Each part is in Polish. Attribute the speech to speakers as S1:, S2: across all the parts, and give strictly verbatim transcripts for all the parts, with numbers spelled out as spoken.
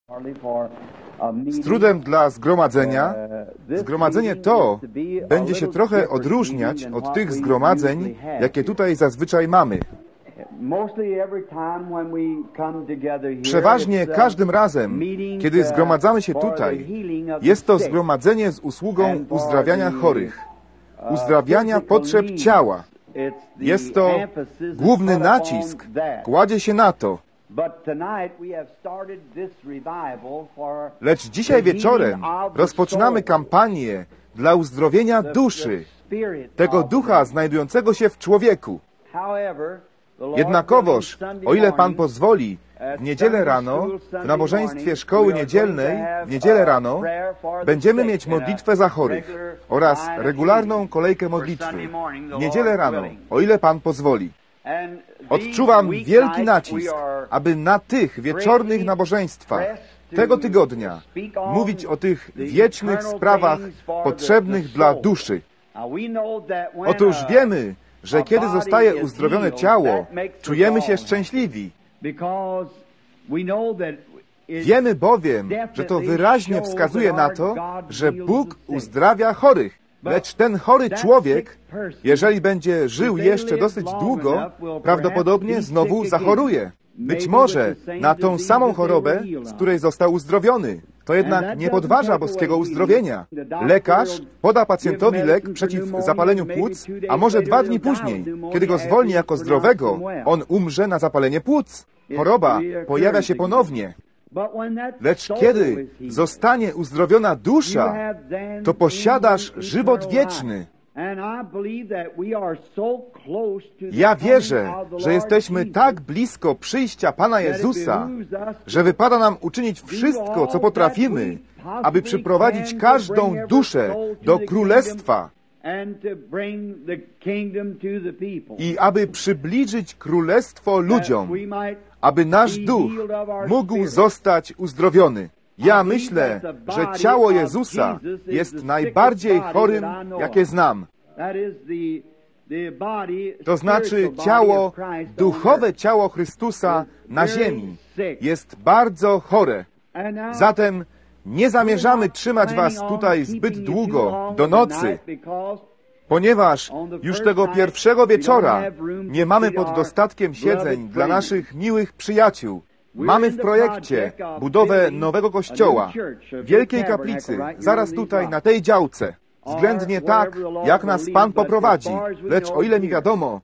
S1: Z trudem dla zgromadzenia, zgromadzenie to będzie się trochę odróżniać od tych zgromadzeń, jakie tutaj zazwyczaj mamy. Przeważnie każdym razem, kiedy zgromadzamy się tutaj, jest to zgromadzenie z usługą uzdrawiania chorych, uzdrawiania potrzeb ciała. Jest to główny nacisk, kładzie się na to. Lecz dzisiaj wieczorem rozpoczynamy kampanię dla uzdrowienia duszy, tego ducha znajdującego się w człowieku. Jednakowoż, o ile Pan pozwoli, w niedzielę rano, w nabożeństwie szkoły niedzielnej, w niedzielę rano, będziemy mieć modlitwę za chorych oraz regularną kolejkę modlitwy. W niedzielę rano, o ile Pan pozwoli. Odczuwam wielki nacisk, aby na tych wieczornych nabożeństwach tego tygodnia mówić o tych wiecznych sprawach potrzebnych dla duszy. Otóż wiemy, że kiedy zostaje uzdrowione ciało, czujemy się szczęśliwi. Wiemy bowiem, że to wyraźnie wskazuje na to, że Bóg uzdrawia chorych. Lecz ten chory człowiek, jeżeli będzie żył jeszcze dosyć długo, prawdopodobnie znowu zachoruje. Być może na tą samą chorobę, z której został uzdrowiony. To jednak nie podważa boskiego uzdrowienia. Lekarz poda pacjentowi lek przeciw zapaleniu płuc, a może dwa dni później, kiedy go zwolni jako zdrowego, on umrze na zapalenie płuc. Choroba pojawia się ponownie. Lecz kiedy zostanie uzdrowiona dusza, to posiadasz żywot wieczny. Ja wierzę, że jesteśmy tak blisko przyjścia Pana Jezusa, że wypada nam uczynić wszystko, co potrafimy, aby przyprowadzić każdą duszę do Królestwa i aby przybliżyć Królestwo ludziom, aby nasz duch mógł zostać uzdrowiony. Ja myślę, że ciało Jezusa jest najbardziej chorym, jakie znam. To znaczy ciało, duchowe ciało Chrystusa na ziemi jest bardzo chore. Zatem nie zamierzamy trzymać was tutaj zbyt długo, do nocy, ponieważ już tego pierwszego wieczora nie mamy pod dostatkiem siedzeń dla naszych miłych przyjaciół. Mamy w projekcie budowę nowego kościoła, wielkiej kaplicy, zaraz tutaj na tej działce. Względnie tak, jak nas Pan poprowadzi, lecz o ile mi wiadomo.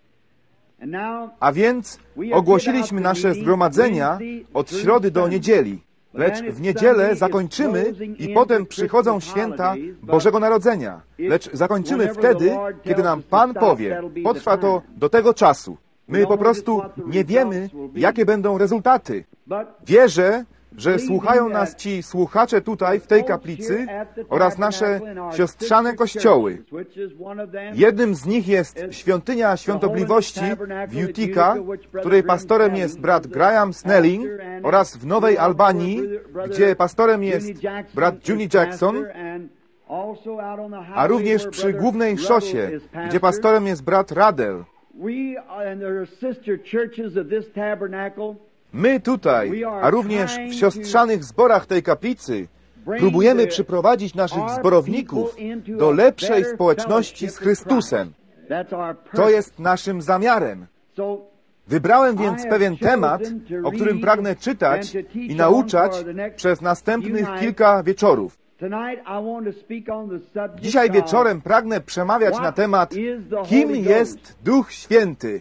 S1: A więc ogłosiliśmy nasze zgromadzenia od środy do niedzieli. Lecz w niedzielę zakończymy i potem przychodzą święta Bożego Narodzenia. Lecz zakończymy wtedy, kiedy nam Pan powie. Potrwa to do tego czasu. My po prostu nie wiemy, jakie będą rezultaty. Wierzę, że słuchają nas ci słuchacze tutaj, w tej kaplicy oraz nasze siostrzane kościoły. Jednym z nich jest Świątynia Świątobliwości w Utica, której pastorem jest brat Graham Snelling, oraz w Nowej Albanii, gdzie pastorem jest brat Juni Jackson, a również przy głównej szosie, gdzie pastorem jest brat Radel. My tutaj, a również w siostrzanych zborach tej kaplicy, próbujemy przyprowadzić naszych zborowników do lepszej społeczności z Chrystusem. To jest naszym zamiarem. Wybrałem więc pewien temat, o którym pragnę czytać i nauczać przez następnych kilka wieczorów. Dzisiaj wieczorem pragnę przemawiać na temat, kim jest Duch Święty.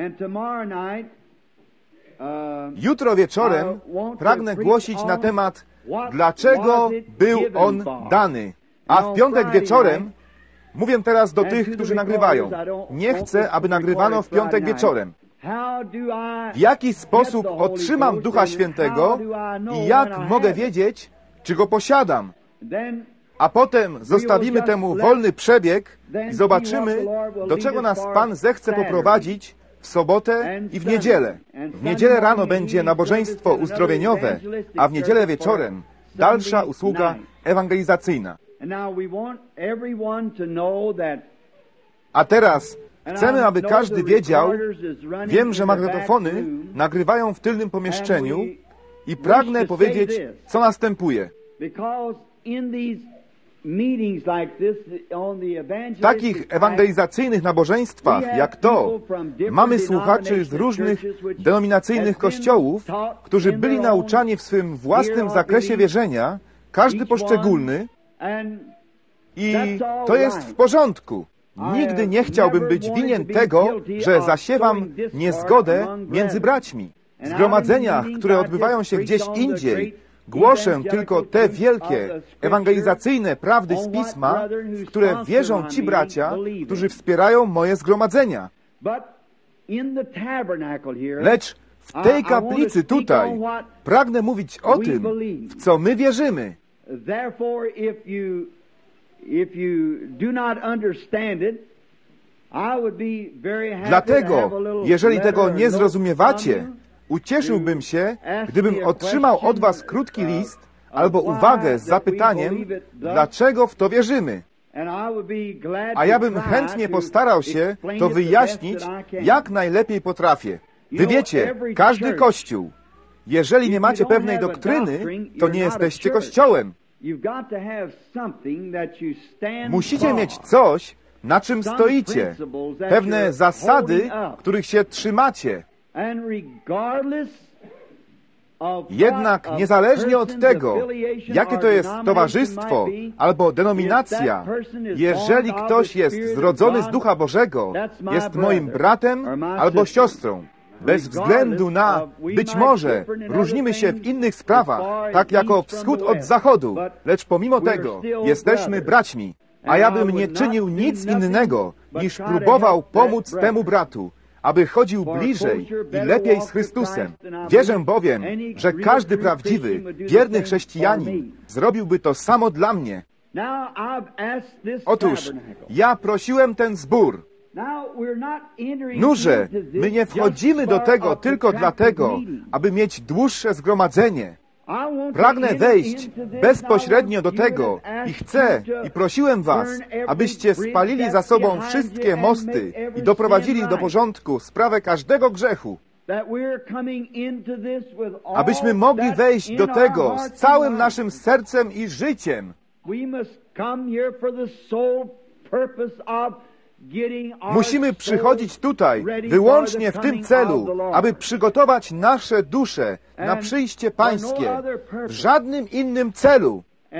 S1: Jutro wieczorem pragnę głosić na temat, dlaczego był On dany. A w piątek wieczorem, mówię teraz do tych, którzy nagrywają, nie chcę, aby nagrywano w piątek wieczorem. W jaki sposób otrzymam Ducha Świętego i jak mogę wiedzieć, czy Go posiadam? A potem zostawimy temu wolny przebieg i zobaczymy, do czego nas Pan zechce poprowadzić w sobotę i w niedzielę. W niedzielę rano będzie nabożeństwo uzdrowieniowe, a w niedzielę wieczorem dalsza usługa ewangelizacyjna. A teraz chcemy, aby każdy wiedział, wiem, że magnetofony nagrywają w tylnym pomieszczeniu I pragnę powiedzieć, co następuje. W takich ewangelizacyjnych nabożeństwach jak to mamy słuchaczy z różnych denominacyjnych kościołów, którzy byli nauczani w swym własnym zakresie wierzenia, każdy poszczególny, i to jest w porządku. Nigdy nie chciałbym być winien tego, że zasiewam niezgodę między braćmi. W zgromadzeniach, które odbywają się gdzieś indziej, głoszę tylko te wielkie, ewangelizacyjne prawdy z Pisma, w które wierzą ci bracia, którzy wspierają moje zgromadzenia. Lecz w tej kaplicy tutaj pragnę mówić o tym, w co my wierzymy. Dlatego, jeżeli tego nie zrozumiewacie, ucieszyłbym się, gdybym otrzymał od was krótki list albo uwagę z zapytaniem, dlaczego w to wierzymy. A ja bym chętnie postarał się to wyjaśnić, jak najlepiej potrafię. Wy wiecie, każdy kościół, jeżeli nie macie pewnej doktryny, to nie jesteście kościołem. Musicie mieć coś, na czym stoicie, pewne zasady, których się trzymacie. Jednak niezależnie od tego, jakie to jest towarzystwo albo denominacja, jeżeli ktoś jest zrodzony z Ducha Bożego, jest moim bratem albo siostrą. Bez względu na, być może, różnimy się w innych sprawach, tak jako wschód od zachodu, lecz pomimo tego jesteśmy braćmi. A ja bym nie czynił nic innego, niż próbował pomóc temu bratu, aby chodził bliżej i lepiej z Chrystusem. Wierzę bowiem, że każdy prawdziwy, wierny chrześcijanin zrobiłby to samo dla mnie. Otóż, ja prosiłem ten zbór. Nurze, my nie wchodzimy do tego tylko dlatego, aby mieć dłuższe zgromadzenie. Pragnę wejść bezpośrednio do tego i chcę i prosiłem was, abyście spalili za sobą wszystkie mosty i doprowadzili do porządku sprawę każdego grzechu. Abyśmy mogli wejść do tego z całym naszym sercem i życiem. Musimy przychodzić tutaj wyłącznie w tym celu, aby przygotować nasze dusze na przyjście Pańskie, w żadnym innym celu.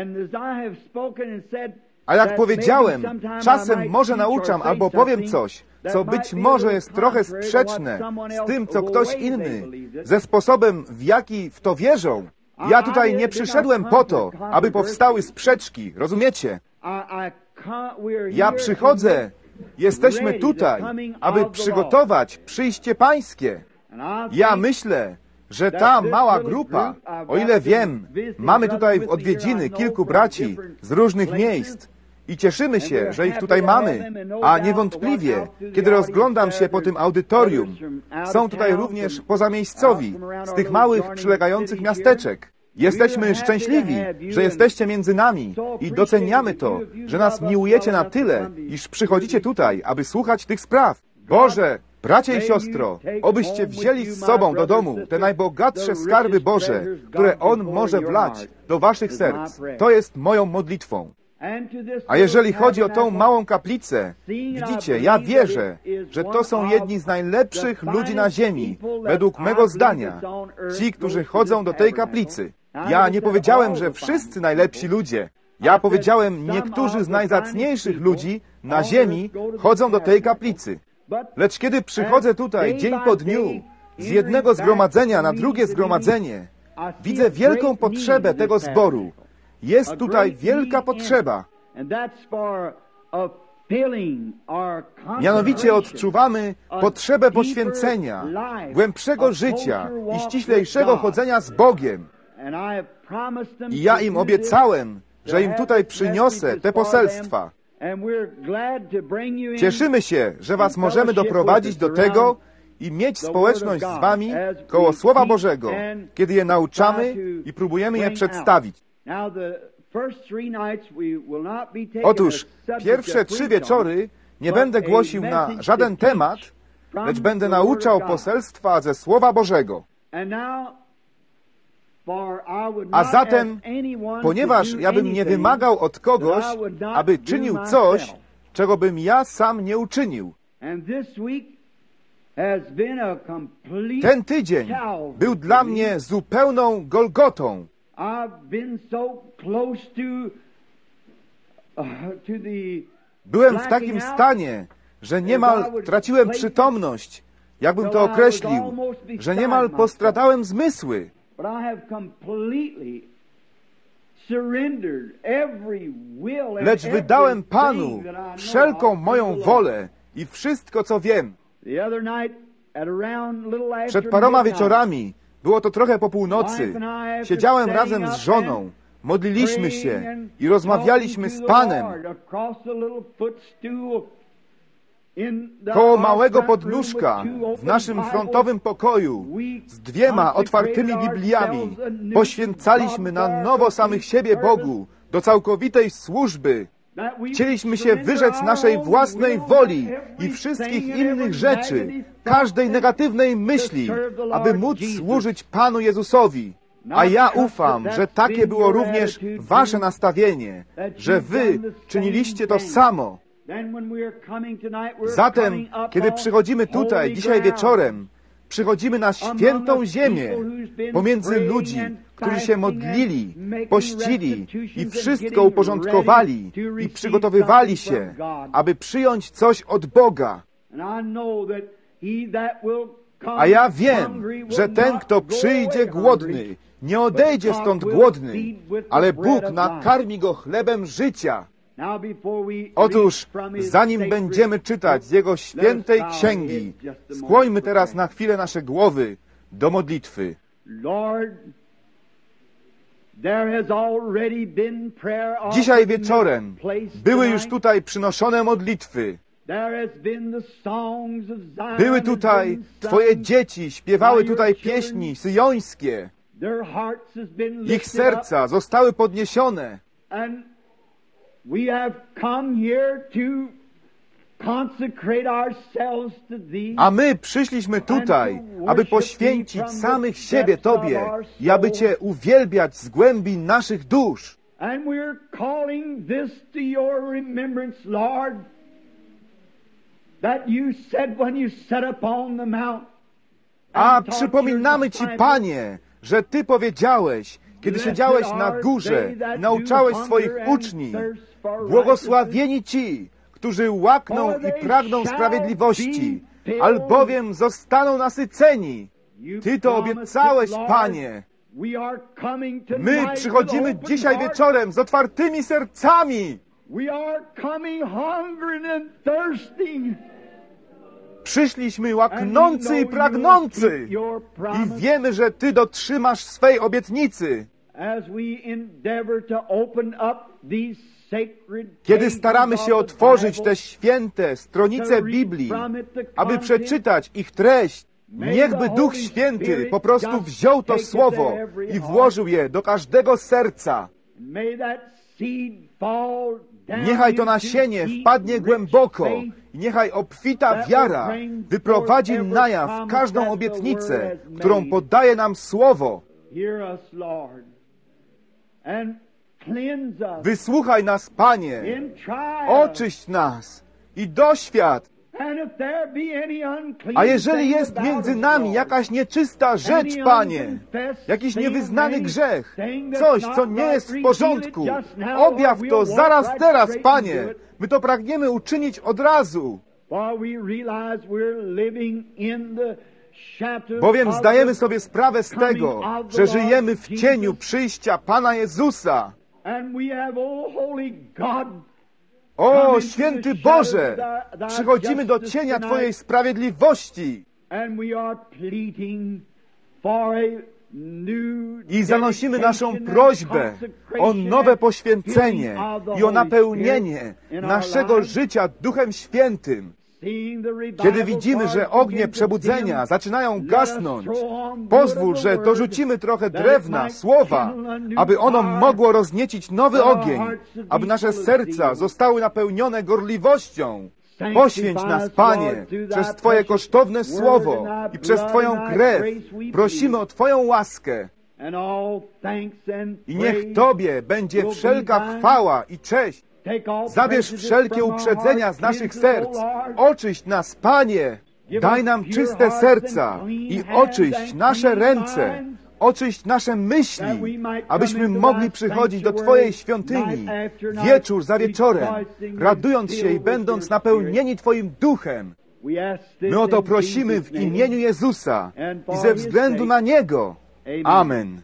S1: A jak powiedziałem, czasem może nauczam albo powiem coś, co być może jest trochę sprzeczne z tym, co ktoś inny, ze sposobem, w jaki w to wierzą. Ja tutaj nie przyszedłem po to, aby powstały sprzeczki, rozumiecie? Ja przychodzę, jesteśmy tutaj, aby przygotować przyjście Pańskie. Ja myślę, że ta mała grupa, o ile wiem, mamy tutaj w odwiedziny kilku braci z różnych miejsc i cieszymy się, że ich tutaj mamy, a niewątpliwie, kiedy rozglądam się po tym audytorium, są tutaj również pozamiejscowi, z tych małych przylegających miasteczek. Jesteśmy szczęśliwi, że jesteście między nami i doceniamy to, że nas miłujecie na tyle, iż przychodzicie tutaj, aby słuchać tych spraw. Boże, bracie i siostro, obyście wzięli z sobą do domu te najbogatsze skarby Boże, które On może wlać do waszych serc. To jest moją modlitwą. A jeżeli chodzi o tą małą kaplicę, widzicie, ja wierzę, że to są jedni z najlepszych ludzi na ziemi, według mego zdania, ci, którzy chodzą do tej kaplicy. Ja nie powiedziałem, że wszyscy najlepsi ludzie. Ja powiedziałem, niektórzy z najzacniejszych ludzi na ziemi chodzą do tej kaplicy. Lecz kiedy przychodzę tutaj dzień po dniu, z jednego zgromadzenia na drugie zgromadzenie, widzę wielką potrzebę tego zboru. Jest tutaj wielka potrzeba. Mianowicie odczuwamy potrzebę poświęcenia, głębszego życia i ściślejszego chodzenia z Bogiem. I ja im obiecałem, że im tutaj przyniosę te poselstwa. Cieszymy się, że was możemy doprowadzić do tego i mieć społeczność z wami koło Słowa Bożego, kiedy je nauczamy i próbujemy je przedstawić. Otóż pierwsze trzy wieczory nie będę głosił na żaden temat, lecz będę nauczał poselstwa ze Słowa Bożego. A zatem, ponieważ ja bym nie wymagał od kogoś, aby czynił coś, czego bym ja sam nie uczynił. Ten tydzień był dla mnie zupełną Golgotą. Byłem w takim stanie, że niemal traciłem przytomność, jakbym to określił, że niemal postradałem zmysły. Lecz wydałem Panu wszelką moją wolę i wszystko, co wiem. Przed paroma wieczorami, było to trochę po północy, siedziałem razem z żoną, modliliśmy się i rozmawialiśmy z Panem koło małego podnóżka w naszym frontowym pokoju z dwiema otwartymi Bibliami. Poświęcaliśmy na nowo samych siebie Bogu do całkowitej służby. Chcieliśmy się wyrzec naszej własnej woli i wszystkich innych rzeczy, każdej negatywnej myśli, aby móc służyć Panu Jezusowi. A ja ufam, że takie było również wasze nastawienie, że wy czyniliście to samo. Zatem, kiedy przychodzimy tutaj dzisiaj wieczorem, przychodzimy na świętą ziemię pomiędzy ludzi, którzy się modlili, pościli i wszystko uporządkowali i przygotowywali się, aby przyjąć coś od Boga. A ja wiem, że ten, kto przyjdzie głodny, nie odejdzie stąd głodny, ale Bóg nakarmi go chlebem życia. Otóż, zanim będziemy czytać z Jego świętej księgi, skłońmy teraz na chwilę nasze głowy do modlitwy. Dzisiaj wieczorem były już tutaj przynoszone modlitwy. Były tutaj Twoje dzieci, śpiewały tutaj pieśni syjońskie. Ich serca zostały podniesione. A my przyszliśmy tutaj, aby poświęcić samych siebie Tobie i aby Cię uwielbiać z głębi naszych dusz. A przypominamy Ci, Panie, że Ty powiedziałeś, kiedy siedziałeś na górze, nauczałeś swoich uczniów, błogosławieni ci, którzy łakną i pragną sprawiedliwości, albowiem zostaną nasyceni. Ty to obiecałeś, Panie. My przychodzimy dzisiaj wieczorem z otwartymi sercami. Przyszliśmy łaknący i pragnący i wiemy, że Ty dotrzymasz swej obietnicy. Kiedy staramy się otworzyć te święte stronice Biblii, aby przeczytać ich treść, niechby Duch Święty po prostu wziął to słowo i włożył je do każdego serca. Niechaj to nasienie wpadnie głęboko i niechaj obfita wiara wyprowadzi na jaw każdą obietnicę, którą podaje nam Słowo. Wysłuchaj nas, Panie, oczyść nas i doświadcz. A jeżeli jest między nami jakaś nieczysta rzecz, Panie, jakiś niewyznany grzech, coś, co nie jest w porządku, objaw to zaraz teraz, Panie. My to pragniemy uczynić od razu. Bowiem zdajemy sobie sprawę z tego, że żyjemy w cieniu przyjścia Pana Jezusa. O, święty Boże, przychodzimy do cienia Twojej sprawiedliwości i zanosimy naszą prośbę o nowe poświęcenie i o napełnienie naszego życia Duchem Świętym. Kiedy widzimy, że ognie przebudzenia zaczynają gasnąć, pozwól, że dorzucimy trochę drewna, słowa, aby ono mogło rozniecić nowy ogień, aby nasze serca zostały napełnione gorliwością. Poświęć nas, Panie, przez Twoje kosztowne słowo i przez Twoją krew. Prosimy o Twoją łaskę. I niech Tobie będzie wszelka chwała i cześć. Zabierz wszelkie uprzedzenia z naszych serc. Oczyść nas, Panie. Daj nam czyste serca i oczyść nasze ręce. Oczyść nasze myśli, abyśmy mogli przychodzić do Twojej świątyni wieczór za wieczorem, radując się i będąc napełnieni Twoim duchem. My o to prosimy w imieniu Jezusa i ze względu na Niego. Amen.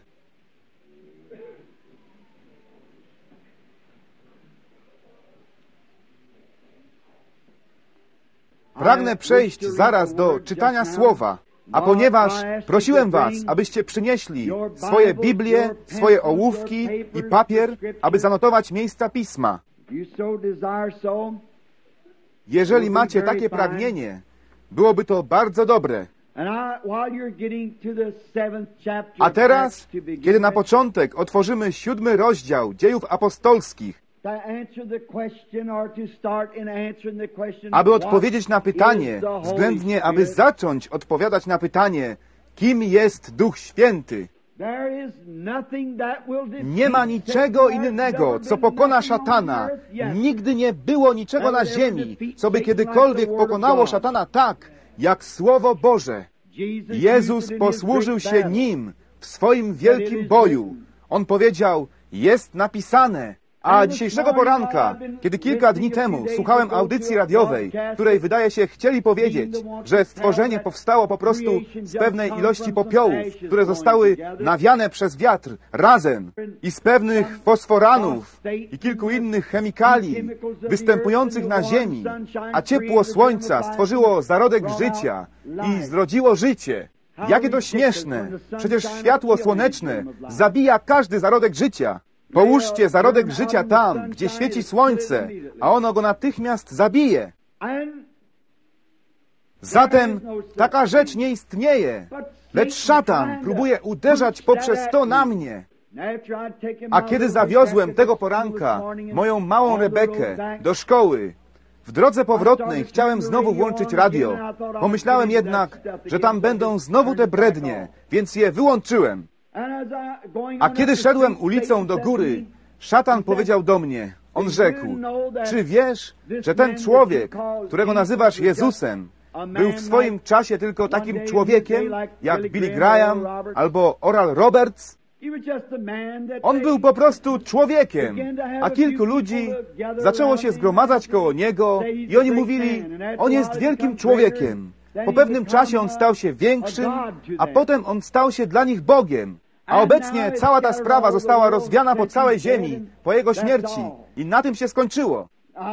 S1: Pragnę przejść zaraz do czytania Słowa, a ponieważ prosiłem Was, abyście przynieśli swoje Biblie, swoje ołówki i papier, aby zanotować miejsca Pisma. Jeżeli macie takie pragnienie, byłoby to bardzo dobre. A teraz, kiedy na początek otworzymy siódmy rozdział Dziejów Apostolskich, aby odpowiedzieć na pytanie, względnie aby zacząć odpowiadać na pytanie, kim jest Duch Święty. Nie ma niczego innego, co pokona szatana. Nigdy nie było niczego na ziemi, co by kiedykolwiek pokonało szatana tak, jak Słowo Boże. Jezus posłużył się nim w swoim wielkim boju. On powiedział, jest napisane. A dzisiejszego poranka, kiedy kilka dni temu słuchałem audycji radiowej, w której wydaje się chcieli powiedzieć, że stworzenie powstało po prostu z pewnej ilości popiołów, które zostały nawiane przez wiatr razem i z pewnych fosforanów i kilku innych chemikali występujących na ziemi, a ciepło słońca stworzyło zarodek życia i zrodziło życie. Jakie to śmieszne! Przecież światło słoneczne zabija każdy zarodek życia. Połóżcie zarodek życia tam, gdzie świeci słońce, a ono go natychmiast zabije. Zatem taka rzecz nie istnieje, lecz szatan próbuje uderzać poprzez to na mnie. A kiedy zawiozłem tego poranka moją małą Rebekę do szkoły, w drodze powrotnej chciałem znowu włączyć radio. Pomyślałem jednak, że tam będą znowu te brednie, więc je wyłączyłem. A kiedy szedłem ulicą do góry, szatan powiedział do mnie, on rzekł, czy wiesz, że ten człowiek, którego nazywasz Jezusem, był w swoim czasie tylko takim człowiekiem, jak Billy Graham albo Oral Roberts? On był po prostu człowiekiem, a kilku ludzi zaczęło się zgromadzać koło niego i oni mówili, on jest wielkim człowiekiem. Po pewnym czasie on stał się większym, a potem on stał się dla nich Bogiem. A obecnie cała ta sprawa została rozwiana po całej ziemi po jego śmierci i na tym się skończyło.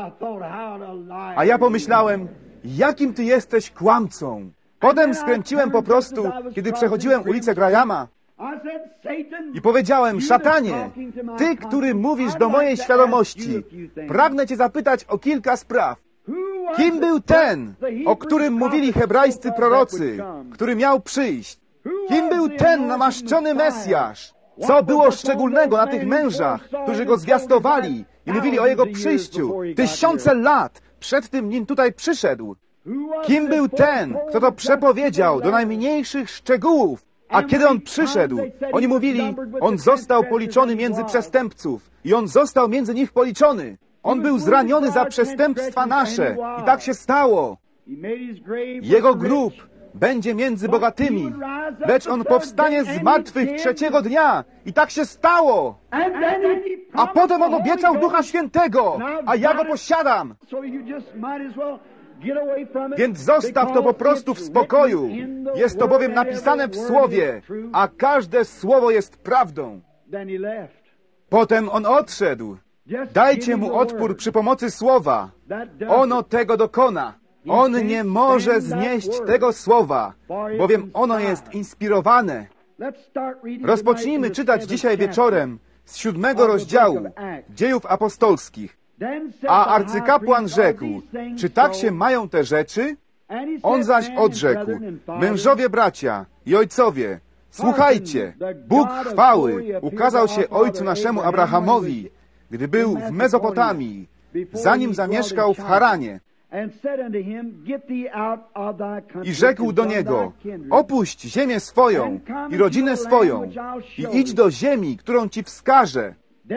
S1: A ja pomyślałem, jakim ty jesteś kłamcą. Potem skręciłem po prostu, kiedy przechodziłem ulicę Grahama i powiedziałem, szatanie, ty, który mówisz do mojej świadomości, pragnę cię zapytać o kilka spraw. Kim był ten, o którym mówili hebrajscy prorocy, który miał przyjść? Kim był ten namaszczony Mesjasz? Co było szczególnego na tych mężach, którzy go zwiastowali i mówili o jego przyjściu tysiące lat przed tym, nim tutaj przyszedł? Kim był ten, kto to przepowiedział do najmniejszych szczegółów? A kiedy on przyszedł, oni mówili, on został policzony między przestępców i on został między nich policzony. On był zraniony za przestępstwa nasze i tak się stało. Jego grób będzie między bogatymi, lecz on powstanie z martwych trzeciego dnia i tak się stało. A potem on obiecał Ducha Świętego, a ja go posiadam. Więc zostaw to po prostu w spokoju. Jest to bowiem napisane w Słowie, a każde słowo jest prawdą. Potem on odszedł. Dajcie mu odpór przy pomocy Słowa. Ono tego dokona. On nie może znieść tego Słowa, bowiem ono jest inspirowane. Rozpocznijmy czytać dzisiaj wieczorem z siódmego rozdziału Dziejów Apostolskich. A arcykapłan rzekł, czy tak się mają te rzeczy? On zaś odrzekł, mężowie bracia i ojcowie, słuchajcie, Bóg chwały ukazał się ojcu naszemu Abrahamowi, gdy był w Mezopotamii, zanim zamieszkał w Haranie. I rzekł do niego: opuść ziemię swoją i rodzinę swoją i idź do ziemi, którą ci wskażę.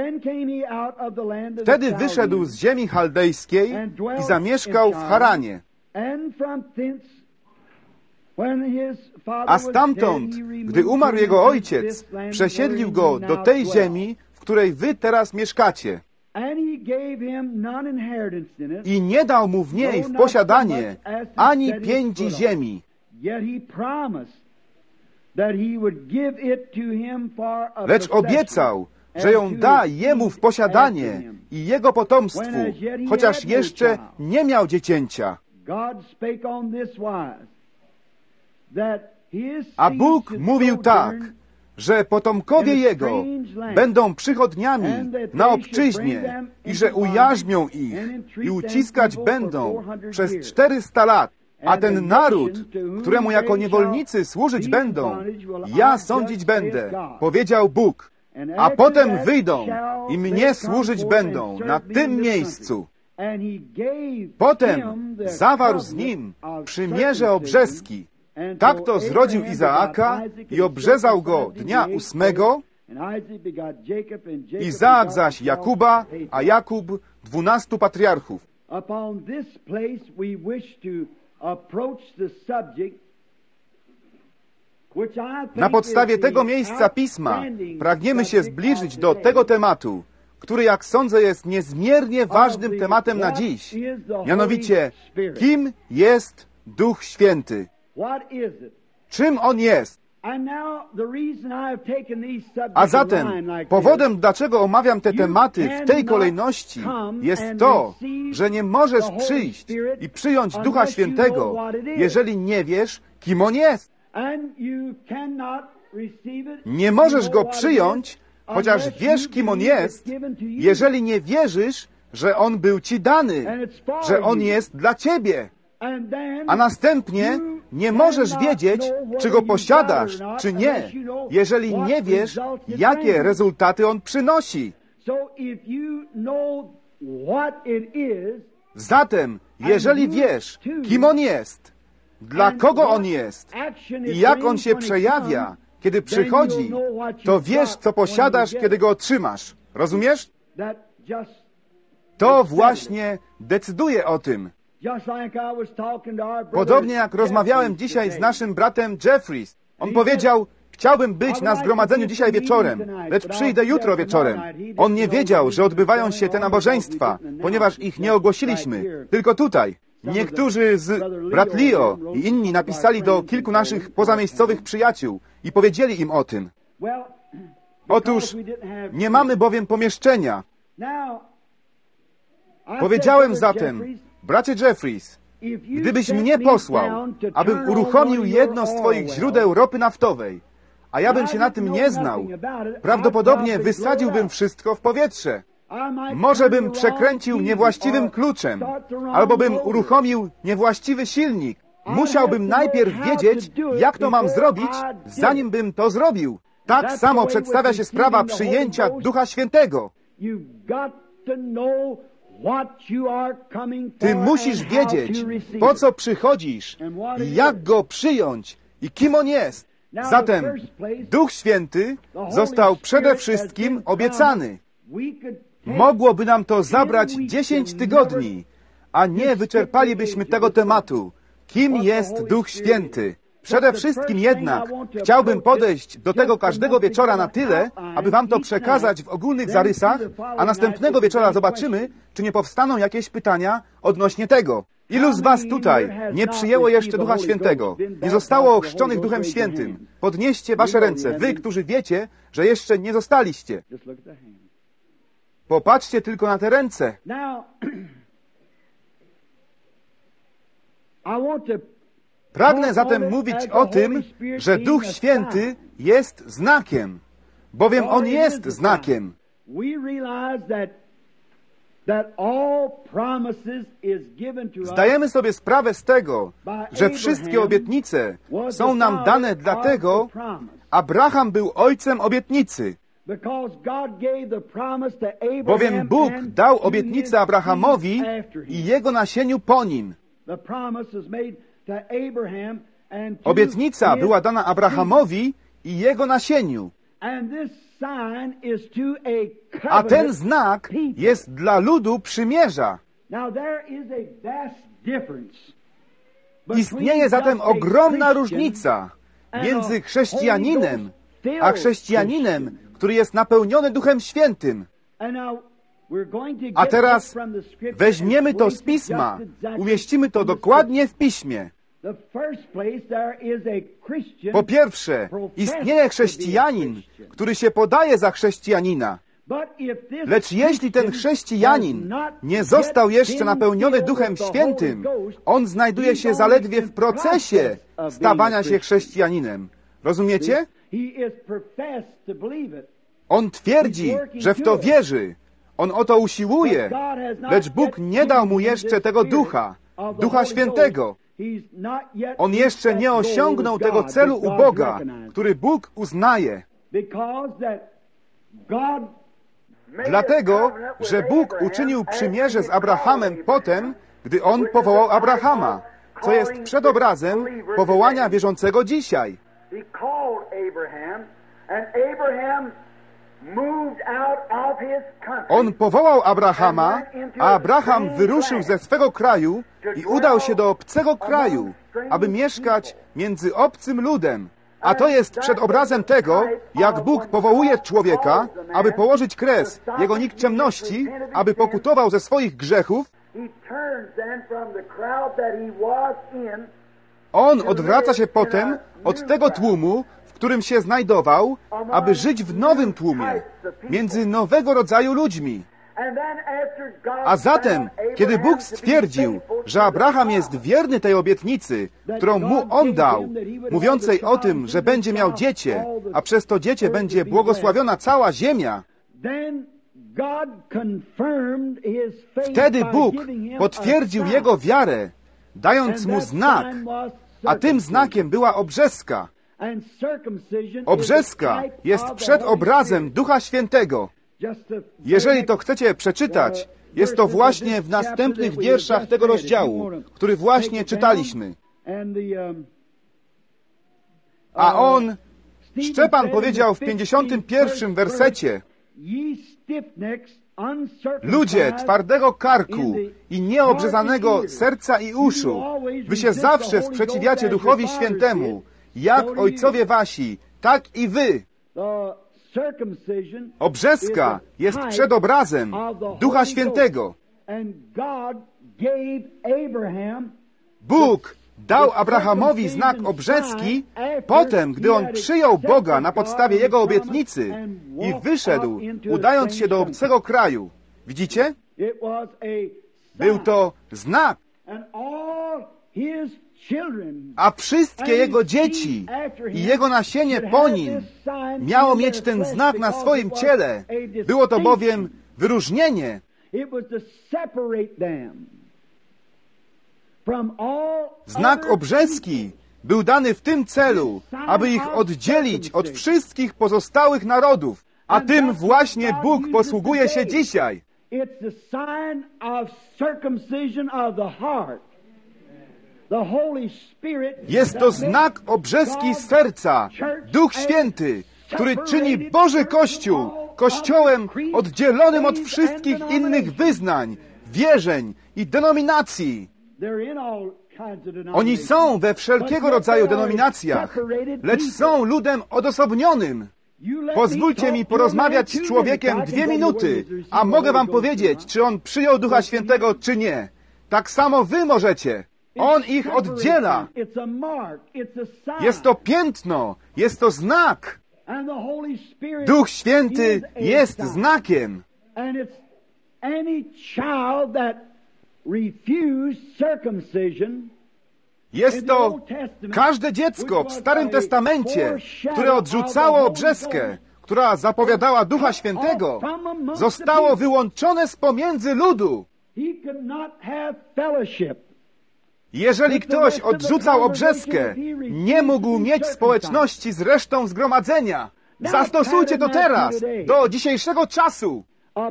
S1: Wtedy wyszedł z ziemi chaldejskiej i zamieszkał w Haranie. A stamtąd, gdy umarł jego ojciec, przesiedlił go do tej ziemi, w której wy teraz mieszkacie. I nie dał mu w niej w posiadanie ani pięci ziemi. Lecz obiecał, że ją da jemu w posiadanie i jego potomstwu, chociaż jeszcze nie miał dziecięcia. A Bóg mówił tak, że potomkowie Jego będą przychodniami na obczyźnie i że ujarzmią ich i uciskać będą przez czterysta lat, a ten naród, któremu jako niewolnicy służyć będą, ja sądzić będę, powiedział Bóg, a potem wyjdą i mnie służyć będą na tym miejscu. Potem zawarł z nim przymierze obrzeski. Tak to zrodził Izaaka i obrzezał go dnia ósmego, Izaak zaś Jakuba, a Jakub dwunastu patriarchów. Na podstawie tego miejsca Pisma pragniemy się zbliżyć do tego tematu, który, jak sądzę, jest niezmiernie ważnym tematem na dziś. Mianowicie, kim jest Duch Święty? Czym On jest? A zatem powodem, dlaczego omawiam te tematy w tej kolejności, jest to, że nie możesz przyjść i przyjąć Ducha Świętego, jeżeli nie wiesz, kim On jest. Nie możesz Go przyjąć, chociaż wiesz, kim On jest, jeżeli nie wierzysz, że On był Ci dany, że On jest dla Ciebie. A następnie nie możesz wiedzieć, czy Go posiadasz, czy nie, jeżeli nie wiesz, jakie rezultaty On przynosi. Zatem, jeżeli wiesz, kim On jest, dla kogo On jest i jak On się przejawia, kiedy przychodzi, to wiesz, co posiadasz, kiedy Go otrzymasz. Rozumiesz? To właśnie decyduje o tym. Podobnie jak rozmawiałem dzisiaj z naszym bratem Jeffries. On powiedział, chciałbym być na zgromadzeniu dzisiaj wieczorem, lecz przyjdę jutro wieczorem. On nie wiedział, że odbywają się te nabożeństwa, ponieważ ich nie ogłosiliśmy, tylko tutaj. Niektórzy z brat Leo i inni napisali do kilku naszych pozamiejscowych przyjaciół i powiedzieli im o tym. Otóż nie mamy bowiem pomieszczenia. Powiedziałem zatem, bracie Jeffries, gdybyś mnie posłał, abym uruchomił jedno z Twoich źródeł ropy naftowej, a ja bym się na tym nie znał, prawdopodobnie wysadziłbym wszystko w powietrze. Może bym przekręcił niewłaściwym kluczem, albo bym uruchomił niewłaściwy silnik. Musiałbym najpierw wiedzieć, jak to mam zrobić, zanim bym to zrobił. Tak samo przedstawia się sprawa przyjęcia Ducha Świętego. Ty musisz wiedzieć, po co przychodzisz i jak Go przyjąć i kim On jest. Zatem Duch Święty został przede wszystkim obiecany. Mogłoby nam to zabrać dziesięć tygodni, a nie wyczerpalibyśmy tego tematu. Kim jest Duch Święty? Przede wszystkim jednak chciałbym podejść do tego każdego wieczora na tyle, aby wam to przekazać w ogólnych zarysach, a następnego wieczora zobaczymy, czy nie powstaną jakieś pytania odnośnie tego. Ilu z was tutaj nie przyjęło jeszcze Ducha Świętego, nie zostało ochrzczonych Duchem Świętym? Podnieście wasze ręce, wy, którzy wiecie, że jeszcze nie zostaliście. Popatrzcie tylko na te ręce. Pragnę zatem mówić o tym, że Duch Święty jest znakiem, bowiem On jest znakiem. Zdajemy sobie sprawę z tego, że wszystkie obietnice są nam dane dlatego, Abraham był ojcem obietnicy. Bowiem Bóg dał obietnicę Abrahamowi i jego nasieniu po nim. Obietnica była dana Abrahamowi i jego nasieniu. A ten znak jest dla ludu przymierza. Istnieje zatem ogromna różnica między chrześcijaninem a chrześcijaninem, który jest napełniony Duchem Świętym. A teraz weźmiemy to z Pisma, umieścimy to dokładnie w Piśmie. Po pierwsze, istnieje chrześcijanin, który się podaje za chrześcijanina. Lecz jeśli ten chrześcijanin nie został jeszcze napełniony Duchem Świętym, on znajduje się zaledwie w procesie stawania się chrześcijaninem. Rozumiecie? On twierdzi, że w to wierzy. On o to usiłuje, lecz Bóg nie dał mu jeszcze tego Ducha, Ducha Świętego. On jeszcze nie osiągnął tego celu u Boga, który Bóg uznaje. Dlatego, że Bóg uczynił przymierze z Abrahamem potem, gdy On powołał Abrahama, co jest przedobrazem powołania wierzącego dzisiaj. On powołał Abrahama, a Abraham wyruszył ze swego kraju i udał się do obcego kraju, aby mieszkać między obcym ludem. A to jest przedobrazem tego, jak Bóg powołuje człowieka, aby położyć kres jego nikczemności, aby pokutował ze swoich grzechów. On odwraca się potem od tego tłumu, w którym się znajdował, aby żyć w nowym tłumie, między nowego rodzaju ludźmi. A zatem, kiedy Bóg stwierdził, że Abraham jest wierny tej obietnicy, którą mu On dał, mówiącej o tym, że będzie miał dziecię, a przez to dziecię będzie błogosławiona cała ziemia, wtedy Bóg potwierdził jego wiarę, dając mu znak, a tym znakiem była obrzeska. Obrzeska jest przedobrazem Ducha Świętego. Jeżeli to chcecie przeczytać, jest to właśnie w następnych wierszach tego rozdziału, który właśnie czytaliśmy. A on, Szczepan powiedział w pięćdziesiątym pierwszym wersecie: ludzie twardego karku i nieobrzezanego serca i uszu, wy się zawsze sprzeciwiacie Duchowi Świętemu, jak ojcowie wasi, tak i wy. Obrzeska jest przedobrazem Ducha Świętego. Bóg dał Abrahamowi znak obrzeski potem, gdy on przyjął Boga na podstawie jego obietnicy i wyszedł, udając się do obcego kraju. Widzicie? Był to znak. A wszystkie jego dzieci i jego nasienie po nim miało mieć ten znak na swoim ciele. Było to bowiem wyróżnienie. Znak obrzeski był dany w tym celu, aby ich oddzielić od wszystkich pozostałych narodów. A tym właśnie Bóg posługuje się dzisiaj. Jest to znak obrzeski serca, Duch Święty, który czyni Boży Kościół Kościołem oddzielonym od wszystkich innych wyznań, wierzeń i denominacji. Oni są we wszelkiego rodzaju denominacjach, lecz są ludem odosobnionym. Pozwólcie mi porozmawiać z człowiekiem dwie minuty, a mogę wam powiedzieć, czy on przyjął Ducha Świętego, czy nie. Tak samo wy możecie. On ich oddziela. Jest to piętno, jest to znak. Duch Święty jest znakiem. Jest to każde dziecko w Starym Testamencie, które odrzucało obrzeskę, która zapowiadała Ducha Świętego, zostało wyłączone z pomiędzy ludu. Jeżeli ktoś odrzucał obrzeskę, nie mógł mieć społeczności z resztą zgromadzenia. Zastosujcie to teraz, do dzisiejszego czasu.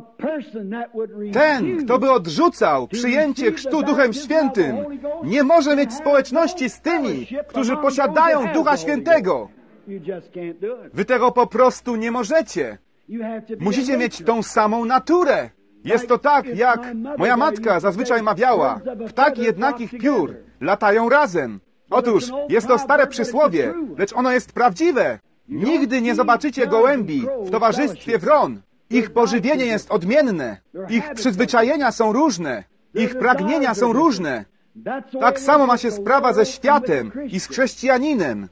S1: Ten, kto by odrzucał przyjęcie chrztu Duchem Świętym, nie może mieć społeczności z tymi, którzy posiadają Ducha Świętego. Wy tego po prostu nie możecie. Musicie mieć tą samą naturę. Jest to tak, jak moja matka zazwyczaj mawiała, ptaki jednakich piór latają razem. Otóż jest to stare przysłowie, lecz ono jest prawdziwe. Nigdy nie zobaczycie gołębi w towarzystwie wron. Ich pożywienie jest odmienne. Ich przyzwyczajenia są różne. Ich pragnienia są różne. Tak samo ma się sprawa ze światem i z chrześcijaninem.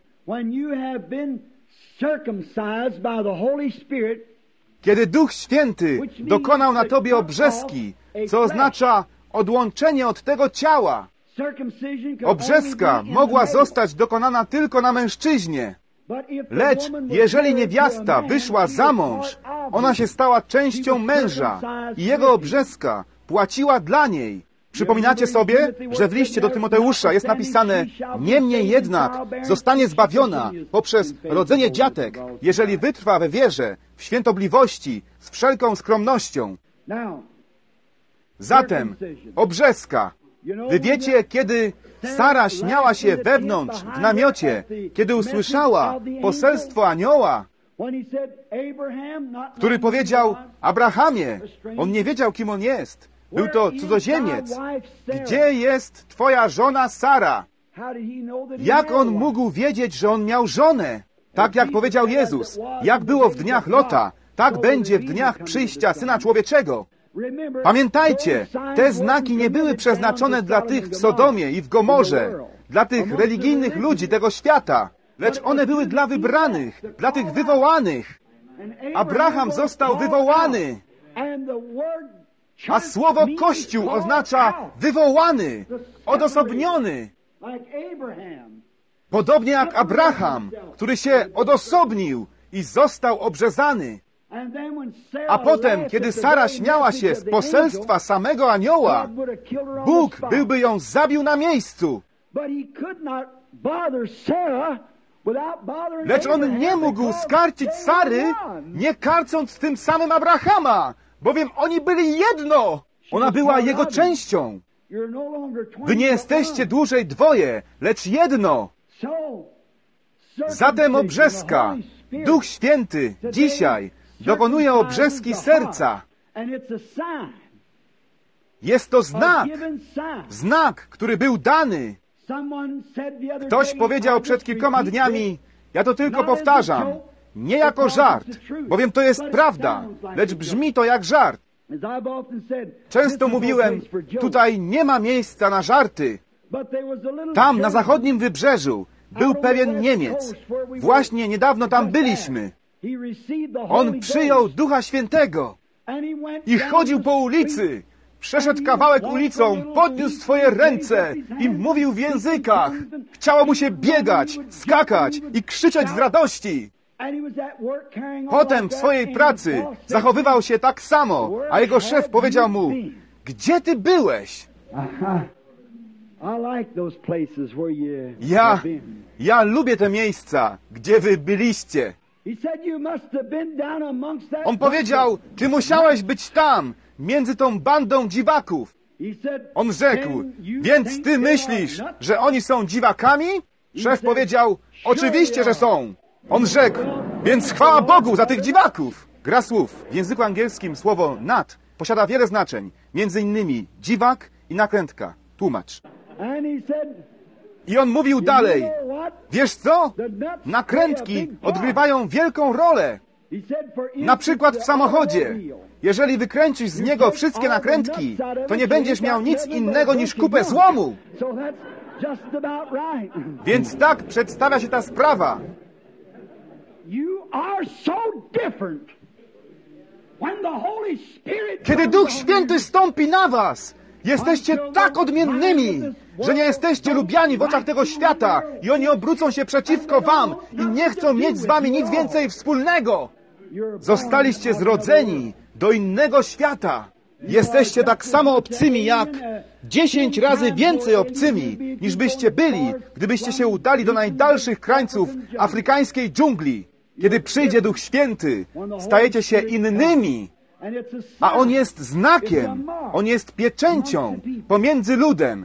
S1: Kiedy Duch Święty dokonał na tobie obrzeski, co oznacza odłączenie od tego ciała. Obrzeska mogła zostać dokonana tylko na mężczyźnie. Lecz jeżeli niewiasta wyszła za mąż, ona się stała częścią męża i jego obrzeska płaciła dla niej. Przypominacie sobie, że w liście do Tymoteusza jest napisane: niemniej jednak zostanie zbawiona poprzez rodzenie dziatek, jeżeli wytrwa we wierze, w świętobliwości, z wszelką skromnością. Zatem obrzeska. Wy wiecie, kiedy Sara śmiała się wewnątrz w namiocie, kiedy usłyszała poselstwo anioła, który powiedział: Abrahamie, on nie wiedział, kim on jest. Był to cudzoziemiec. Gdzie jest twoja żona Sara? Jak on mógł wiedzieć, że on miał żonę? Tak jak powiedział Jezus, jak było w dniach Lota, tak będzie w dniach przyjścia Syna Człowieczego. Pamiętajcie, te znaki nie były przeznaczone dla tych w Sodomie i w Gomorze, dla tych religijnych ludzi tego świata, lecz one były dla wybranych, dla tych wywołanych. Abraham został wywołany, a słowo Kościół oznacza wywołany, odosobniony. Podobnie jak Abraham, który się odosobnił i został obrzezany. A potem, kiedy Sara śmiała się z poselstwa samego anioła, Bóg byłby ją zabił na miejscu. Lecz on nie mógł skarcić Sary, nie karcąc tym samym Abrahama, bowiem oni byli jedno. Ona była jego częścią. Wy nie jesteście dłużej dwoje, lecz jedno. Zatem obrzeska, Duch Święty dzisiaj dokonuje obrzeski serca. Jest to znak, znak, który był dany. Ktoś powiedział przed kilkoma dniami, ja to tylko powtarzam, nie jako żart, bowiem to jest prawda, lecz brzmi to jak żart. Często mówiłem, tutaj nie ma miejsca na żarty. Tam, na zachodnim wybrzeżu, był pewien Niemiec. Właśnie niedawno tam byliśmy. On przyjął Ducha Świętego i chodził po ulicy. Przeszedł kawałek ulicą, podniósł swoje ręce i mówił w językach. Chciało mu się biegać, skakać i krzyczeć z radości. Potem w swojej pracy zachowywał się tak samo, a jego szef powiedział mu, gdzie ty byłeś? Ja, ja lubię te miejsca, gdzie wy byliście. On powiedział, ty musiałeś być tam, między tą bandą dziwaków. On rzekł, więc ty myślisz, że oni są dziwakami? Szef powiedział, oczywiście, że są. On rzekł, więc chwała Bogu za tych dziwaków. Gra słów. W języku angielskim słowo nut posiada wiele znaczeń. Między innymi dziwak i nakrętka. Tłumacz. I on mówił dalej, wiesz co? Nakrętki odgrywają wielką rolę. Na przykład w samochodzie. Jeżeli wykręcisz z niego wszystkie nakrętki, to nie będziesz miał nic innego niż kupę złomu. Więc tak przedstawia się ta sprawa. Kiedy Duch Święty stąpi na was, jesteście tak odmiennymi, że nie jesteście lubiani w oczach tego świata i oni obrócą się przeciwko wam i nie chcą mieć z wami nic więcej wspólnego. Zostaliście zrodzeni do innego świata. Jesteście tak samo obcymi jak dziesięć razy więcej obcymi, niż byście byli, gdybyście się udali do najdalszych krańców afrykańskiej dżungli. Kiedy przyjdzie Duch Święty, stajecie się innymi. A On jest znakiem, On jest pieczęcią pomiędzy ludem.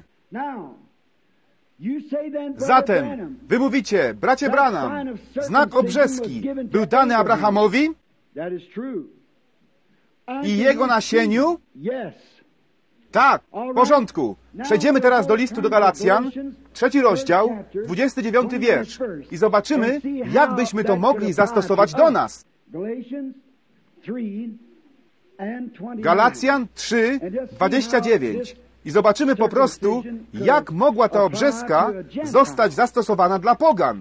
S1: Zatem, wy mówicie, bracie Branham, znak obrzeski był dany Abrahamowi i jego nasieniu? Tak, w porządku. Przejdziemy teraz do listu do Galacjan, trzeci rozdział, dwudziesty dziewiąty wiersz i zobaczymy, jak byśmy to mogli zastosować do nas. Galacjan trzy, dwadzieścia dziewięć. I zobaczymy po prostu, jak mogła ta obrzeska zostać zastosowana dla pogan.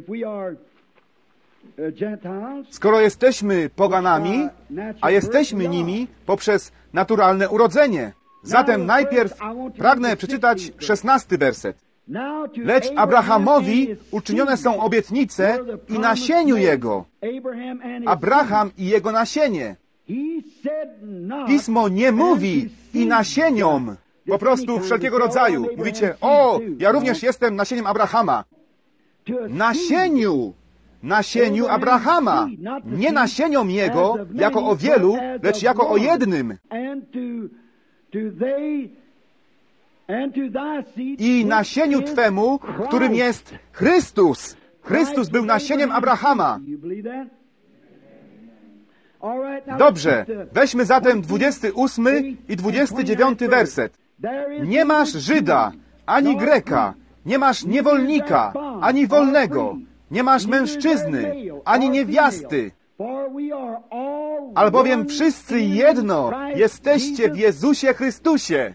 S1: Skoro jesteśmy poganami, a jesteśmy nimi poprzez naturalne urodzenie. Zatem najpierw pragnę przeczytać szesnasty werset. Lecz Abrahamowi uczynione są obietnice i nasieniu jego. Abraham i jego nasienie. Pismo nie mówi i nasieniom. Po prostu wszelkiego rodzaju. Mówicie, o, ja również jestem nasieniem Abrahama. Nasieniu. Nasieniu Abrahama. Nie nasieniom jego, jako o wielu, lecz jako o jednym. I nasieniu Twemu, którym jest Chrystus. Chrystus był nasieniem Abrahama. Dobrze, weźmy zatem dwudziesty ósmy i dwudziesty dziewiąty werset. Nie masz Żyda, ani Greka, nie masz niewolnika, ani wolnego, nie masz mężczyzny, ani niewiasty, albowiem wszyscy jedno jesteście w Jezusie Chrystusie.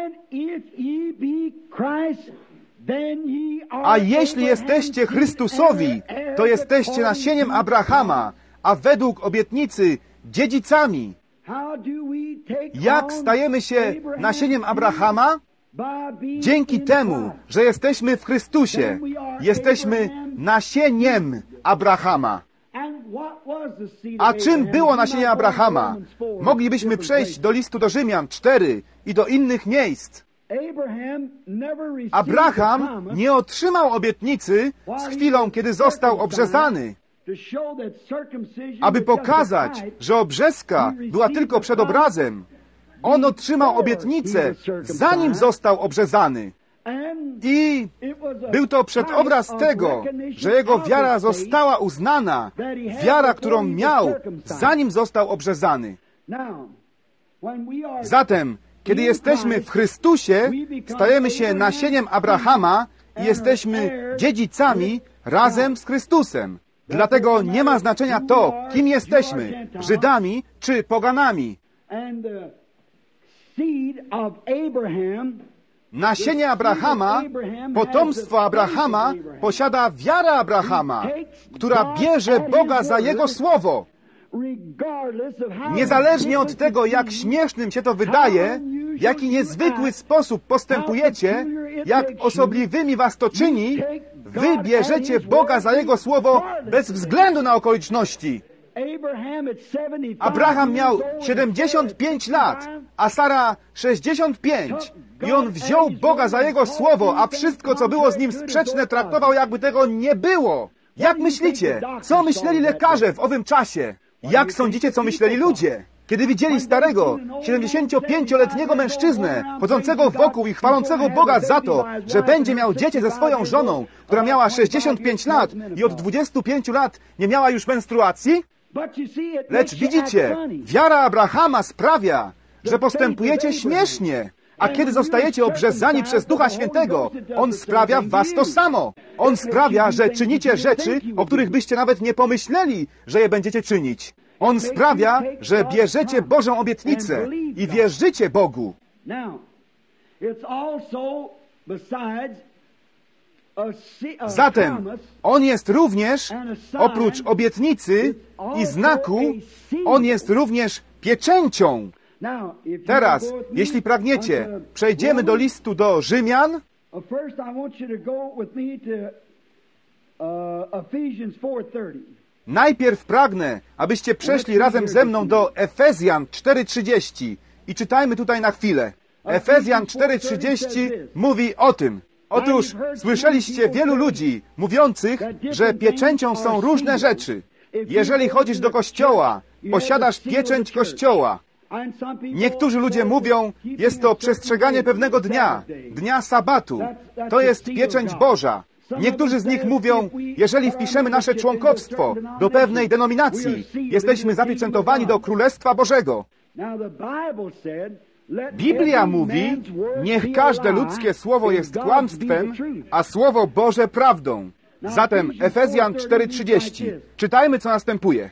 S1: A jeśli jesteście Chrystusowi, to jesteście nasieniem Abrahama, a według obietnicy dziedzicami. Jak stajemy się nasieniem Abrahama? Dzięki temu, że jesteśmy w Chrystusie. Jesteśmy nasieniem Abrahama. A czym było nasienie Abrahama? Moglibyśmy przejść do listu do Rzymian cztery i do innych miejsc. Abraham nie otrzymał obietnicy z chwilą, kiedy został obrzezany. Aby pokazać, że obrzeska była tylko przedobrazem, on otrzymał obietnicę, zanim został obrzezany. I był to przedobraz tego, że jego wiara została uznana, wiara, którą miał, zanim został obrzezany. Zatem, kiedy jesteśmy w Chrystusie, stajemy się nasieniem Abrahama i jesteśmy dziedzicami razem z Chrystusem. Dlatego nie ma znaczenia to, kim jesteśmy, Żydami czy poganami. Nasienie Abrahama, potomstwo Abrahama posiada wiarę Abrahama, która bierze Boga za Jego słowo. Niezależnie od tego, jak śmiesznym się to wydaje, w jaki niezwykły sposób postępujecie, jak osobliwymi was to czyni, wy bierzecie Boga za Jego słowo bez względu na okoliczności. Abraham miał siedemdziesiąt pięć lat, a Sara sześćdziesiąt pięć. I on wziął Boga za Jego słowo, a wszystko, co było z nim sprzeczne, traktował, jakby tego nie było. Jak myślicie? Co myśleli lekarze w owym czasie? Jak sądzicie, co myśleli ludzie? Kiedy widzieli starego, siedemdziesięciopięcioletniego mężczyznę, chodzącego wokół i chwalącego Boga za to, że będzie miał dziecię ze swoją żoną, która miała sześćdziesiąt pięć lat i od dwudziestu pięciu lat nie miała już menstruacji? Lecz widzicie, wiara Abrahama sprawia, że postępujecie śmiesznie. A kiedy zostajecie obrzezani przez Ducha Świętego, On sprawia w was to samo. On sprawia, że czynicie rzeczy, o których byście nawet nie pomyśleli, że je będziecie czynić. On sprawia, że bierzecie Bożą obietnicę i wierzycie Bogu. Zatem On jest również, oprócz obietnicy i znaku, On jest również pieczęcią. Teraz, jeśli pragniecie, przejdziemy do listu do Rzymian. Najpierw pragnę, abyście przeszli razem ze mną do Efezjan cztery trzydzieści i czytajmy tutaj na chwilę. Efezjan cztery trzydzieści mówi o tym. Otóż słyszeliście wielu ludzi mówiących, że pieczęcią są różne rzeczy. Jeżeli chodzisz do kościoła, posiadasz pieczęć kościoła. Niektórzy ludzie mówią, jest to przestrzeganie pewnego dnia, dnia sabatu. To jest pieczęć Boża. Niektórzy z nich mówią, jeżeli wpiszemy nasze członkowstwo do pewnej denominacji, jesteśmy zapieczętowani do Królestwa Bożego. Biblia mówi, niech każde ludzkie słowo jest kłamstwem, a Słowo Boże prawdą. Zatem Efezjan cztery trzydzieści. Czytajmy, co następuje.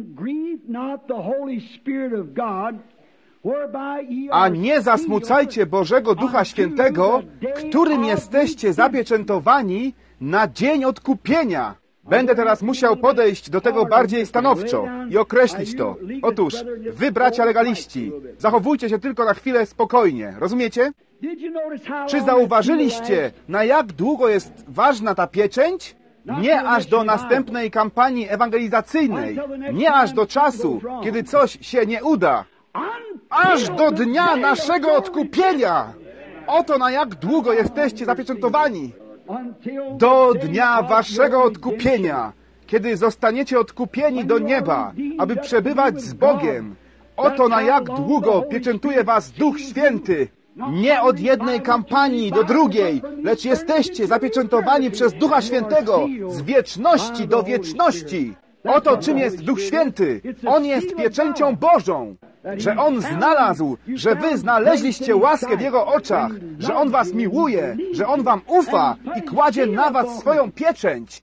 S1: A nie zasmucajcie Bożego Ducha Świętego, którym jesteście zapieczętowani na dzień odkupienia. Będę teraz musiał podejść do tego bardziej stanowczo i określić to. Otóż, wy bracia legaliści, zachowujcie się tylko na chwilę spokojnie. Rozumiecie? Czy zauważyliście, na jak długo jest ważna ta pieczęć? Nie aż do następnej kampanii ewangelizacyjnej, nie aż do czasu, kiedy coś się nie uda. Aż do dnia naszego odkupienia. Oto na jak długo jesteście zapieczętowani. Do dnia waszego odkupienia, kiedy zostaniecie odkupieni do nieba, aby przebywać z Bogiem. Oto na jak długo pieczętuje was Duch Święty. Nie od jednej kampanii do drugiej, lecz jesteście zapieczętowani przez Ducha Świętego z wieczności do wieczności. Oto czym jest Duch Święty. On jest pieczęcią Bożą. Że On znalazł, że wy znaleźliście łaskę w Jego oczach, że On was miłuje, że On wam ufa i kładzie na was swoją pieczęć.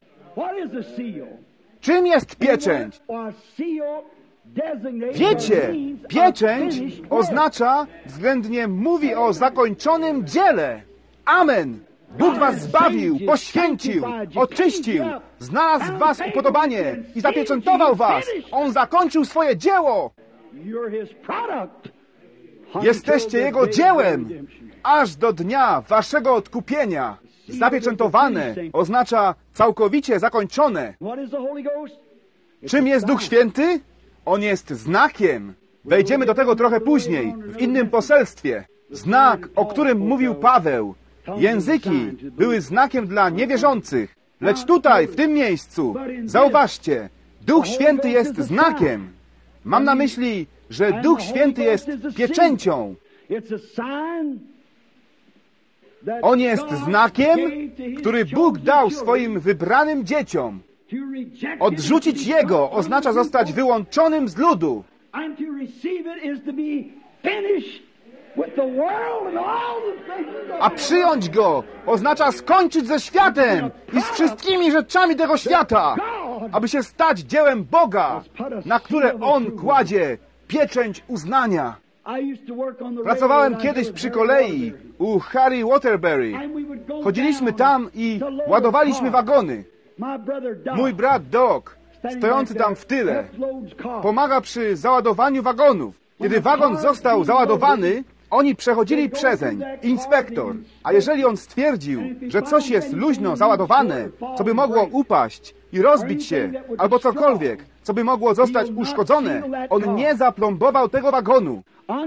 S1: Czym jest pieczęć? Wiecie, pieczęć oznacza, względnie mówi o zakończonym dziele. Amen. Bóg was zbawił, poświęcił, oczyścił, znalazł w was upodobanie i zapieczętował was. On zakończył swoje dzieło. Jesteście Jego dziełem, aż do dnia waszego odkupienia. Zapieczętowane oznacza całkowicie zakończone. Czym jest Duch Święty? On jest znakiem. Wejdziemy do tego trochę później, w innym poselstwie. Znak, o którym mówił Paweł. Języki były znakiem dla niewierzących. Lecz tutaj, w tym miejscu, zauważcie, Duch Święty jest znakiem. Mam na myśli, że Duch Święty jest pieczęcią. On jest znakiem, który Bóg dał swoim wybranym dzieciom. Odrzucić Jego oznacza zostać wyłączonym z ludu. A przyjąć Go oznacza skończyć ze światem i z wszystkimi rzeczami tego świata, aby się stać dziełem Boga, na które On kładzie pieczęć uznania. Pracowałem kiedyś przy kolei u Harry Waterbury. Chodziliśmy tam i ładowaliśmy wagony. Mój brat Doc, stojący tam w tyle, pomaga przy załadowaniu wagonów. Kiedy wagon został załadowany, oni przechodzili przezeń, inspektor. A jeżeli on stwierdził, że coś jest luźno załadowane, co by mogło upaść i rozbić się, albo cokolwiek, co by mogło zostać uszkodzone, on nie zaplombował tego wagonu.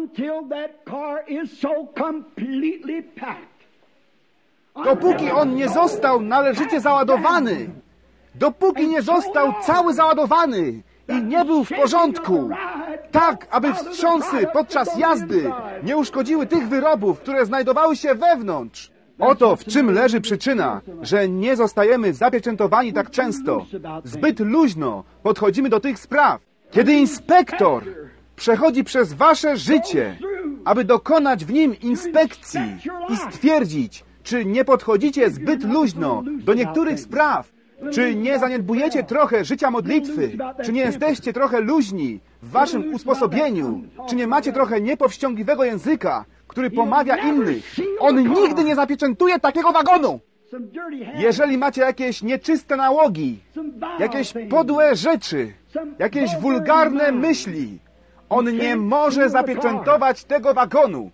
S1: Dopóki on nie został należycie załadowany, dopóki nie został cały załadowany i nie był w porządku, tak, aby wstrząsy podczas jazdy nie uszkodziły tych wyrobów, które znajdowały się wewnątrz. Oto w czym leży przyczyna, że nie zostajemy zapieczętowani tak często. Zbyt luźno podchodzimy do tych spraw. Kiedy inspektor przechodzi przez wasze życie, aby dokonać w nim inspekcji i stwierdzić, czy nie podchodzicie zbyt luźno do niektórych spraw, czy nie zaniedbujecie trochę życia modlitwy, czy nie jesteście trochę luźni w waszym usposobieniu, czy nie macie trochę niepowściągliwego języka, który pomawia innych. On nigdy nie zapieczętuje takiego wagonu. Jeżeli macie jakieś nieczyste nałogi, jakieś podłe rzeczy, jakieś wulgarne myśli, on nie może zapieczętować tego wagonu.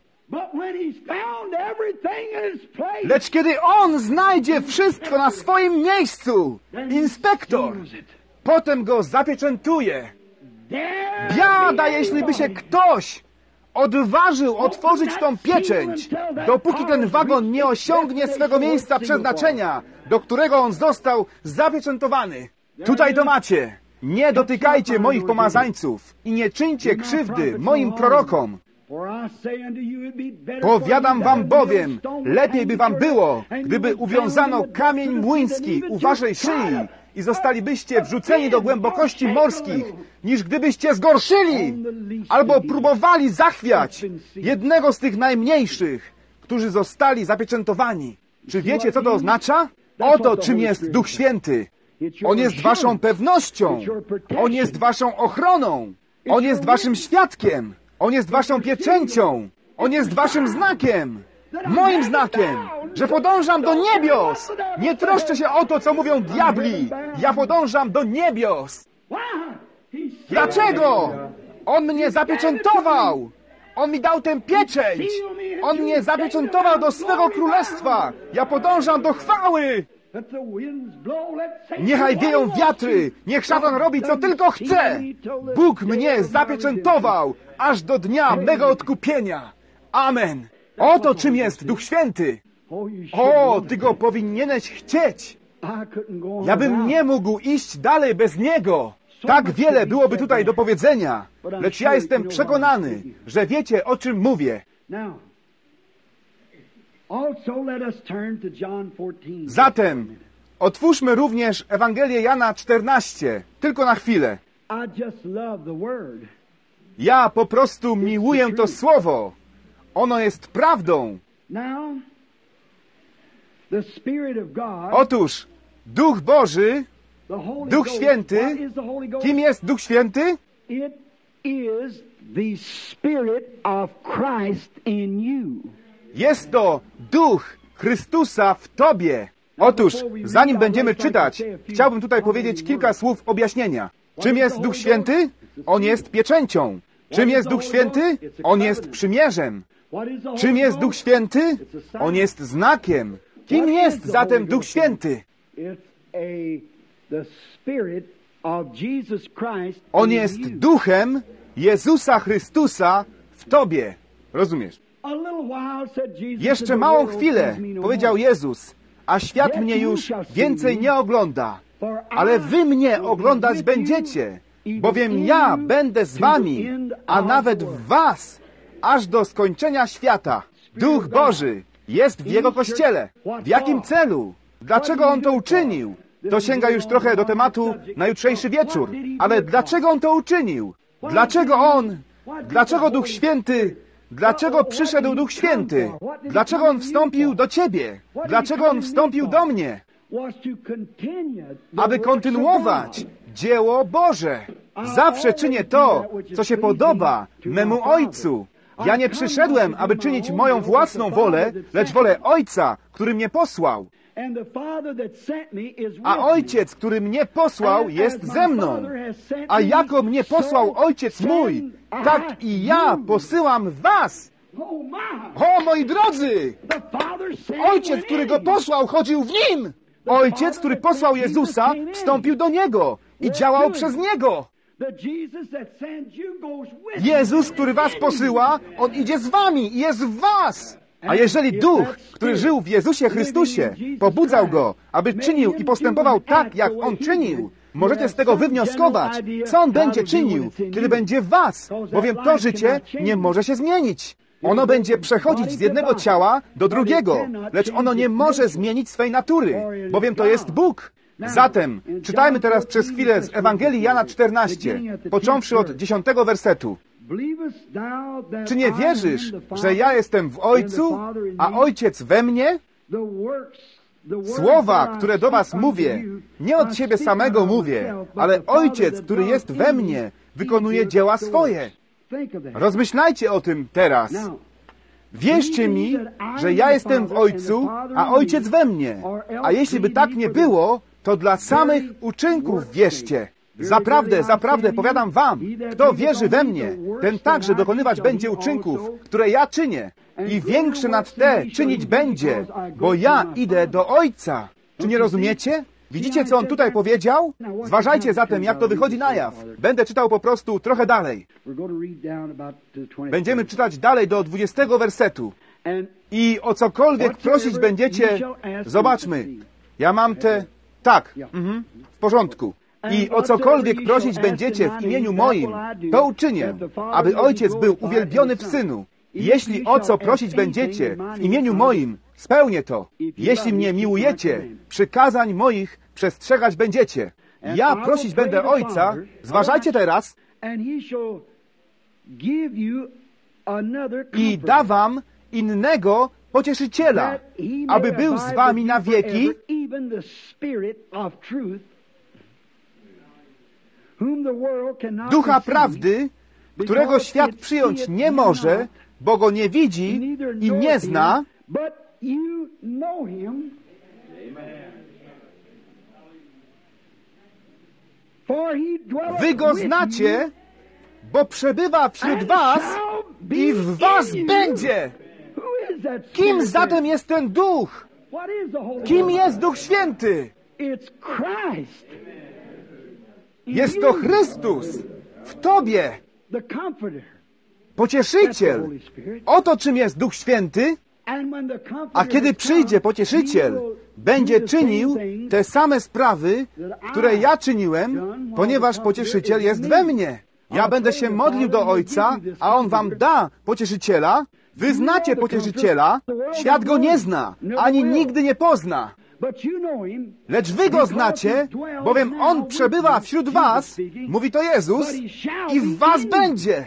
S1: Lecz kiedy on znajdzie wszystko na swoim miejscu, inspektor, potem go zapieczętuje. Biada, jeśli by się ktoś odważył otworzyć tą pieczęć, dopóki ten wagon nie osiągnie swego miejsca przeznaczenia, do którego on został zapieczętowany. Tutaj to macie. Nie dotykajcie moich pomazańców i nie czyńcie krzywdy moim prorokom. Powiadam wam bowiem, lepiej by wam było, gdyby uwiązano kamień młyński u waszej szyi i zostalibyście wrzuceni do głębokości morskich, niż gdybyście zgorszyli albo próbowali zachwiać jednego z tych najmniejszych, którzy zostali zapieczętowani. Czy wiecie, co to oznacza? Oto czym jest Duch Święty. On jest waszą pewnością. On jest waszą ochroną. On jest waszym świadkiem. On jest waszą pieczęcią. On jest waszym znakiem. Moim znakiem, że podążam do niebios. Nie troszczę się o to, co mówią diabli. Ja podążam do niebios. Dlaczego? On mnie zapieczętował. On mi dał tę pieczęć. On mnie zapieczętował do swego królestwa. Ja podążam do chwały. Niechaj wieją wiatry. Niech szatan robi, co tylko chce. Bóg mnie zapieczętował aż do dnia mego odkupienia. Amen. Oto czym jest Duch Święty. O, ty go powinieneś chcieć. Ja bym nie mógł iść dalej bez niego. Tak wiele byłoby tutaj do powiedzenia, lecz ja jestem przekonany, że wiecie, o czym mówię. Zatem otwórzmy również Ewangelię Jana czternaście, tylko na chwilę. Ja po prostu miłuję to słowo. Ono jest prawdą. Otóż Duch Boży, Duch Święty, kim jest Duch Święty? Jest to Duch Chrystusa w Tobie. Otóż, zanim będziemy czytać, chciałbym tutaj powiedzieć kilka słów objaśnienia. Czym jest Duch Święty? On jest pieczęcią. Czym jest Duch Święty? On jest przymierzem. Czym jest Duch Święty? On jest znakiem. Kim jest zatem Duch Święty? On jest Duchem Jezusa Chrystusa w Tobie. Rozumiesz? Jeszcze małą chwilę, powiedział Jezus, a świat mnie już więcej nie ogląda, ale wy mnie oglądać będziecie, bowiem ja będę z wami, a nawet w was, aż do skończenia świata. Duch Boży jest w Jego Kościele. W jakim celu? Dlaczego On to uczynił? To sięga już trochę do tematu na jutrzejszy wieczór. Ale dlaczego On to uczynił? Dlaczego On? Dlaczego Duch Święty? Dlaczego przyszedł Duch Święty? Dlaczego On wstąpił do Ciebie? Dlaczego On wstąpił do mnie? Aby kontynuować dzieło Boże. Zawsze czynię to, co się podoba memu Ojcu. Ja nie przyszedłem, aby czynić moją własną wolę, lecz wolę Ojca, który mnie posłał. A Ojciec, który mnie posłał, jest ze mną. A jako mnie posłał Ojciec mój, tak i ja posyłam was. O, moi drodzy! Ojciec, który go posłał, chodził w nim. Ojciec, który posłał Jezusa, wstąpił do Niego i działał przez Niego. Jezus, który was posyła, On idzie z wami i jest w was. A jeżeli Duch, który żył w Jezusie Chrystusie, pobudzał Go, aby czynił i postępował tak, jak On czynił, możecie z tego wywnioskować, co On będzie czynił, kiedy będzie w was, bowiem to życie nie może się zmienić. Ono będzie przechodzić z jednego ciała do drugiego, lecz ono nie może zmienić swej natury, bowiem to jest Bóg. Zatem czytajmy teraz przez chwilę z Ewangelii Jana czternaście, począwszy od dziesiątego wersetu. Czy nie wierzysz, że ja jestem w Ojcu, a Ojciec we mnie? Słowa, które do was mówię, nie od siebie samego mówię, ale Ojciec, który jest we mnie, wykonuje dzieła swoje. Rozmyślajcie o tym teraz. Wierzcie mi, że ja jestem w Ojcu, a Ojciec we mnie. A jeśli by tak nie było, to dla samych uczynków wierzcie. Zaprawdę, zaprawdę powiadam wam, kto wierzy we mnie, ten także dokonywać będzie uczynków, które ja czynię. I większe nad te czynić będzie, bo ja idę do Ojca. Czy nie rozumiecie? Widzicie, co on tutaj powiedział? Zważajcie zatem, jak to wychodzi na jaw. Będę czytał po prostu trochę dalej. Będziemy czytać dalej do dwudziestego wersetu. I o cokolwiek prosić będziecie, zobaczmy. Ja mam te... Tak, mhm, w porządku. I o cokolwiek prosić będziecie w imieniu moim, to uczynię, aby Ojciec był uwielbiony w Synu. Jeśli o co prosić będziecie w imieniu moim, spełnię to. Jeśli mnie miłujecie, przykazań moich przestrzegać będziecie. Ja prosić będę Ojca, zważajcie teraz, i da wam innego Pocieszyciela, aby był z wami na wieki, Ducha Prawdy, którego świat przyjąć nie może, bo go nie widzi i nie zna, wy go znacie, bo przebywa wśród was i w was będzie. Kim zatem jest ten Duch? Kim jest Duch Święty? Jest to Chrystus w Tobie. Pocieszyciel. Oto czym jest Duch Święty. A kiedy przyjdzie Pocieszyciel, będzie czynił te same sprawy, które ja czyniłem, ponieważ Pocieszyciel jest we mnie. Ja będę się modlił do Ojca, a On wam da Pocieszyciela. Wy znacie Pocieszyciela, świat go nie zna, ani nigdy nie pozna. Lecz wy go znacie, bowiem On przebywa wśród was, mówi to Jezus, i w was będzie.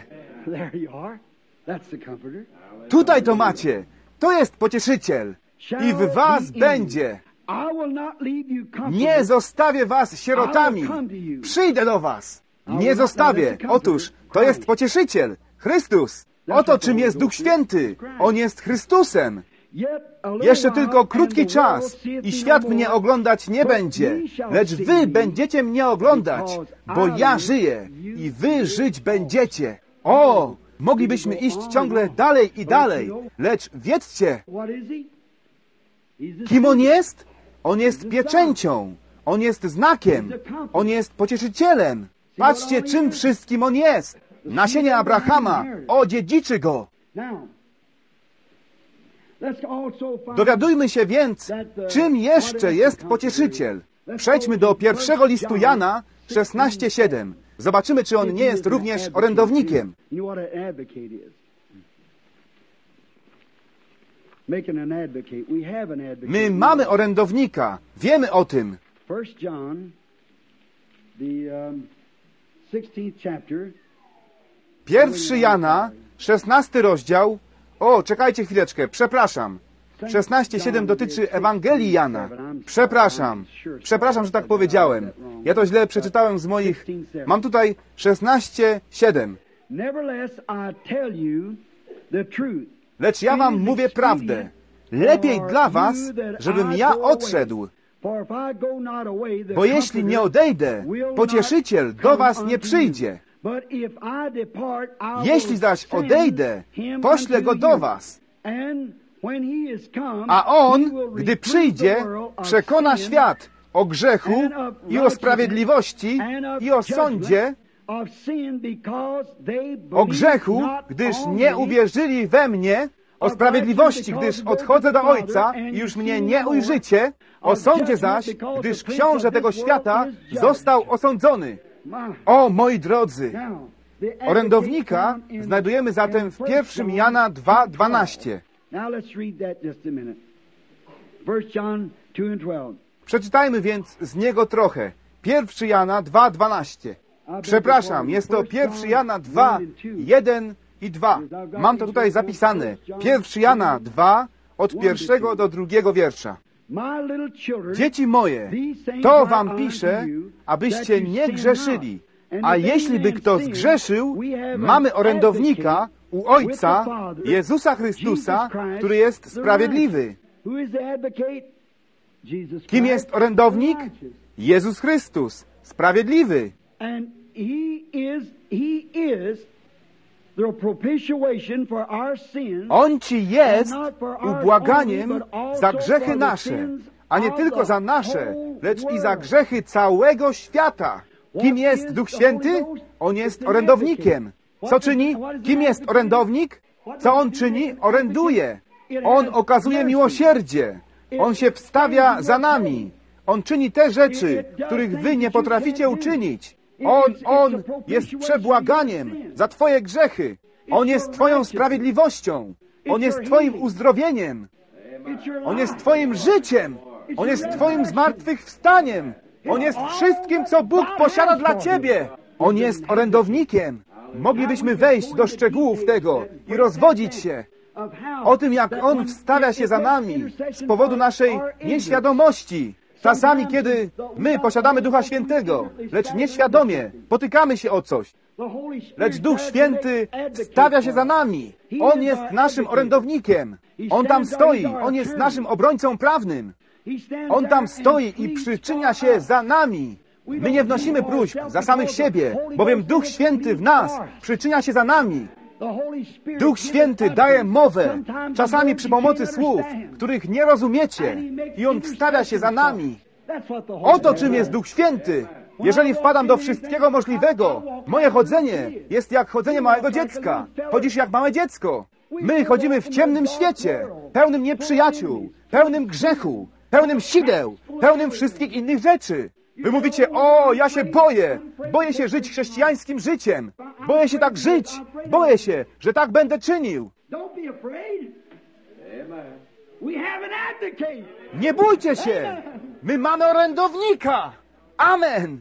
S1: Tutaj to macie. To jest Pocieszyciel. I w was będzie. Nie zostawię was sierotami. Przyjdę do was. Nie zostawię. Otóż to jest Pocieszyciel, Chrystus. Oto czym jest Duch Święty. On jest Chrystusem. Jeszcze tylko krótki czas i świat mnie oglądać nie będzie, lecz wy będziecie mnie oglądać, bo ja żyję i wy żyć będziecie. O, moglibyśmy iść ciągle dalej i dalej, lecz wiedzcie, kim On jest? On jest pieczęcią, On jest znakiem, On jest Pocieszycielem. Patrzcie, czym wszystkim On jest. Nasienie Abrahama odziedziczy go. Dowiadujmy się więc, czym jeszcze jest Pocieszyciel. Przejdźmy do pierwszego listu Jana szesnaście siedem. Zobaczymy, czy on nie jest również orędownikiem. My mamy orędownika. Wiemy o tym. Pierwszy Jana, szesnasty rozdział. O, czekajcie chwileczkę, przepraszam. szesnaście siedem dotyczy Ewangelii Jana. Przepraszam. Przepraszam, że tak powiedziałem. Ja to źle przeczytałem z moich... Mam tutaj szesnaście siedem. Lecz ja wam mówię prawdę. Lepiej dla was, żebym ja odszedł. Bo jeśli nie odejdę, Pocieszyciel do was nie przyjdzie. Jeśli zaś odejdę, poślę go do was. A On, gdy przyjdzie, przekona świat o grzechu i o sprawiedliwości i o sądzie, o grzechu, gdyż nie uwierzyli we mnie, o sprawiedliwości, gdyż odchodzę do Ojca i już mnie nie ujrzycie, o sądzie zaś, gdyż książę tego świata został osądzony. O, moi drodzy, orędownika znajdujemy zatem w pierwszym Jana dwa dwanaście. Przeczytajmy więc z niego trochę. pierwszy Jana dwa dwanaście. Przepraszam, jest to pierwszy Jana dwa jeden i dwa. Mam to tutaj zapisane. pierwszy Jana dwa od pierwszego do drugiego wiersza. Dzieci moje, to wam piszę, abyście nie grzeszyli. A jeśli by kto zgrzeszył, mamy orędownika u Ojca, Jezusa Chrystusa, który jest sprawiedliwy. Kim jest orędownik? Jezus Chrystus, sprawiedliwy. On Ci jest ubłaganiem za grzechy nasze, a nie tylko za nasze, lecz i za grzechy całego świata. Kim jest Duch Święty? On jest orędownikiem. Co czyni? Kim jest orędownik? Co on czyni? Oręduje. On okazuje miłosierdzie. On się wstawia za nami. On czyni te rzeczy, których wy nie potraficie uczynić. On, On jest przebłaganiem za twoje grzechy. On jest twoją sprawiedliwością. On jest twoim uzdrowieniem. On jest twoim życiem. On jest twoim zmartwychwstaniem. On jest wszystkim, co Bóg posiada dla ciebie. On jest orędownikiem. Moglibyśmy wejść do szczegółów tego i rozwodzić się o tym, jak On wstawia się za nami z powodu naszej nieświadomości. Czasami, kiedy my posiadamy Ducha Świętego, lecz nieświadomie potykamy się o coś. Lecz Duch Święty wstawia się za nami. On jest naszym orędownikiem. On tam stoi. On jest naszym obrońcą prawnym. On tam stoi i przyczynia się za nami. My nie wnosimy próśb za samych siebie, bowiem Duch Święty w nas przyczynia się za nami. Duch Święty daje mowę, czasami przy pomocy słów, których nie rozumiecie, i On wstawia się za nami. Oto czym jest Duch Święty. Jeżeli wpadam do wszystkiego możliwego, moje chodzenie jest jak chodzenie małego dziecka. Chodzisz jak małe dziecko. My chodzimy w ciemnym świecie, pełnym nieprzyjaciół, pełnym grzechu, pełnym sideł, pełnym wszystkich innych rzeczy. Wy mówicie, o, ja się boję, boję się żyć chrześcijańskim życiem, boję się tak żyć, boję się, że tak będę czynił. Nie bójcie się, my mamy orędownika. Amen.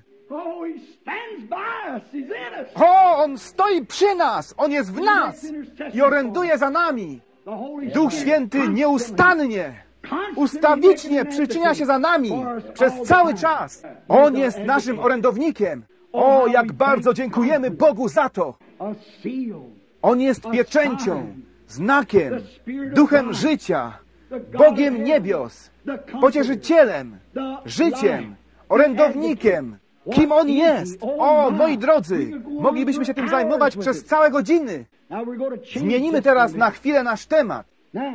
S1: O, On stoi przy nas, On jest w nas i oręduje za nami. Duch Święty nieustannie, ustawicznie przyczynia się za nami przez cały czas. On jest naszym orędownikiem. O, jak bardzo dziękujemy Bogu za to. On jest pieczęcią, znakiem, duchem życia, Bogiem niebios, pocieszycielem, życiem, orędownikiem. Kim On jest? O, moi drodzy, moglibyśmy się tym zajmować przez całe godziny. Zmienimy teraz na chwilę nasz temat.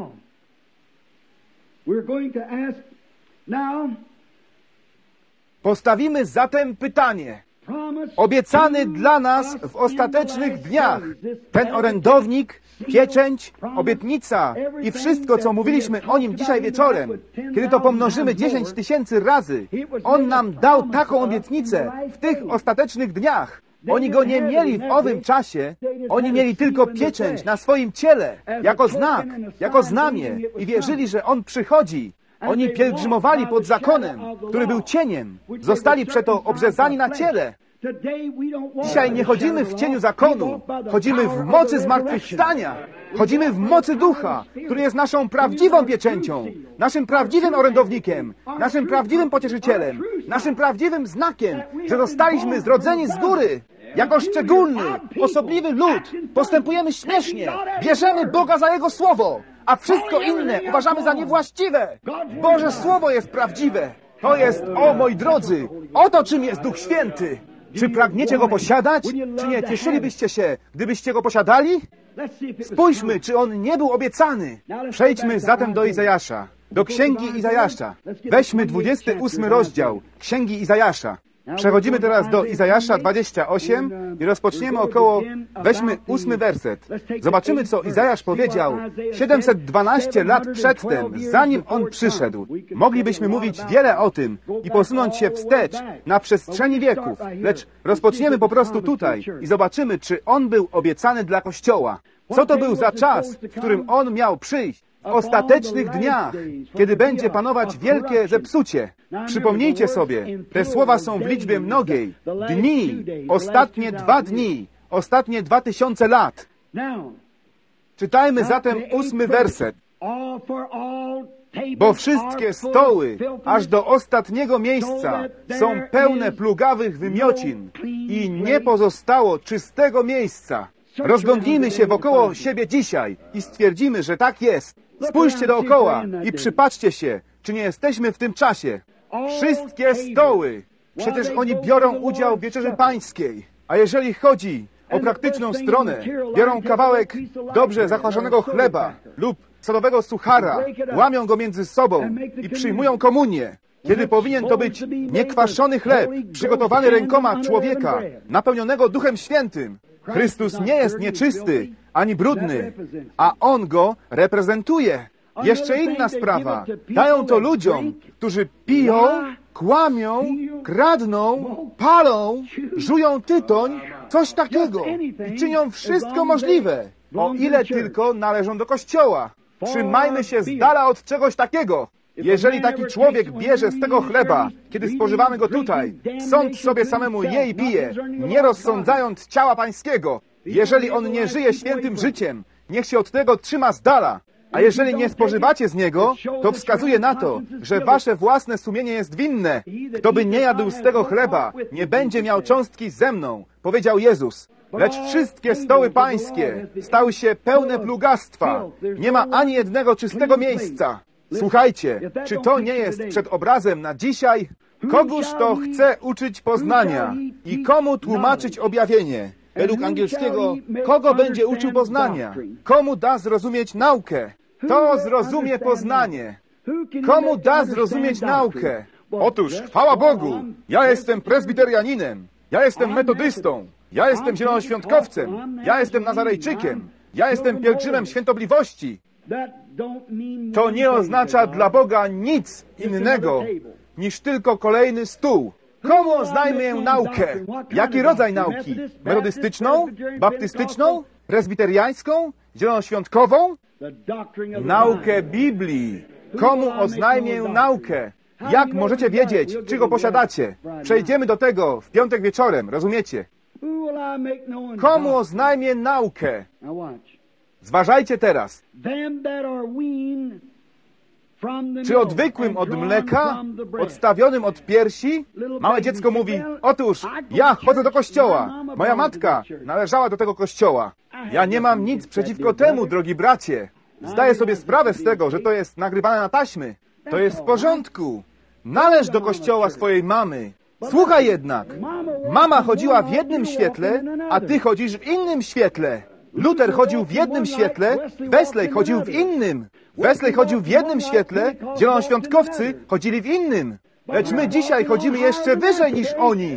S1: Postawimy zatem pytanie. Obiecany dla nas w ostatecznych dniach ten orędownik, pieczęć, obietnica i wszystko, co mówiliśmy o Nim dzisiaj wieczorem, kiedy to pomnożymy dziesięć tysięcy razy, On nam dał taką obietnicę w tych ostatecznych dniach. Oni Go nie mieli w owym czasie, oni mieli tylko pieczęć na swoim ciele, jako znak, jako znamię i wierzyli, że On przychodzi. Oni pielgrzymowali pod zakonem, który był cieniem. Zostali przeto obrzezani na ciele. Dzisiaj nie chodzimy w cieniu zakonu, chodzimy w mocy zmartwychwstania. Chodzimy w mocy Ducha, który jest naszą prawdziwą pieczęcią, naszym prawdziwym orędownikiem, naszym prawdziwym pocieszycielem, naszym prawdziwym znakiem, że zostaliśmy zrodzeni z góry. Jako szczególny, osobliwy lud postępujemy śmiesznie, bierzemy Boga za Jego Słowo, a wszystko inne uważamy za niewłaściwe. Boże Słowo jest prawdziwe. To jest, o moi drodzy, oto czym jest Duch Święty. Czy pragniecie Go posiadać? Czy nie cieszylibyście się, gdybyście Go posiadali? Spójrzmy, czy On nie był obiecany. Przejdźmy zatem do Izajasza, do Księgi Izajasza. Weźmy dwudziesty ósmy rozdział Księgi Izajasza. Przechodzimy teraz do Izajasza dwadzieścia osiem i rozpoczniemy około, weźmy ósmy werset. Zobaczymy, co Izajasz powiedział siedemset dwanaście lat przedtem, zanim on przyszedł. Moglibyśmy mówić wiele o tym i posunąć się wstecz na przestrzeni wieków, lecz rozpoczniemy po prostu tutaj i zobaczymy, czy on był obiecany dla Kościoła. Co to był za czas, w którym on miał przyjść? W ostatecznych dniach, kiedy będzie panować wielkie zepsucie. Przypomnijcie sobie, te słowa są w liczbie mnogiej. Dni, ostatnie dwa dni, ostatnie dwa tysiące lat. Czytajmy zatem ósmy werset. Bo wszystkie stoły, aż do ostatniego miejsca, są pełne plugawych wymiocin i nie pozostało czystego miejsca. Rozglądnijmy się wokoło siebie dzisiaj i stwierdzimy, że tak jest. Spójrzcie dookoła i przypatrzcie się, czy nie jesteśmy w tym czasie. Wszystkie stoły. Przecież oni biorą udział w Wieczerzy Pańskiej. A jeżeli chodzi o praktyczną stronę, biorą kawałek dobrze zakwaszonego chleba lub solowego suchara, łamią go między sobą i przyjmują komunię. Kiedy powinien to być niekwaszony chleb, przygotowany rękoma człowieka, napełnionego Duchem Świętym. Chrystus nie jest nieczysty, ani brudny, a On go reprezentuje. Jeszcze inna sprawa. Dają to ludziom, którzy piją, kłamią, kradną, palą, żują tytoń, coś takiego. I czynią wszystko możliwe, o ile tylko należą do Kościoła. Trzymajmy się z dala od czegoś takiego. Jeżeli taki człowiek bierze z tego chleba, kiedy spożywamy go tutaj, sąd sobie samemu je i pije, nie rozsądzając ciała pańskiego. Jeżeli on nie żyje świętym życiem, niech się od tego trzyma z dala. A jeżeli nie spożywacie z niego, to wskazuje na to, że wasze własne sumienie jest winne. Kto by nie jadł z tego chleba, nie będzie miał cząstki ze mną, powiedział Jezus. Lecz wszystkie stoły pańskie stały się pełne plugastwa. Nie ma ani jednego czystego miejsca. Słuchajcie, czy to nie jest przedobrazem na dzisiaj? Kogóż to chce uczyć poznania i komu tłumaczyć objawienie? Według angielskiego, kogo będzie uczył poznania? Komu da zrozumieć naukę? To zrozumie poznanie. Komu da zrozumieć naukę? Otóż, chwała Bogu, ja jestem prezbiterianinem, ja jestem metodystą, ja jestem zielonoświątkowcem, ja jestem Nazarejczykiem, ja jestem pielgrzymem świętobliwości. To nie oznacza dla Boga nic innego niż tylko kolejny stół. Komu oznajmię naukę? Jaki rodzaj nauki? Metodystyczną? Baptystyczną? Prezbiteriańską? Zielonoświątkową? Naukę Biblii. Komu oznajmię naukę? Jak możecie wiedzieć, czy go posiadacie? Przejdziemy do tego w piątek wieczorem, rozumiecie? Komu oznajmię naukę? Zważajcie teraz. Czy odwykłym od mleka, odstawionym od piersi? Małe dziecko mówi, otóż ja chodzę do kościoła. Moja matka należała do tego kościoła. Ja nie mam nic przeciwko temu, drogi bracie. Zdaję sobie sprawę z tego, że to jest nagrywane na taśmy. To jest w porządku. Należ do kościoła swojej mamy. Słuchaj jednak. Mama chodziła w jednym świetle, a ty chodzisz w innym świetle. Luther chodził w jednym świetle, Wesley chodził w innym. Wesley chodził w jednym świetle, zielonoświątkowcy chodzili w innym. Lecz my dzisiaj chodzimy jeszcze wyżej niż oni.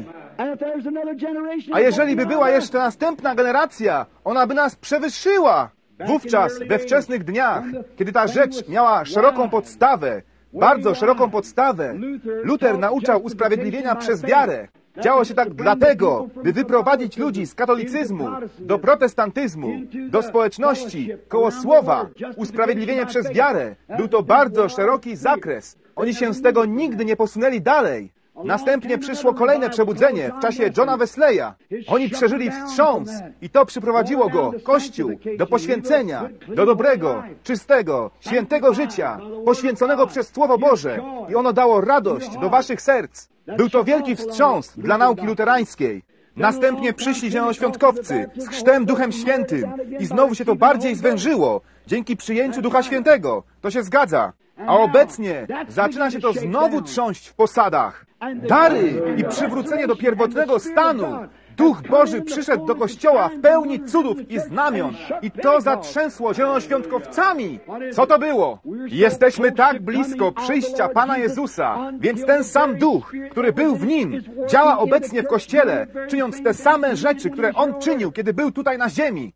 S1: A jeżeli by była jeszcze następna generacja, ona by nas przewyższyła. Wówczas, we wczesnych dniach, kiedy ta rzecz miała szeroką podstawę, bardzo szeroką podstawę, Luther nauczał usprawiedliwienia przez wiarę. Działo się tak dlatego, by wyprowadzić ludzi z katolicyzmu do protestantyzmu, do społeczności, koło słowa. Usprawiedliwienie przez wiarę. Był to bardzo szeroki zakres. Oni się z tego nigdy nie posunęli dalej. Następnie przyszło kolejne przebudzenie w czasie Johna Wesleya. Oni przeżyli wstrząs i to przyprowadziło go, Kościół, do poświęcenia, do dobrego, czystego, świętego życia, poświęconego przez Słowo Boże i ono dało radość do waszych serc. Był to wielki wstrząs dla nauki luterańskiej. Następnie przyszli zielonoświątkowcy z chrztem Duchem Świętym i znowu się to bardziej zwężyło dzięki przyjęciu Ducha Świętego. To się zgadza. A obecnie zaczyna się to znowu trząść w posadach. Dary i przywrócenie do pierwotnego stanu. Duch Boży przyszedł do Kościoła w pełni cudów i znamion i to zatrzęsło zielonoświątkowcami. Co to było? Jesteśmy tak blisko przyjścia Pana Jezusa, więc ten sam Duch, który był w Nim, działa obecnie w Kościele, czyniąc te same rzeczy, które On czynił, kiedy był tutaj na ziemi.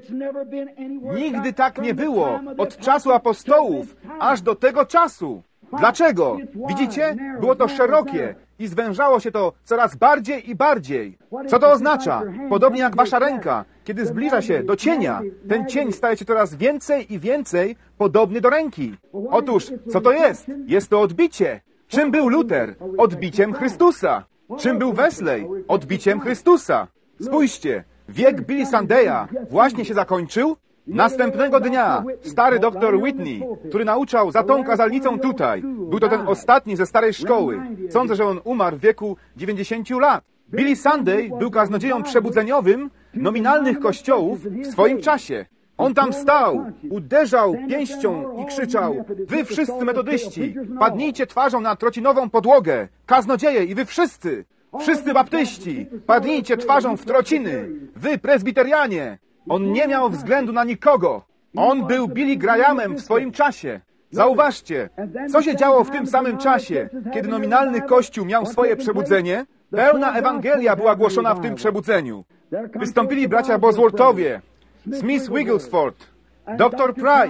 S1: Nigdy tak nie było od czasu apostołów aż do tego czasu. Dlaczego? Widzicie? Było to szerokie i zwężało się to coraz bardziej i bardziej. Co to oznacza? Podobnie jak wasza ręka. Kiedy zbliża się do cienia, ten cień staje się coraz więcej i więcej podobny do ręki. Otóż, co to jest? Jest to odbicie. Czym był Luther? Odbiciem Chrystusa. Czym był Wesley? Odbiciem Chrystusa. Spójrzcie, wiek Billy Sundeya właśnie się zakończył. Następnego dnia stary doktor Whitney, który nauczał za tą kazalnicą tutaj, był to ten ostatni ze starej szkoły. Sądzę, że on umarł w wieku dziewięćdziesięciu lat. Billy Sunday był kaznodzieją przebudzeniowym nominalnych kościołów w swoim czasie. On tam stał, uderzał pięścią i krzyczał: wy wszyscy metodyści, padnijcie twarzą na trocinową podłogę, kaznodzieje i wy wszyscy, wszyscy baptyści, padnijcie twarzą w trociny, wy prezbiterianie. On nie miał względu na nikogo. On był Billy Grahamem w swoim czasie. Zauważcie, co się działo w tym samym czasie, kiedy nominalny Kościół miał swoje przebudzenie. Pełna Ewangelia była głoszona w tym przebudzeniu. Wystąpili bracia Bosworthowie, Smith Wigglesworth, doktor Price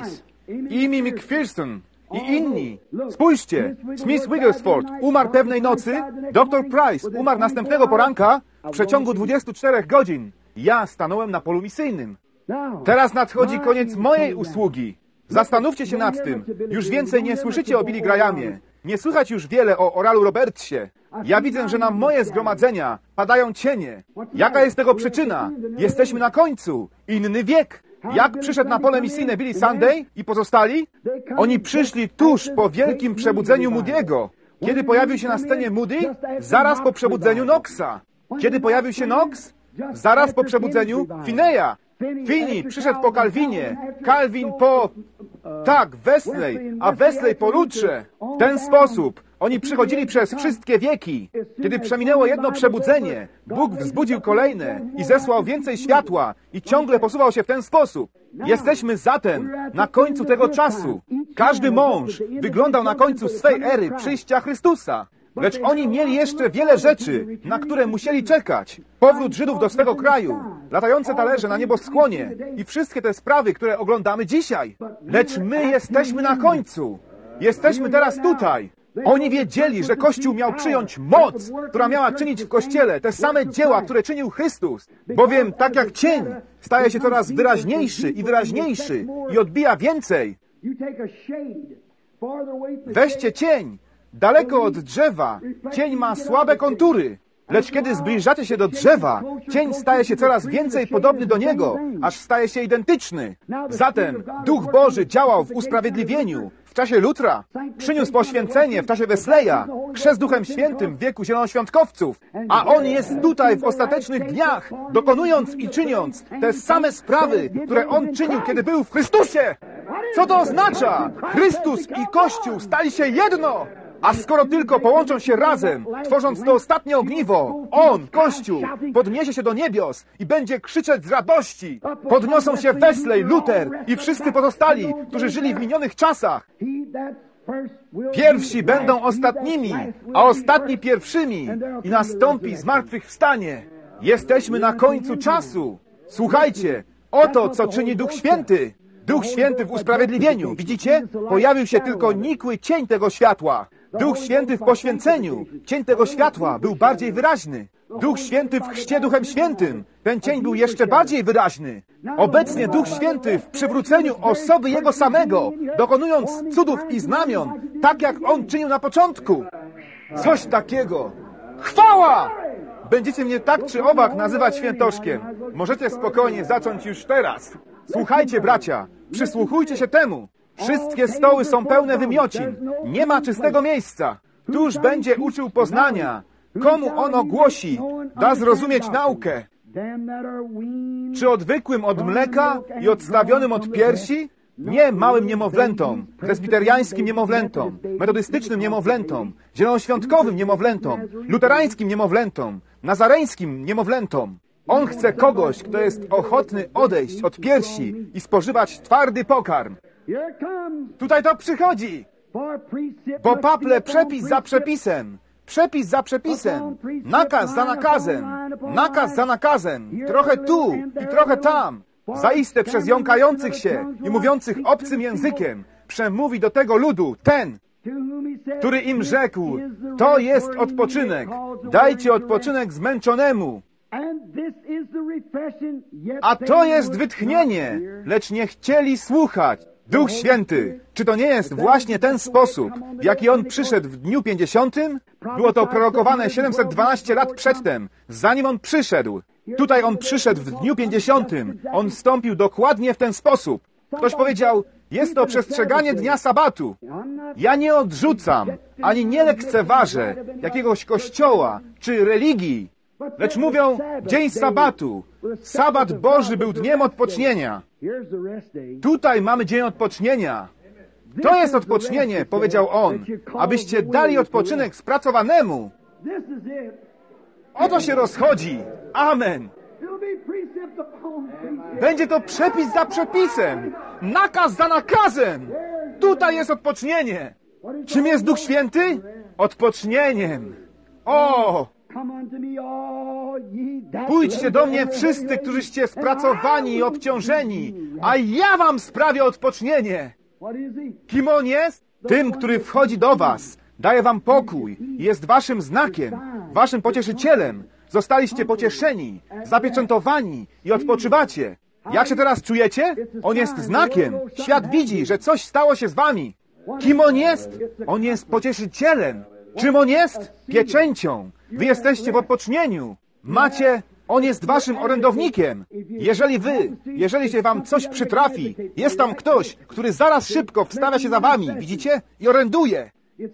S1: Amy McPherson i inni. Spójrzcie, Smith Wigglesworth umarł pewnej nocy, doktor Price umarł następnego poranka w przeciągu dwudziestu czterech godzin. Ja stanąłem na polu misyjnym. Teraz nadchodzi koniec mojej usługi. Zastanówcie się nad tym. Już więcej nie słyszycie o Billy Grahamie. Nie słychać już wiele o Oralu Robertsie. Ja widzę, że na moje zgromadzenia padają cienie. Jaka jest tego przyczyna? Jesteśmy na końcu. Inny wiek. Jak przyszedł na pole misyjne Billy Sunday i pozostali? Oni przyszli tuż po wielkim przebudzeniu Moody'ego. Kiedy pojawił się na scenie Moody? Zaraz po przebudzeniu Knoxa. Kiedy pojawił się Knox? Zaraz po przebudzeniu Finney'a. Finney przyszedł po Calvinie, Calvin po... Tak, Wesley, a Wesley po Lutrze. W ten sposób oni przychodzili przez wszystkie wieki. Kiedy przeminęło jedno przebudzenie, Bóg wzbudził kolejne i zesłał więcej światła i ciągle posuwał się w ten sposób. Jesteśmy zatem na końcu tego czasu. Każdy mąż wyglądał na końcu swej ery przyjścia Chrystusa. Lecz oni mieli jeszcze wiele rzeczy, na które musieli czekać. Powrót Żydów do swego kraju, latające talerze na nieboskłonie i wszystkie te sprawy, które oglądamy dzisiaj. Lecz my jesteśmy na końcu. Jesteśmy teraz tutaj. Oni wiedzieli, że Kościół miał przyjąć moc, która miała czynić w Kościele te same dzieła, które czynił Chrystus. Bowiem tak jak cień staje się coraz wyraźniejszy i wyraźniejszy i odbija więcej. Weźcie cień. Daleko od drzewa cień ma słabe kontury, lecz kiedy zbliżacie się do drzewa, cień staje się coraz więcej podobny do niego, aż staje się identyczny. Zatem Duch Boży działał w usprawiedliwieniu w czasie Lutra, przyniósł poświęcenie w czasie Wesleya, chrzest Duchem Świętym w wieku zielonoświątkowców, a On jest tutaj w ostatecznych dniach, dokonując i czyniąc te same sprawy, które On czynił, kiedy był w Chrystusie. Co to oznacza? Chrystus i Kościół stali się jedno! A skoro tylko połączą się razem, tworząc to ostatnie ogniwo, On, Kościół, podniesie się do niebios i będzie krzyczeć z radości. Podniosą się Wesley, Luther i wszyscy pozostali, którzy żyli w minionych czasach. Pierwsi będą ostatnimi, a ostatni pierwszymi i nastąpi zmartwychwstanie. Jesteśmy na końcu czasu. Słuchajcie, oto co czyni Duch Święty. Duch Święty w usprawiedliwieniu. Widzicie? Pojawił się tylko nikły cień tego światła. Duch Święty w poświęceniu. Cień tego światła był bardziej wyraźny. Duch Święty w chrzcie Duchem Świętym. Ten cień był jeszcze bardziej wyraźny. Obecnie Duch Święty w przywróceniu osoby Jego samego, dokonując cudów i znamion, tak jak On czynił na początku. Coś takiego. Chwała! Będziecie mnie tak czy owak nazywać świętoszkiem. Możecie spokojnie zacząć już teraz. Słuchajcie, bracia, przysłuchujcie się temu. Wszystkie stoły są pełne wymiocin. Nie ma czystego miejsca. Któż będzie uczył poznania? Komu ono głosi? Da zrozumieć naukę. Czy odwykłym od mleka i odstawionym od piersi? Nie małym niemowlętom, presbiteriańskim niemowlętom, metodystycznym niemowlętom, zielonoświątkowym niemowlętom, luterańskim niemowlętom, nazareńskim niemowlętom. On chce kogoś, kto jest ochotny odejść od piersi i spożywać twardy pokarm. Tutaj to przychodzi, bo paple przepis za przepisem, przepis za przepisem, nakaz za nakazem, nakaz za nakazem, trochę tu i trochę tam. Zaiste przez jąkających się i mówiących obcym językiem przemówi do tego ludu ten, który im rzekł, to jest odpoczynek, dajcie odpoczynek zmęczonemu. A to jest wytchnienie, lecz nie chcieli słuchać. Duch Święty, czy to nie jest właśnie ten sposób, w jaki On przyszedł w dniu pięćdziesiątym? Było to prorokowane siedemset dwanaście lat przedtem, zanim On przyszedł. Tutaj On przyszedł w dniu pięćdziesiątym. On wstąpił dokładnie w ten sposób. Ktoś powiedział, jest to przestrzeganie dnia sabatu. Ja nie odrzucam, ani nie lekceważę jakiegoś kościoła czy religii, lecz mówią, dzień sabatu. Sabat Boży był dniem odpocznienia. Tutaj mamy dzień odpocznienia. To jest odpocznienie, powiedział On, abyście dali odpoczynek spracowanemu. O to się rozchodzi. Amen. Będzie to przepis za przepisem, nakaz za nakazem. Tutaj jest odpocznienie. Czym jest Duch Święty? Odpocznieniem. O! Pójdźcie do mnie wszyscy, którzyście spracowani i obciążeni, a ja wam sprawię odpocznienie. Kim On jest? Tym, który wchodzi do was, daje wam pokój, jest waszym znakiem, waszym pocieszycielem. Zostaliście pocieszeni, zapieczętowani i odpoczywacie. Jak się teraz czujecie? On jest znakiem. Świat widzi, że coś stało się z wami. Kim On jest? On jest pocieszycielem. Czym On jest? Pieczęcią. Wy jesteście w odpocznieniu. Macie... On jest waszym orędownikiem. Jeżeli wy, jeżeli się wam coś przytrafi, jest tam ktoś, który zaraz szybko wstawia się za wami, widzicie? I oręduje.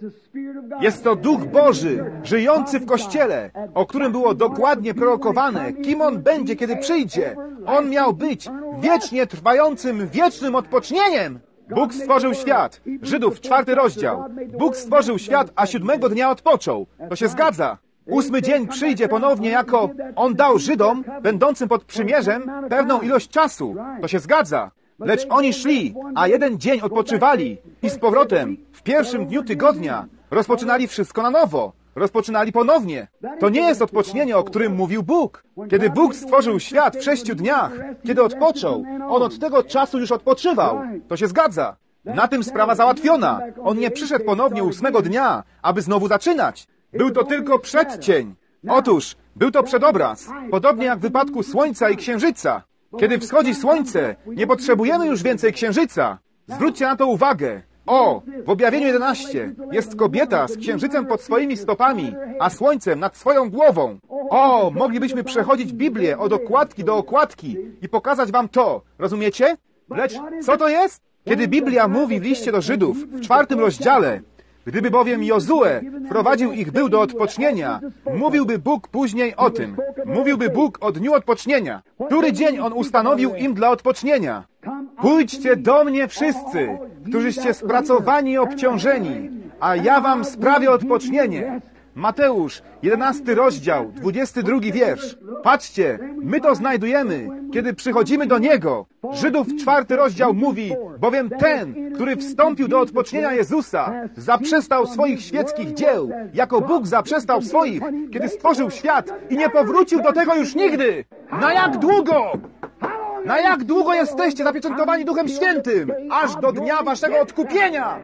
S1: Jest to Duch Boży, żyjący w Kościele, o którym było dokładnie prorokowane, kim On będzie, kiedy przyjdzie. On miał być wiecznie trwającym, wiecznym odpocznieniem. Bóg stworzył świat. Żydów, czwarty rozdział. Bóg stworzył świat, a siódmego dnia odpoczął. To się zgadza. Ósmy dzień przyjdzie ponownie jako On dał Żydom, będącym pod przymierzem, pewną ilość czasu. To się zgadza. Lecz oni szli, a jeden dzień odpoczywali i z powrotem, w pierwszym dniu tygodnia, rozpoczynali wszystko na nowo. Rozpoczynali ponownie. To nie jest odpocznienie, o którym mówił Bóg. Kiedy Bóg stworzył świat w sześciu dniach, kiedy odpoczął, On od tego czasu już odpoczywał. To się zgadza. Na tym sprawa załatwiona. On nie przyszedł ponownie ósmego dnia, aby znowu zaczynać. Był to tylko przedcień. Otóż, był to przedobraz. Podobnie jak w wypadku Słońca i Księżyca. Kiedy wschodzi Słońce, nie potrzebujemy już więcej Księżyca. Zwróćcie na to uwagę. O, w Objawieniu jedenaście jest kobieta z księżycem pod swoimi stopami, a słońcem nad swoją głową. O, moglibyśmy przechodzić Biblię od okładki do okładki i pokazać wam to. Rozumiecie? Lecz co to jest? Kiedy Biblia mówi w liście do Żydów w czwartym rozdziale, gdyby bowiem Jozue wprowadził ich był do odpocznienia, mówiłby Bóg później o tym. Mówiłby Bóg o dniu odpocznienia. Który dzień On ustanowił im dla odpocznienia? Pójdźcie do mnie wszyscy, którzyście spracowani i obciążeni, a ja wam sprawię odpocznienie. Mateusz, jedenasty rozdział, dwudziesty drugi wiersz. Patrzcie, my to znajdujemy, kiedy przychodzimy do Niego. Żydów czwarty rozdział mówi, bowiem ten, który wstąpił do odpocznienia Jezusa, zaprzestał swoich świeckich dzieł, jako Bóg zaprzestał swoich, kiedy stworzył świat i nie powrócił do tego już nigdy. Na jak długo? Na jak długo jesteście zapieczętowani Duchem Świętym? Aż do dnia waszego odkupienia.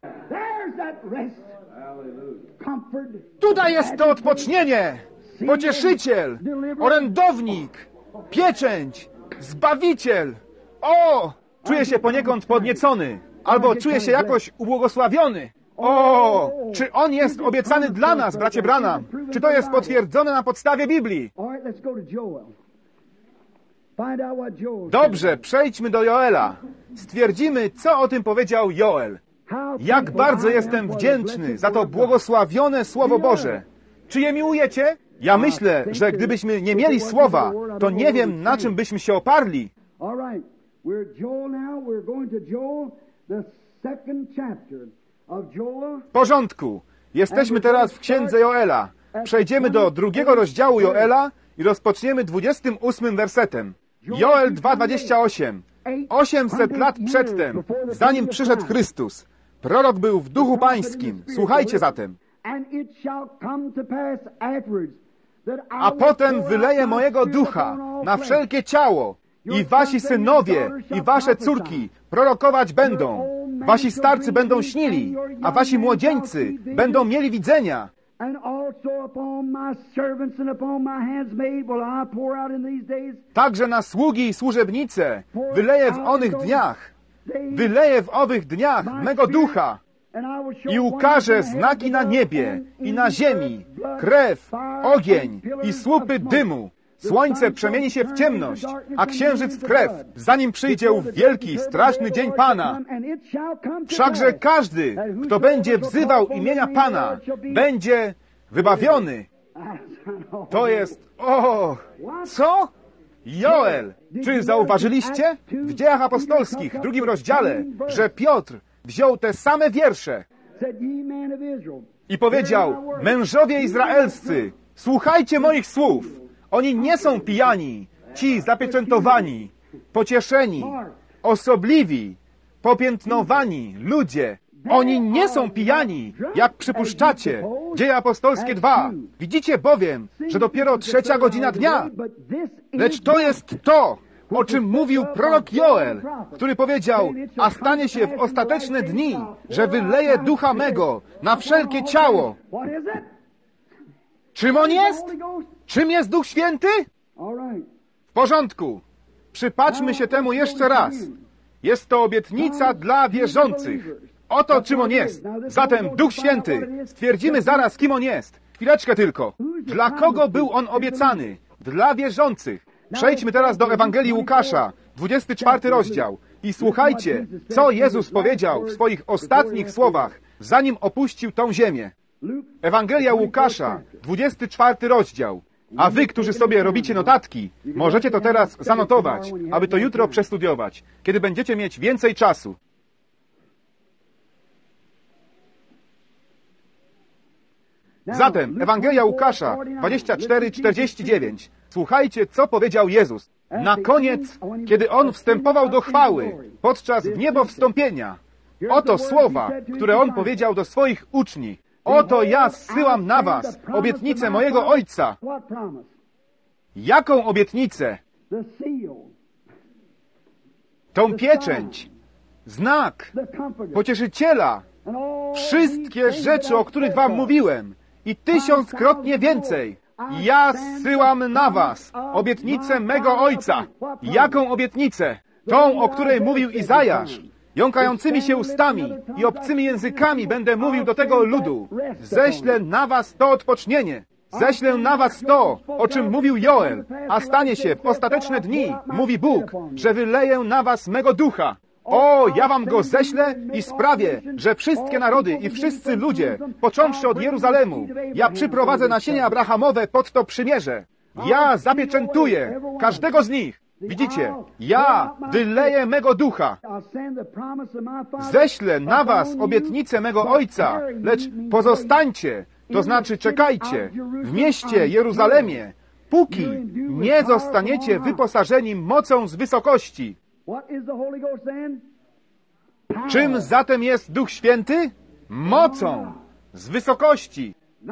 S1: Tutaj jest to odpocznienie, pocieszyciel, orędownik, pieczęć, zbawiciel. O, czuję się poniekąd podniecony, albo czuję się jakoś ubłogosławiony. O, czy On jest obiecany dla nas, bracie Branham? Czy to jest potwierdzone na podstawie Biblii? Dobrze, przejdźmy do Joela. Stwierdzimy, co o tym powiedział Joel. Jak bardzo jestem wdzięczny za to błogosławione Słowo Boże. Czy je miłujecie? Ja myślę, że gdybyśmy nie mieli Słowa, to nie wiem, na czym byśmy się oparli. W porządku. Jesteśmy teraz w Księdze Joela. Przejdziemy do drugiego rozdziału Joela i rozpoczniemy dwudziestym ósmym wersetem. Joel dwa dwadzieścia osiem. Osiemset lat przedtem, zanim przyszedł Chrystus, prorok był w duchu pańskim. Słuchajcie zatem. A potem wyleję mojego ducha na wszelkie ciało i wasi synowie i wasze córki prorokować będą. Wasi starcy będą śnili, a wasi młodzieńcy będą mieli widzenia. Także na sługi i służebnice wyleję w onych dniach, wyleję w owych dniach mego ducha i ukażę znaki na niebie i na ziemi, krew, ogień i słupy dymu. Słońce przemieni się w ciemność, a księżyc w krew, zanim przyjdzie ów wielki, straszny dzień Pana. Wszakże każdy, kto będzie wzywał imienia Pana, będzie wybawiony. To jest... O! Co? Joel! Czy zauważyliście w Dziejach Apostolskich, w drugim rozdziale, że Piotr wziął te same wiersze i powiedział: mężowie izraelscy, słuchajcie moich słów. Oni nie są pijani, ci zapieczętowani, pocieszeni, osobliwi, popiętnowani ludzie. Oni nie są pijani, jak przypuszczacie. Dzieje apostolskie dwa. Widzicie bowiem, że dopiero trzecia godzina dnia. Lecz to jest to, o czym mówił prorok Joel, który powiedział, a stanie się w ostateczne dni, że wyleje ducha mego na wszelkie ciało. Czym on jest? Czym jest Duch Święty? W porządku. Przypatrzmy się temu jeszcze raz. Jest to obietnica dla wierzących. Oto czym on jest. Zatem Duch Święty. Stwierdzimy zaraz, kim on jest. Chwileczkę tylko. Dla kogo był on obiecany? Dla wierzących. Przejdźmy teraz do Ewangelii Łukasza, dwudziesty czwarty rozdział. I słuchajcie, co Jezus powiedział w swoich ostatnich słowach, zanim opuścił tą ziemię. Ewangelia Łukasza, dwudziesty czwarty rozdział. A wy, którzy sobie robicie notatki, możecie to teraz zanotować, aby to jutro przestudiować, kiedy będziecie mieć więcej czasu. Zatem Ewangelia Łukasza dwadzieścia cztery, czterdzieści dziewięć. Słuchajcie, co powiedział Jezus. Na koniec, kiedy On wstępował do chwały, podczas niebowstąpienia. Oto słowa, które On powiedział do swoich uczniów. Oto ja zsyłam na was obietnicę mojego Ojca. Jaką obietnicę? Tą pieczęć, znak, pocieszyciela, wszystkie rzeczy, o których wam mówiłem i tysiąckrotnie więcej. Ja zsyłam na was obietnicę mego Ojca. Jaką obietnicę? Tą, o której mówił Izajasz. Jąkającymi się ustami i obcymi językami będę mówił do tego ludu. Ześlę na was to odpocznienie. Ześlę na was to, o czym mówił Joel, a stanie się w ostateczne dni, mówi Bóg, że wyleję na was mego ducha. O, ja wam go ześlę i sprawię, że wszystkie narody i wszyscy ludzie, począwszy od Jeruzalemu, ja przyprowadzę nasienie Abrahamowe pod to przymierze. Ja zapieczętuję każdego z nich. Widzicie, ja wyleję mego ducha. Ześlę na was obietnicę mego Ojca, lecz pozostańcie, to znaczy czekajcie, w mieście Jeruzalemie, póki nie zostaniecie wyposażeni mocą z wysokości. Czym zatem jest Duch Święty? Mocą z wysokości.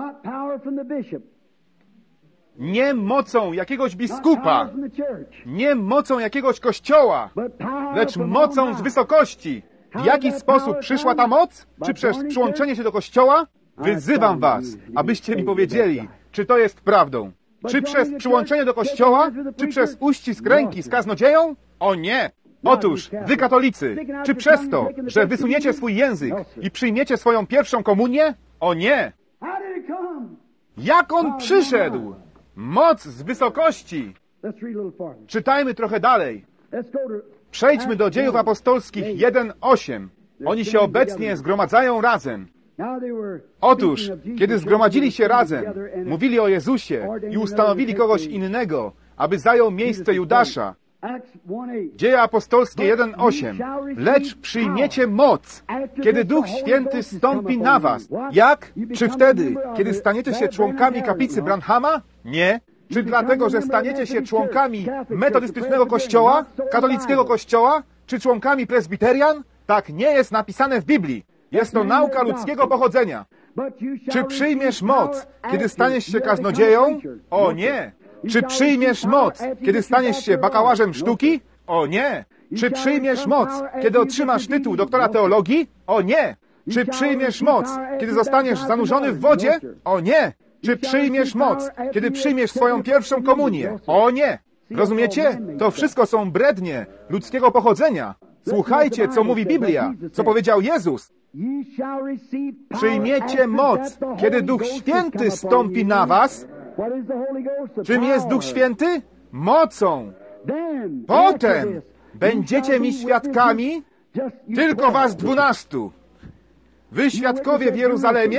S1: Nie mocą jakiegoś biskupa, nie mocą jakiegoś kościoła, lecz mocą z wysokości. W jaki sposób przyszła ta moc? Czy przez przyłączenie się do kościoła? Wyzywam was, abyście mi powiedzieli, czy to jest prawdą. Czy przez przyłączenie do kościoła? Czy przez uścisk ręki z kaznodzieją? O nie! Otóż, wy katolicy, czy przez to, że wysuniecie swój język i przyjmiecie swoją pierwszą komunię? O nie! Jak on przyszedł? Moc z wysokości. Czytajmy trochę dalej. Przejdźmy do Dziejów Apostolskich jeden osiem. Oni się obecnie zgromadzają razem. Otóż, kiedy zgromadzili się razem, mówili o Jezusie i ustanowili kogoś innego, aby zajął miejsce Judasza. Dzieje Apostolskie jeden osiem. Lecz przyjmiecie moc, kiedy Duch Święty stąpi na was. Jak? Czy wtedy, kiedy staniecie się członkami kaplicy Branhama? Nie. Czy dlatego, że staniecie się członkami metodystycznego kościoła, katolickiego kościoła, czy członkami prezbiterian? Tak nie jest napisane w Biblii. Jest to nauka ludzkiego pochodzenia. Czy przyjmiesz moc, kiedy staniesz się kaznodzieją? O nie! Czy przyjmiesz moc, kiedy staniesz się bakalarzem sztuki? O nie! Czy przyjmiesz moc, kiedy otrzymasz tytuł doktora teologii? O nie! Czy przyjmiesz moc, kiedy zostaniesz zanurzony w wodzie? O nie! Czy przyjmiesz moc, kiedy przyjmiesz swoją pierwszą komunię? O nie! Rozumiecie? To wszystko są brednie ludzkiego pochodzenia. Słuchajcie, co mówi Biblia, co powiedział Jezus. Przyjmiecie moc, kiedy Duch Święty stąpi na was. Czym jest Duch Święty? Mocą. Potem będziecie mi świadkami, tylko was dwunastu. Wy świadkowie w Jeruzalemie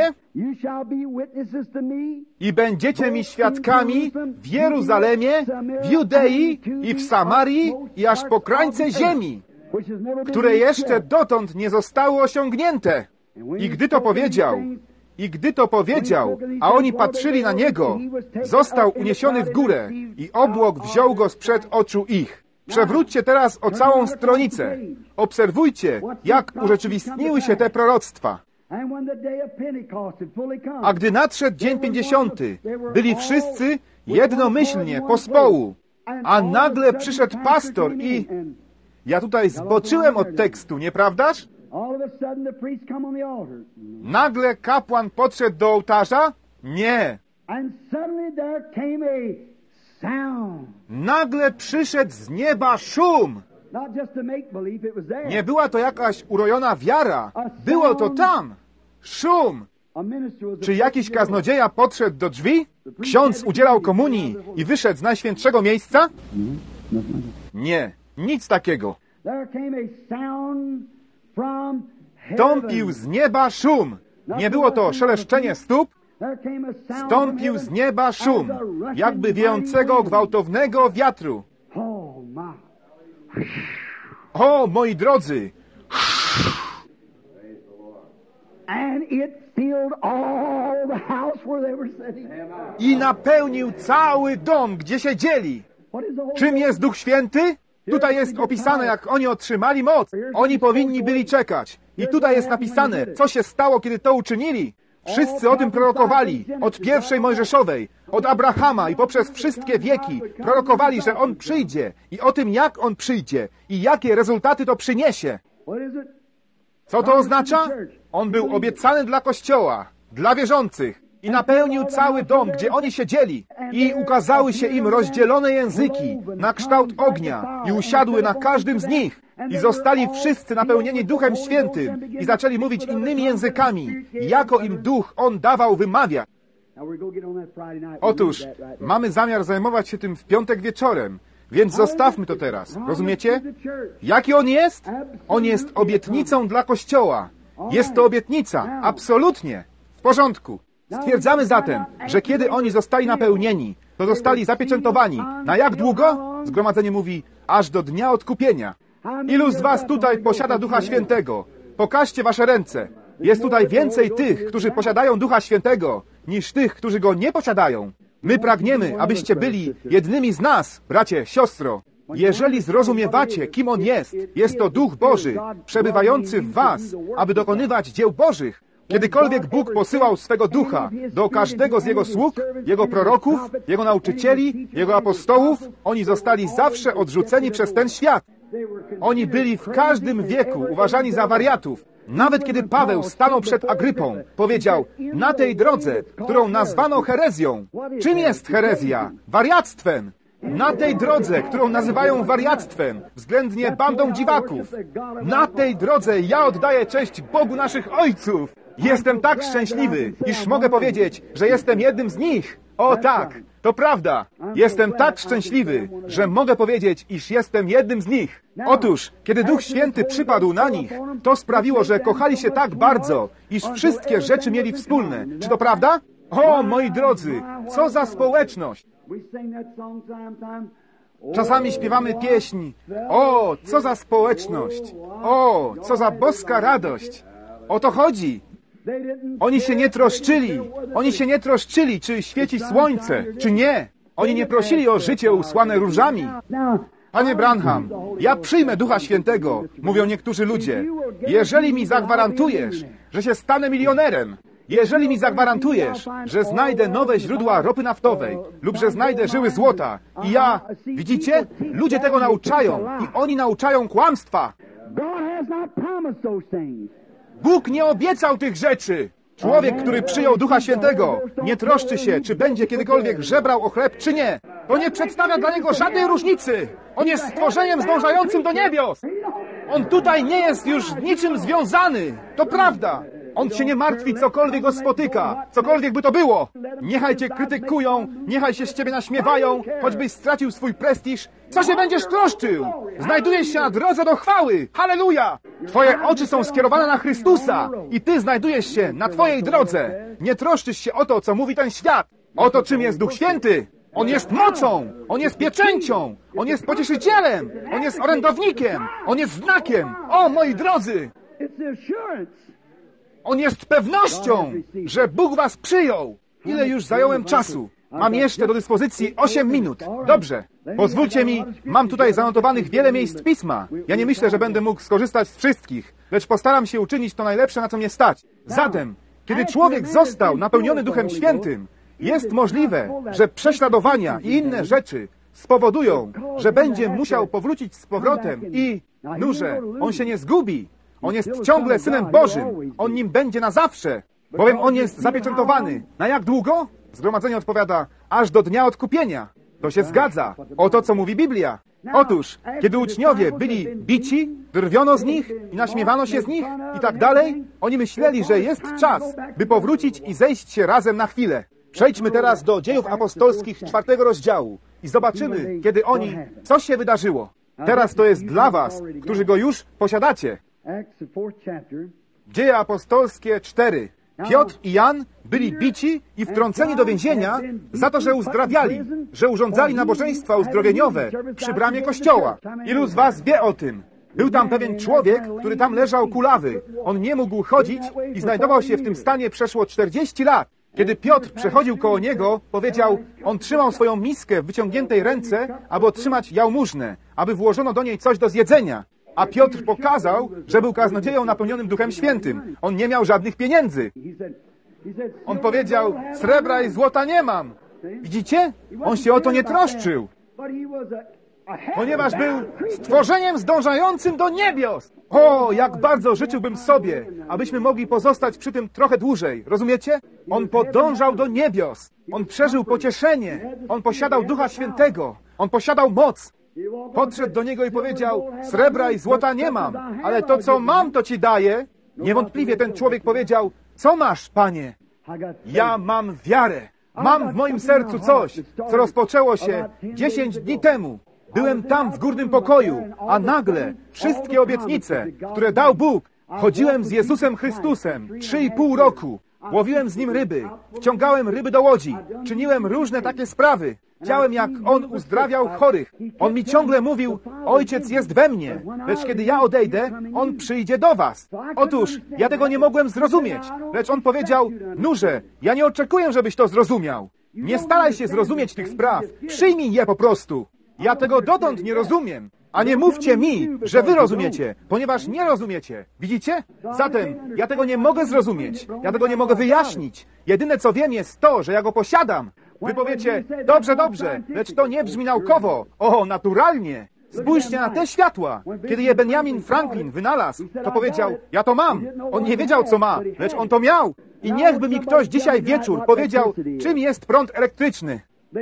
S1: i będziecie mi świadkami w Jeruzalemie, w Judei i w Samarii i aż po krańce ziemi, które jeszcze dotąd nie zostały osiągnięte. I gdy to powiedział, i gdy to powiedział, a oni patrzyli na Niego, został uniesiony w górę i obłok wziął Go sprzed oczu ich. Przewróćcie teraz o całą stronicę. Obserwujcie, jak urzeczywistniły się te proroctwa. A gdy nadszedł dzień pięćdziesiąty, byli wszyscy jednomyślnie pospołu. A nagle przyszedł pastor i... Ja tutaj zboczyłem od tekstu, nieprawdaż? Nagle kapłan podszedł do ołtarza? Nie. Nagle przyszedł z nieba szum. Nie była to jakaś urojona wiara. Było to tam. Szum. Czy jakiś kaznodzieja podszedł do drzwi? Ksiądz udzielał komunii i wyszedł z najświętszego miejsca? Nie. Nic takiego. Stąpił z nieba szum. Nie było to szeleszczenie stóp. Stąpił z nieba szum, jakby wiejącego gwałtownego wiatru. O, moi drodzy! I napełnił cały dom, gdzie siedzieli. Czym jest Duch Święty? Tutaj jest opisane, jak oni otrzymali moc. Oni powinni byli czekać. I tutaj jest napisane, co się stało, kiedy to uczynili. Wszyscy o tym prorokowali, od pierwszej Mojżeszowej, od Abrahama i poprzez wszystkie wieki. Prorokowali, że On przyjdzie i o tym, jak On przyjdzie i jakie rezultaty to przyniesie. Co to oznacza? On był obiecany dla Kościoła, dla wierzących i napełnił cały dom, gdzie oni siedzieli. I ukazały się im rozdzielone języki na kształt ognia i usiadły na każdym z nich. I zostali wszyscy napełnieni Duchem Świętym i zaczęli mówić innymi językami, jako im Duch On dawał wymawiać. Otóż mamy zamiar zajmować się tym w piątek wieczorem, więc zostawmy to teraz. Rozumiecie? Jaki On jest? On jest obietnicą dla Kościoła. Jest to obietnica. Absolutnie. W porządku. Stwierdzamy zatem, że kiedy oni zostali napełnieni, to zostali zapieczętowani. Na jak długo? Zgromadzenie mówi, aż do dnia odkupienia. Ilu z was tutaj posiada Ducha Świętego? Pokażcie wasze ręce. Jest tutaj więcej tych, którzy posiadają Ducha Świętego, niż tych, którzy go nie posiadają. My pragniemy, abyście byli jednymi z nas, bracie, siostro. Jeżeli zrozumiewacie, kim On jest, jest to Duch Boży, przebywający w was, aby dokonywać dzieł Bożych. Kiedykolwiek Bóg posyłał swego Ducha do każdego z Jego sług, Jego proroków, Jego nauczycieli, Jego apostołów, oni zostali zawsze odrzuceni przez ten świat. Oni byli w każdym wieku uważani za wariatów. Nawet kiedy Paweł stanął przed Agrypą, powiedział, na tej drodze, którą nazwano herezją. Czym jest herezja? Wariactwem. Na tej drodze, którą nazywają wariactwem, względnie bandą dziwaków. Na tej drodze ja oddaję cześć Bogu naszych ojców. Jestem tak szczęśliwy, iż mogę powiedzieć, że jestem jednym z nich. O tak, to prawda. Jestem tak szczęśliwy, że mogę powiedzieć, iż jestem jednym z nich. Otóż, kiedy Duch Święty przypadł na nich, to sprawiło, że kochali się tak bardzo, iż wszystkie rzeczy mieli wspólne. Czy to prawda? O, moi drodzy, co za społeczność! Czasami śpiewamy pieśń. O, co za społeczność! O, co za boska radość! O to chodzi. Oni się nie troszczyli. Oni się nie troszczyli, czy świeci słońce, czy nie. Oni nie prosili o życie usłane różami. Panie Branham, ja przyjmę Ducha Świętego, mówią niektórzy ludzie. Jeżeli mi zagwarantujesz, że się stanę milionerem, jeżeli mi zagwarantujesz, że znajdę nowe źródła ropy naftowej lub że znajdę żyły złota i ja... Widzicie? Ludzie tego nauczają i oni nauczają kłamstwa. Bóg nie obiecał tych rzeczy. Człowiek, który przyjął Ducha Świętego, nie troszczy się, czy będzie kiedykolwiek żebrał o chleb, czy nie. To nie przedstawia dla niego żadnej różnicy. On jest stworzeniem zdążającym do niebios. On tutaj nie jest już z niczym związany. To prawda. On się nie martwi, cokolwiek go spotyka, cokolwiek by to było. Niechaj cię krytykują, niechaj się z ciebie naśmiewają, choćbyś stracił swój prestiż. Co się będziesz troszczył? Znajdujesz się na drodze do chwały. Halleluja! Twoje oczy są skierowane na Chrystusa i ty znajdujesz się na twojej drodze. Nie troszczysz się o to, co mówi ten świat. O to, czym jest Duch Święty. On jest mocą, On jest pieczęcią, On jest pocieszycielem, On jest orędownikiem, On jest znakiem. O, moi drodzy! On jest pewnością, że Bóg was przyjął. Ile już zająłem czasu? Mam jeszcze do dyspozycji osiem minut. Dobrze. Pozwólcie mi, mam tutaj zanotowanych wiele miejsc Pisma. Ja nie myślę, że będę mógł skorzystać z wszystkich, lecz postaram się uczynić to najlepsze, na co mnie stać. Zatem, kiedy człowiek został napełniony Duchem Świętym, jest możliwe, że prześladowania i inne rzeczy spowodują, że będzie musiał powrócić z powrotem i, nurze, on się nie zgubi. On jest ciągle Synem Bożym. On nim będzie na zawsze. Bowiem on jest zapieczętowany. Na jak długo? Zgromadzenie odpowiada, aż do dnia odkupienia. To się zgadza. Oto, co mówi Biblia. Otóż, kiedy uczniowie byli bici, drwiono z nich i naśmiewano się z nich i tak dalej, oni myśleli, że jest czas, by powrócić i zejść się razem na chwilę. Przejdźmy teraz do Dziejów Apostolskich czwartego rozdziału i zobaczymy, kiedy oni, co się wydarzyło. Teraz to jest dla was, którzy go już posiadacie. Dzieje Apostolskie cztery. Piotr i Jan byli bici i wtrąceni do więzienia za to, że uzdrawiali, że urządzali nabożeństwa uzdrowieniowe przy bramie kościoła. Ilu z was wie o tym? Był tam pewien człowiek, który tam leżał kulawy. On nie mógł chodzić i znajdował się w tym stanie przeszło czterdzieści lat. Kiedy Piotr przechodził koło niego, powiedział, on trzymał swoją miskę w wyciągniętej ręce, aby otrzymać jałmużnę, aby włożono do niej coś do zjedzenia. A Piotr pokazał, że był kaznodzieją napełnionym Duchem Świętym. On nie miał żadnych pieniędzy. On powiedział, srebra i złota nie mam. Widzicie? On się o to nie troszczył. Ponieważ był stworzeniem zdążającym do niebios. O, jak bardzo życzyłbym sobie, abyśmy mogli pozostać przy tym trochę dłużej. Rozumiecie? On podążał do niebios. On przeżył pocieszenie. On posiadał Ducha Świętego. On posiadał moc. Podszedł do niego i powiedział, srebra i złota nie mam, ale to, co mam, to ci daję. Niewątpliwie ten człowiek powiedział, co masz, Panie? Ja mam wiarę. Mam w moim sercu coś, co rozpoczęło się dziesięć dni temu. Byłem tam w górnym pokoju, a nagle wszystkie obietnice, które dał Bóg, chodziłem z Jezusem Chrystusem trzy i pół roku. Łowiłem z Nim ryby, wciągałem ryby do łodzi, czyniłem różne takie sprawy. Widziałem, jak On uzdrawiał chorych. On mi ciągle mówił, Ojciec jest we mnie, lecz kiedy ja odejdę, On przyjdzie do was. Otóż, ja tego nie mogłem zrozumieć, lecz On powiedział, nurze, ja nie oczekuję, żebyś to zrozumiał. Nie staraj się zrozumieć tych spraw, przyjmij je po prostu. Ja tego dotąd nie rozumiem. A nie mówcie mi, że wy rozumiecie, ponieważ nie rozumiecie. Widzicie? Zatem ja tego nie mogę zrozumieć. Ja tego nie mogę wyjaśnić. Jedyne co wiem jest to, że ja go posiadam. Wy powiecie, dobrze, dobrze, lecz to nie brzmi naukowo. O, naturalnie. Spójrzcie na te światła. Kiedy je Benjamin Franklin wynalazł, to powiedział, ja to mam. On nie wiedział, co ma, lecz on to miał. I niechby mi ktoś dzisiaj wieczór powiedział, czym jest prąd elektryczny.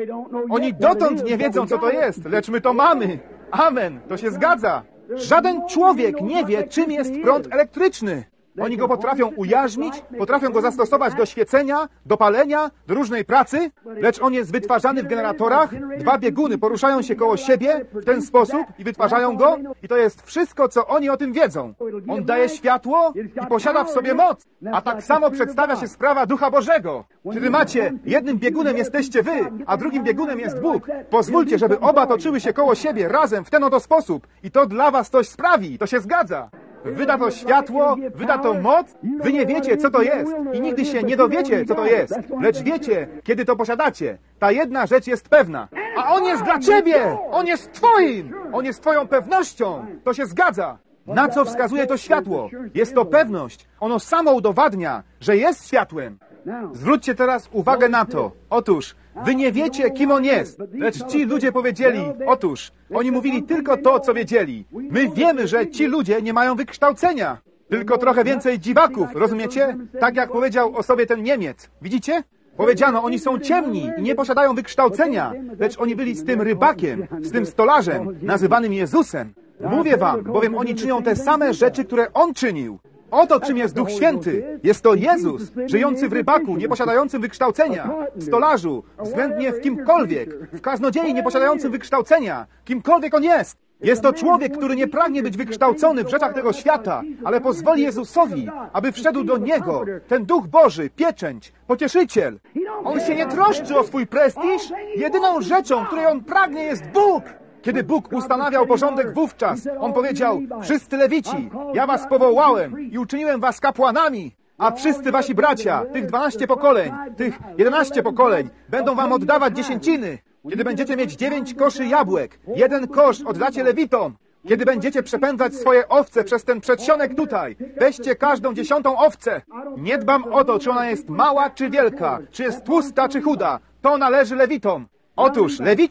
S1: Oni dotąd nie wiedzą, co to jest, lecz my to mamy. Amen, to się zgadza. Żaden człowiek nie wie, czym jest prąd elektryczny. Oni go potrafią ujarzmić, potrafią go zastosować do świecenia, do palenia, do różnej pracy, lecz on jest wytwarzany w generatorach, dwa bieguny poruszają się koło siebie w ten sposób i wytwarzają go i to jest wszystko, co oni o tym wiedzą. On daje światło i posiada w sobie moc, a tak samo przedstawia się sprawa Ducha Bożego. Kiedy macie, jednym biegunem jesteście wy, a drugim biegunem jest Bóg, pozwólcie, żeby oba toczyły się koło siebie razem w ten oto sposób i to dla was coś sprawi, to się zgadza. Wyda to światło, wyda to moc, wy nie wiecie, co to jest i nigdy się nie dowiecie, co to jest, lecz wiecie, kiedy to posiadacie. Ta jedna rzecz jest pewna, a On jest dla ciebie, On jest twoim, On jest twoją pewnością, to się zgadza. Na co wskazuje to światło? Jest to pewność, ono samo udowadnia, że jest światłem. Zwróćcie teraz uwagę na to. Otóż, wy nie wiecie, kim On jest. Lecz ci ludzie powiedzieli, otóż, oni mówili tylko to, co wiedzieli. My wiemy, że ci ludzie nie mają wykształcenia. Tylko trochę więcej dziwaków, rozumiecie? Tak jak powiedział o sobie ten Niemiec. Widzicie? Powiedziano, oni są ciemni i nie posiadają wykształcenia, lecz oni byli z tym rybakiem, z tym stolarzem, nazywanym Jezusem. Mówię wam, bowiem oni czynią te same rzeczy, które On czynił. Oto czym jest Duch Święty. Jest to Jezus, żyjący w rybaku, nie posiadającym wykształcenia, w stolarzu, względnie w kimkolwiek, w kaznodziei nie posiadającym wykształcenia, kimkolwiek on jest. Jest to człowiek, który nie pragnie być wykształcony w rzeczach tego świata, ale pozwoli Jezusowi, aby wszedł do Niego ten Duch Boży, pieczęć, pocieszyciel. On się nie troszczy o swój prestiż. Jedyną rzeczą, której on pragnie, jest Bóg. Kiedy Bóg ustanawiał porządek wówczas, On powiedział, wszyscy Lewici, ja was powołałem i uczyniłem was kapłanami, a wszyscy wasi bracia, tych dwanaście pokoleń, tych jedenaście pokoleń, będą wam oddawać dziesięciny. Kiedy będziecie mieć dziewięć koszy jabłek, jeden kosz oddacie Lewitom. Kiedy będziecie przepędzać swoje owce przez ten przedsionek tutaj, weźcie każdą dziesiątą owcę. Nie dbam o to, czy ona jest mała, czy wielka, czy jest tłusta, czy chuda. To należy Lewitom. Otóż Lewici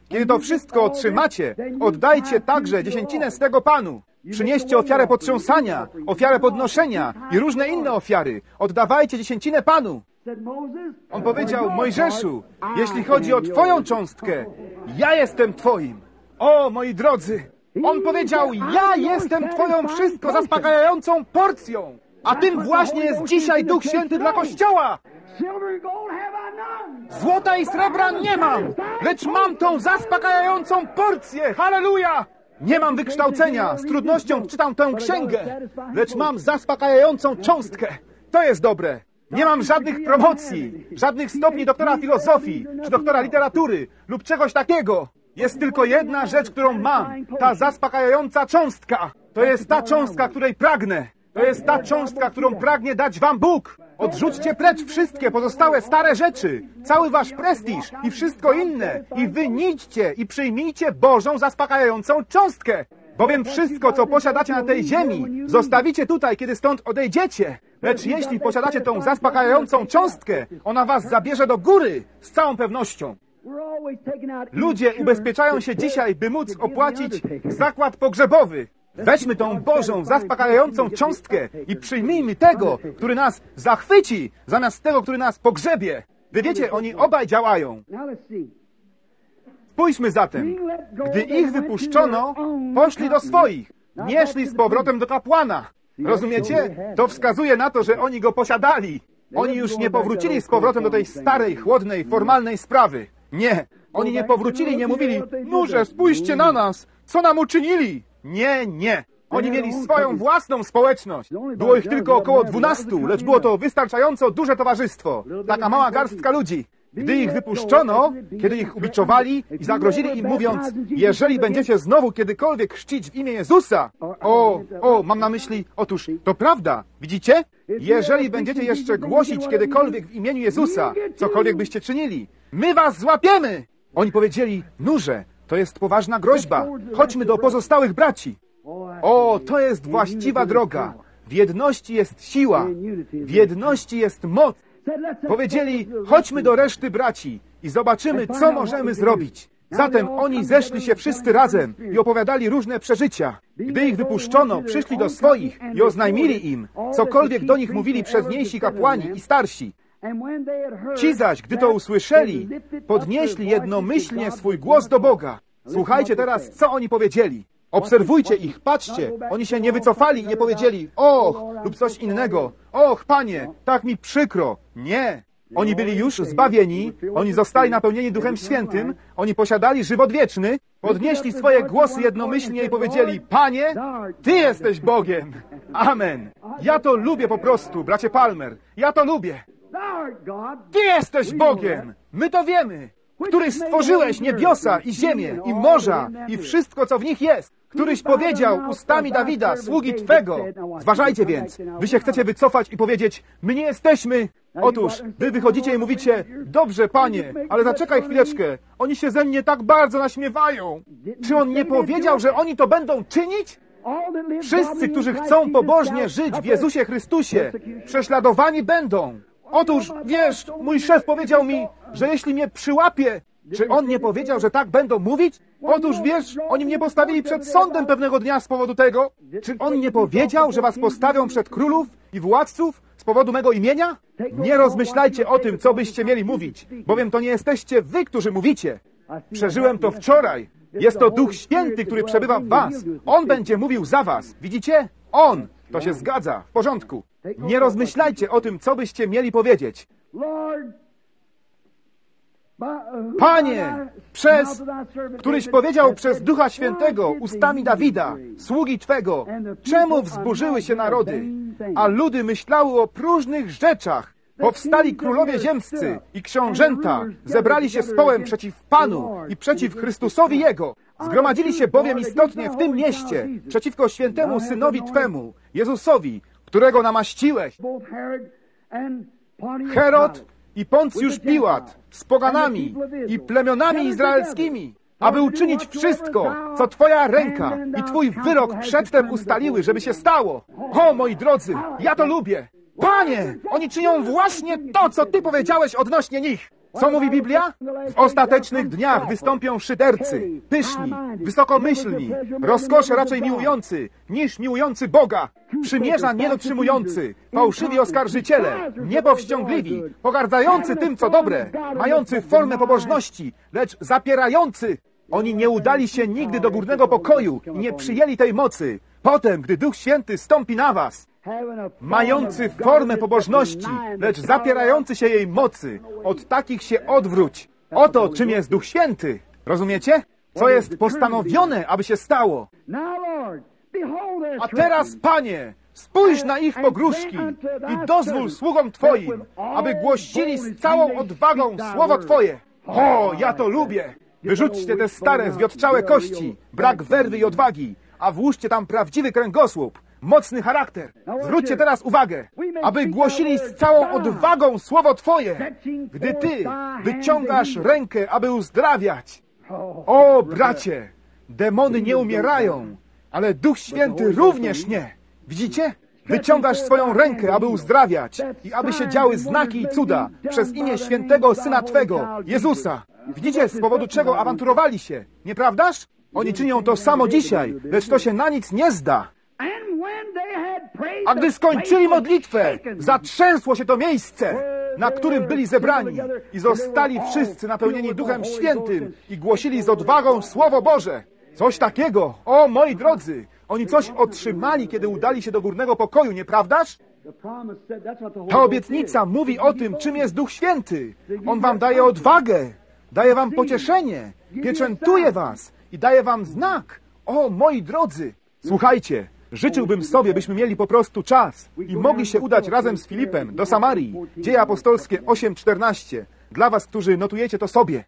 S1: Kiedy to wszystko otrzymacie, oddajcie także dziesięcinę z tego Panu. Przynieście ofiarę potrząsania, ofiarę podnoszenia i różne inne ofiary. Oddawajcie dziesięcinę Panu. On powiedział, Mojżeszu, jeśli chodzi o Twoją cząstkę, ja jestem Twoim. O, moi drodzy, on powiedział, ja jestem Twoją wszystko zaspokajającą porcją. A tym właśnie jest dzisiaj Duch Święty dla Kościoła. Złota i srebra nie mam, lecz mam tą zaspokajającą porcję. Halleluja! Nie mam wykształcenia, z trudnością czytam tę księgę, lecz mam zaspokajającą cząstkę. To jest dobre. Nie mam żadnych promocji, żadnych stopni doktora filozofii, czy doktora literatury, lub czegoś takiego. Jest tylko jedna rzecz, którą mam, ta zaspokajająca cząstka. To jest ta cząstka, której pragnę. To jest ta cząstka, którą pragnie dać wam Bóg. Odrzućcie precz wszystkie pozostałe stare rzeczy, cały wasz prestiż i wszystko inne i wy idźcie i przyjmijcie Bożą zaspokajającą cząstkę. Bowiem wszystko, co posiadacie na tej ziemi, zostawicie tutaj, kiedy stąd odejdziecie. Lecz jeśli posiadacie tą zaspokajającą cząstkę, ona was zabierze do góry z całą pewnością. Ludzie ubezpieczają się dzisiaj, by móc opłacić zakład pogrzebowy. Weźmy tą Bożą, zaspokajającą cząstkę i przyjmijmy tego, który nas zachwyci, zamiast tego, który nas pogrzebie. Wy wiecie, oni obaj działają. Spójrzmy zatem. Gdy ich wypuszczono, poszli do swoich. Nie szli z powrotem do kapłana. Rozumiecie? To wskazuje na to, że oni go posiadali. Oni już nie powrócili z powrotem do tej starej, chłodnej, formalnej sprawy. Nie. Oni nie powrócili i nie mówili, nurze, spójrzcie na nas, co nam uczynili. Nie, nie. Oni mieli swoją własną społeczność. Było ich tylko około dwunastu, lecz było to wystarczająco duże towarzystwo. Taka mała garstka ludzi. Gdy ich wypuszczono, kiedy ich ubiczowali i zagrozili im mówiąc, jeżeli będziecie znowu kiedykolwiek chrzcić w imię Jezusa, o, o, mam na myśli, otóż to prawda, widzicie? Jeżeli będziecie jeszcze głosić kiedykolwiek w imieniu Jezusa, cokolwiek byście czynili, my was złapiemy! Oni powiedzieli, nurze, to jest poważna groźba, chodźmy do pozostałych braci. O, to jest właściwa droga. W jedności jest siła, w jedności jest moc. Powiedzieli, chodźmy do reszty braci i zobaczymy, co możemy zrobić. Zatem oni zeszli się wszyscy razem i opowiadali różne przeżycia. Gdy ich wypuszczono, przyszli do swoich i oznajmili im, cokolwiek do nich mówili przedniejsi kapłani i starsi. Ci zaś, gdy to usłyszeli, podnieśli jednomyślnie swój głos do Boga. Słuchajcie teraz, co oni powiedzieli. Obserwujcie ich, patrzcie. Oni się nie wycofali i nie powiedzieli, och, lub coś innego. Och, Panie, tak mi przykro. Nie. Oni byli już zbawieni, oni zostali napełnieni Duchem Świętym, oni posiadali żywot wieczny, podnieśli swoje głosy jednomyślnie i powiedzieli, Panie, Ty jesteś Bogiem. Amen. Ja to lubię po prostu, bracie Palmer. Ja to lubię. Ty jesteś Bogiem. My to wiemy. Który stworzyłeś niebiosa i ziemię i morza i wszystko, co w nich jest. Któryś powiedział ustami Dawida, sługi Twego. Zważajcie więc, wy się chcecie wycofać i powiedzieć, my nie jesteśmy. Otóż, wy wychodzicie i mówicie, dobrze, Panie, ale zaczekaj chwileczkę, oni się ze mnie tak bardzo naśmiewają. Czy On nie powiedział, że oni to będą czynić? Wszyscy, którzy chcą pobożnie żyć w Jezusie Chrystusie, prześladowani będą. Otóż, wiesz, mój szef powiedział mi, że jeśli mnie przyłapie, czy on nie powiedział, że tak będą mówić? Otóż, wiesz, oni mnie postawili przed sądem pewnego dnia z powodu tego. Czy on nie powiedział, że was postawią przed królów i władców z powodu mego imienia? Nie rozmyślajcie o tym, co byście mieli mówić, bowiem to nie jesteście wy, którzy mówicie. Przeżyłem to wczoraj. Jest to Duch Święty, który przebywa w was. On będzie mówił za was. Widzicie? On. To się zgadza. W porządku. Nie rozmyślajcie o tym, co byście mieli powiedzieć. Panie, przez, któryś powiedział przez Ducha Świętego ustami Dawida, sługi Twego, czemu wzburzyły się narody, a ludy myślały o próżnych rzeczach. Powstali królowie ziemscy i książęta, zebrali się z połem przeciw Panu i przeciw Chrystusowi Jego. Zgromadzili się bowiem istotnie w tym mieście, przeciwko świętemu Synowi Twemu, Jezusowi, którego namaściłeś. Herod i Poncjusz Piłat z poganami i plemionami izraelskimi, aby uczynić wszystko, co Twoja ręka i Twój wyrok przedtem ustaliły, żeby się stało. O, moi drodzy, ja to lubię. Panie, oni czynią właśnie to, co Ty powiedziałeś odnośnie nich. Co mówi Biblia? W ostatecznych dniach wystąpią szydercy, pyszni, wysokomyślni, rozkosze raczej miłujący, niż miłujący Boga, przymierza niedotrzymujący, fałszywi oskarżyciele, niepowściągliwi, pogardzający tym, co dobre, mający formę pobożności, lecz zapierający. Oni nie udali się nigdy do górnego pokoju i nie przyjęli tej mocy. Potem, gdy Duch Święty stąpi na was, mający formę pobożności, lecz zapierający się jej mocy, od takich się odwróć. Oto czym jest Duch Święty. Rozumiecie? Co jest postanowione, aby się stało. A teraz, Panie, spójrz na ich pogróżki i dozwól sługom Twoim, aby głosili z całą odwagą Słowo Twoje. O, ja to lubię! Wyrzućcie te stare, zwiotczałe kości, brak werwy i odwagi, a włóżcie tam prawdziwy kręgosłup, mocny charakter. Zwróćcie teraz uwagę, aby głosili z całą odwagą Słowo Twoje, gdy Ty wyciągasz rękę, aby uzdrawiać. O, bracie, demony nie umierają, ale Duch Święty również nie. Widzicie? Wyciągasz swoją rękę, aby uzdrawiać i aby się działy znaki i cuda przez imię świętego Syna Twego, Jezusa. Widzicie, z powodu czego awanturowali się, nieprawdaż? Oni czynią to samo dzisiaj, lecz to się na nic nie zda. A gdy skończyli modlitwę, zatrzęsło się to miejsce, na którym byli zebrani i zostali wszyscy napełnieni Duchem Świętym i głosili z odwagą Słowo Boże. Coś takiego, o moi drodzy, oni coś otrzymali, kiedy udali się do górnego pokoju, nieprawdaż? Ta obietnica mówi o tym, czym jest Duch Święty. On wam daje odwagę, daje wam pocieszenie, pieczętuje was i daje wam znak. O moi drodzy, słuchajcie, życzyłbym sobie, byśmy mieli po prostu czas i mogli się udać razem z Filipem do Samarii. Dzieje apostolskie osiem czternaście. Dla was, którzy notujecie to sobie.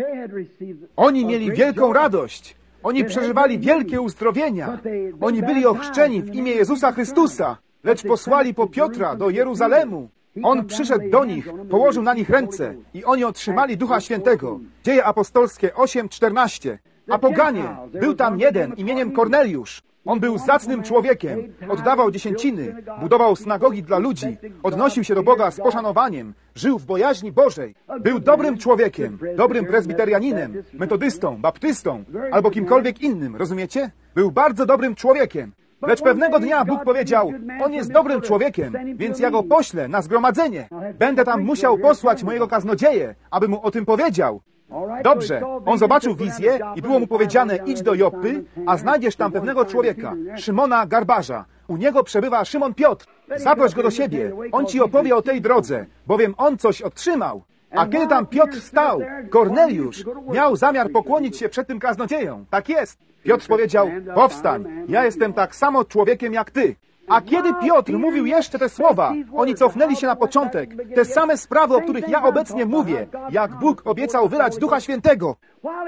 S1: Oni mieli wielką radość. Oni przeżywali wielkie uzdrowienia. Oni byli ochrzczeni w imię Jezusa Chrystusa, lecz posłali po Piotra do Jeruzalemu. On przyszedł do nich, położył na nich ręce i oni otrzymali Ducha Świętego. Dzieje apostolskie osiem czternaście. A poganie, był tam jeden imieniem Korneliusz. On był zacnym człowiekiem, oddawał dziesięciny, budował synagogi dla ludzi, odnosił się do Boga z poszanowaniem, żył w bojaźni Bożej. Był dobrym człowiekiem, dobrym prezbiterianinem, metodystą, baptystą albo kimkolwiek innym, rozumiecie? Był bardzo dobrym człowiekiem. Lecz pewnego dnia Bóg powiedział, on jest dobrym człowiekiem, więc ja go poślę na zgromadzenie. Będę tam musiał posłać mojego kaznodzieję, aby mu o tym powiedział. Dobrze, on zobaczył wizję i było mu powiedziane, idź do Joppy, a znajdziesz tam pewnego człowieka, Szymona Garbarza. U niego przebywa Szymon Piotr. Zaproś go do siebie, on ci opowie o tej drodze, bowiem on coś otrzymał. A kiedy tam Piotr stał, Korneliusz miał zamiar pokłonić się przed tym kaznodzieją. Tak jest. Piotr powiedział, powstań, ja jestem tak samo człowiekiem jak ty. A kiedy Piotr mówił jeszcze te słowa, oni cofnęli się na początek. Te same sprawy, o których ja obecnie mówię, jak Bóg obiecał wylać Ducha Świętego.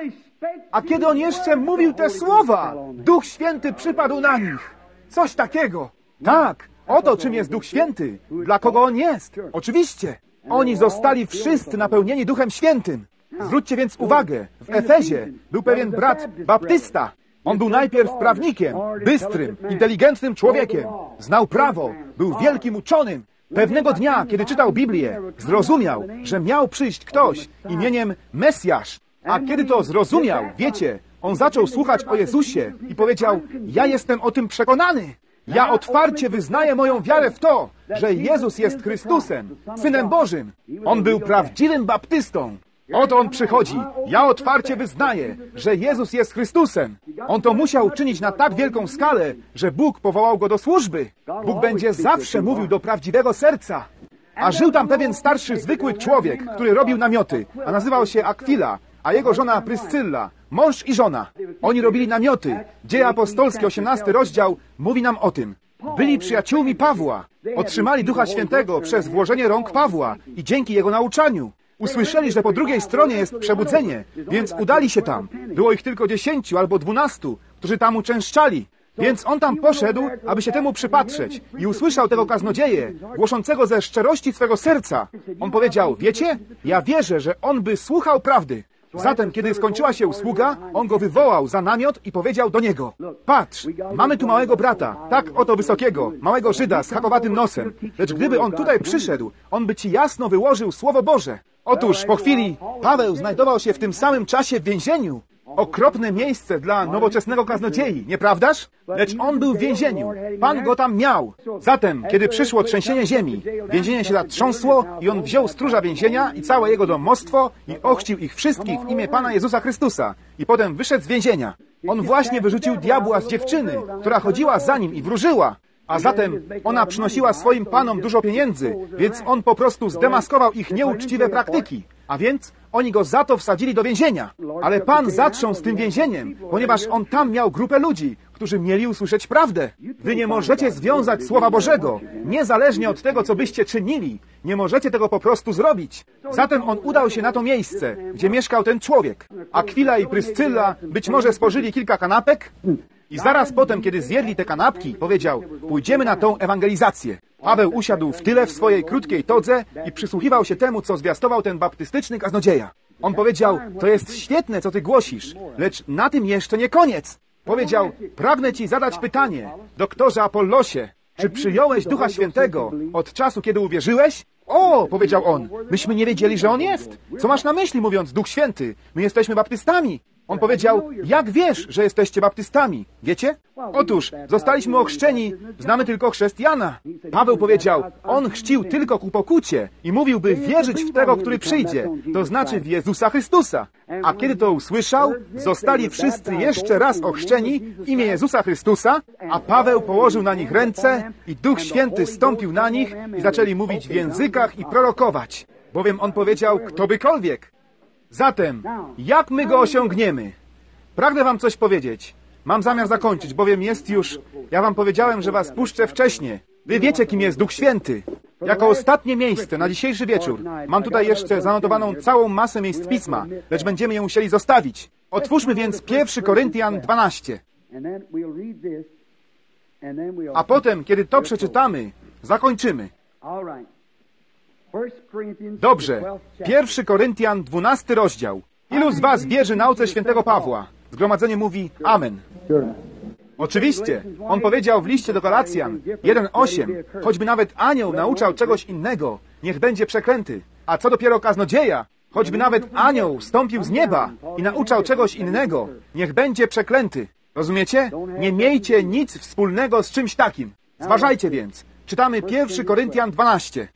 S1: A kiedy on jeszcze mówił te słowa, Duch Święty przypadł na nich. Coś takiego. Tak, oto czym jest Duch Święty. Dla kogo on jest? Oczywiście. Oni zostali wszyscy napełnieni Duchem Świętym. Zwróćcie więc uwagę, w Efezie był pewien brat baptysta. On był najpierw prawnikiem, bystrym, inteligentnym człowiekiem. Znał prawo, był wielkim uczonym. Pewnego dnia, kiedy czytał Biblię, zrozumiał, że miał przyjść ktoś imieniem Mesjasz. A kiedy to zrozumiał, wiecie, on zaczął słuchać o Jezusie i powiedział, ja jestem o tym przekonany. Ja otwarcie wyznaję moją wiarę w to, że Jezus jest Chrystusem, Synem Bożym. On był prawdziwym baptystą. Oto on przychodzi. Ja otwarcie wyznaję, że Jezus jest Chrystusem. On to musiał czynić na tak wielką skalę, że Bóg powołał go do służby. Bóg będzie zawsze mówił do prawdziwego serca. A żył tam pewien starszy, zwykły człowiek, który robił namioty, a nazywał się Akwila, a jego żona Pryscylla, mąż i żona. Oni robili namioty. Dzieje apostolskie, osiemnasty rozdział, mówi nam o tym. Byli przyjaciółmi Pawła. Otrzymali Ducha Świętego przez włożenie rąk Pawła i dzięki jego nauczaniu. Usłyszeli, że po drugiej stronie jest przebudzenie, więc udali się tam. Było ich tylko dziesięciu albo dwunastu, którzy tam uczęszczali. Więc on tam poszedł, aby się temu przypatrzeć i usłyszał tego kaznodzieję, głoszącego ze szczerości swego serca. On powiedział, wiecie, ja wierzę, że on by słuchał prawdy. Zatem, kiedy skończyła się usługa, on go wywołał za namiot i powiedział do niego, patrz, mamy tu małego brata, tak oto wysokiego, małego Żyda z hakowatym nosem, lecz gdyby on tutaj przyszedł, on by ci jasno wyłożył Słowo Boże. Otóż po chwili Paweł znajdował się w tym samym czasie w więzieniu. Okropne miejsce dla nowoczesnego kaznodziei, nieprawdaż? Lecz on był w więzieniu. Pan go tam miał. Zatem, kiedy przyszło trzęsienie ziemi, więzienie się zatrząsło i on wziął stróża więzienia i całe jego domostwo i ochrzcił ich wszystkich w imię Pana Jezusa Chrystusa. I potem wyszedł z więzienia. On właśnie wyrzucił diabła z dziewczyny, która chodziła za nim i wróżyła. A zatem ona przynosiła swoim panom dużo pieniędzy, więc on po prostu zdemaskował ich nieuczciwe praktyki. A więc oni go za to wsadzili do więzienia. Ale Pan zatrząsł z tym więzieniem, ponieważ on tam miał grupę ludzi, którzy mieli usłyszeć prawdę. Wy nie możecie związać Słowa Bożego, niezależnie od tego, co byście czynili. Nie możecie tego po prostu zrobić. Zatem on udał się na to miejsce, gdzie mieszkał ten człowiek. Akwila i Pryscylla być może spożyli kilka kanapek i zaraz potem, kiedy zjedli te kanapki, powiedział, pójdziemy na tą ewangelizację. Paweł usiadł w tyle w swojej krótkiej todze i przysłuchiwał się temu, co zwiastował ten baptystyczny kaznodzieja. On powiedział, to jest świetne, co ty głosisz, lecz na tym jeszcze nie koniec. Powiedział, pragnę ci zadać pytanie, doktorze Apollosie, czy przyjąłeś Ducha Świętego od czasu, kiedy uwierzyłeś? O, powiedział on, myśmy nie wiedzieli, że on jest. Co masz na myśli, mówiąc Duch Święty? My jesteśmy baptystami. On powiedział, jak wiesz, że jesteście baptystami? Wiecie? Otóż, zostaliśmy ochrzczeni, znamy tylko chrzest Jana. Paweł powiedział, on chrzcił tylko ku pokucie i mówił, by wierzyć w tego, który przyjdzie, to znaczy w Jezusa Chrystusa. A kiedy to usłyszał, zostali wszyscy jeszcze raz ochrzczeni w imię Jezusa Chrystusa, a Paweł położył na nich ręce i Duch Święty stąpił na nich i zaczęli mówić w językach i prorokować. Bowiem on powiedział, ktobykolwiek. Zatem, jak my go osiągniemy? Pragnę wam coś powiedzieć. Mam zamiar zakończyć, bowiem jest już... Ja wam powiedziałem, że was puszczę wcześniej. Wy wiecie, kim jest Duch Święty. Jako ostatnie miejsce na dzisiejszy wieczór mam tutaj jeszcze zanotowaną całą masę miejsc Pisma, lecz będziemy je musieli zostawić. Otwórzmy więc pierwszy Koryntian dwanaście. A potem, kiedy to przeczytamy, zakończymy. Dobrze. Pierwszy Koryntian, dwunasty rozdział. Ilu z was wierzy nauce świętego Pawła? Zgromadzenie mówi amen. Oczywiście. On powiedział w liście do Galacjan jeden osiem. Choćby nawet anioł nauczał czegoś innego, niech będzie przeklęty. A co dopiero kaznodzieja? Choćby nawet anioł stąpił z nieba i nauczał czegoś innego, niech będzie przeklęty. Rozumiecie? Nie miejcie nic wspólnego z czymś takim. Zważajcie więc. Czytamy pierwszy Koryntian dwanaście.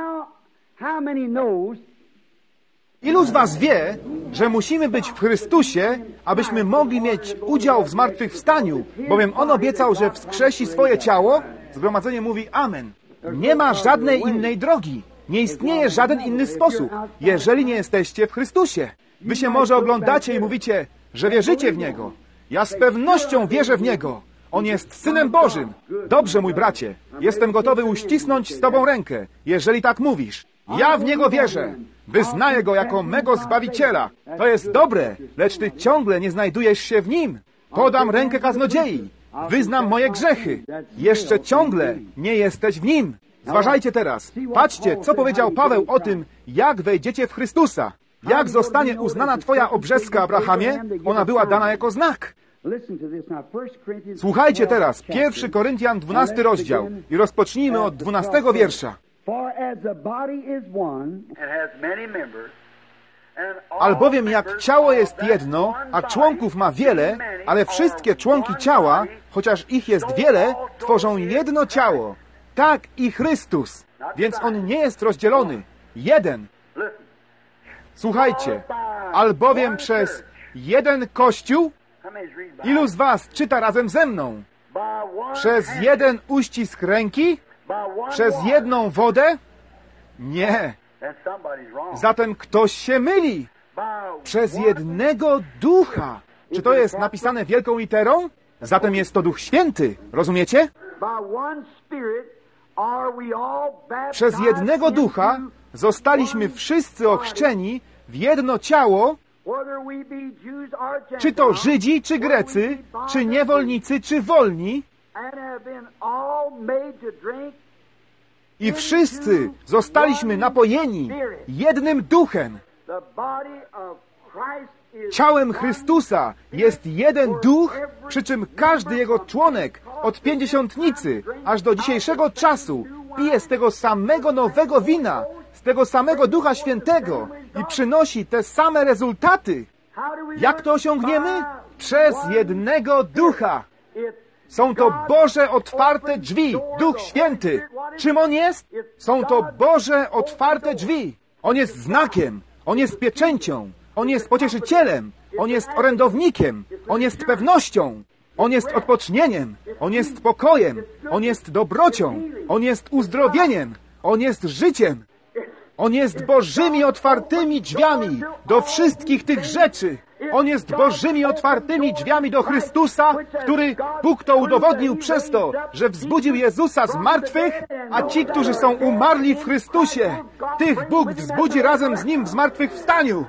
S1: Ilu z was wie, że musimy być w Chrystusie, abyśmy mogli mieć udział w zmartwychwstaniu, bowiem On obiecał, że wskrzesi swoje ciało? Zgromadzenie mówi amen. Nie ma żadnej innej drogi. Nie istnieje żaden inny sposób, jeżeli nie jesteście w Chrystusie. Wy się może oglądacie i mówicie, że wierzycie w Niego. Ja z pewnością wierzę w Niego. On jest Synem Bożym. Dobrze, mój bracie. Jestem gotowy uścisnąć z Tobą rękę, jeżeli tak mówisz. Ja w Niego wierzę. Wyznaję Go jako mego Zbawiciela. To jest dobre, lecz Ty ciągle nie znajdujesz się w Nim. Podam rękę kaznodziei. Wyznam moje grzechy. Jeszcze ciągle nie jesteś w Nim. Zważajcie teraz. Patrzcie, co powiedział Paweł o tym, jak wejdziecie w Chrystusa. Jak zostanie uznana Twoja obrzeska, Abrahamie? Ona była dana jako znak. Słuchajcie teraz, pierwszy Koryntian, dwunasty rozdział i rozpocznijmy od dwunastego wiersza. Albowiem jak ciało jest jedno, a członków ma wiele, ale wszystkie członki ciała, chociaż ich jest wiele, tworzą jedno ciało. Tak i Chrystus. Więc On nie jest rozdzielony. Jeden. Słuchajcie, albowiem przez jeden Kościół, ilu z was czyta razem ze mną? Przez jeden uścisk ręki? Przez jedną wodę? Nie. Zatem ktoś się myli. Przez jednego ducha. Czy to jest napisane wielką literą? Zatem jest to Duch Święty. Rozumiecie? Przez jednego ducha zostaliśmy wszyscy ochrzczeni w jedno ciało, czy to Żydzi, czy Grecy, czy niewolnicy, czy wolni, i wszyscy zostaliśmy napojeni jednym duchem. Ciałem Chrystusa jest jeden duch, przy czym każdy jego członek od pięćdziesiątnicy aż do dzisiejszego czasu pije z tego samego nowego wina, z tego samego Ducha Świętego i przynosi te same rezultaty. Jak to osiągniemy? Przez jednego Ducha. Są to Boże otwarte drzwi, Duch Święty. Czym On jest? Są to Boże otwarte drzwi. On jest znakiem, On jest pieczęcią, On jest pocieszycielem, On jest orędownikiem, On jest pewnością, On jest odpocznieniem, On jest pokojem, On jest dobrocią, On jest uzdrowieniem, On jest życiem. On jest Bożymi otwartymi drzwiami do wszystkich tych rzeczy. On jest Bożymi otwartymi drzwiami do Chrystusa, który Bóg to udowodnił przez to, że wzbudził Jezusa z martwych, a ci, którzy są umarli w Chrystusie, tych Bóg wzbudzi razem z Nim w zmartwychwstaniu.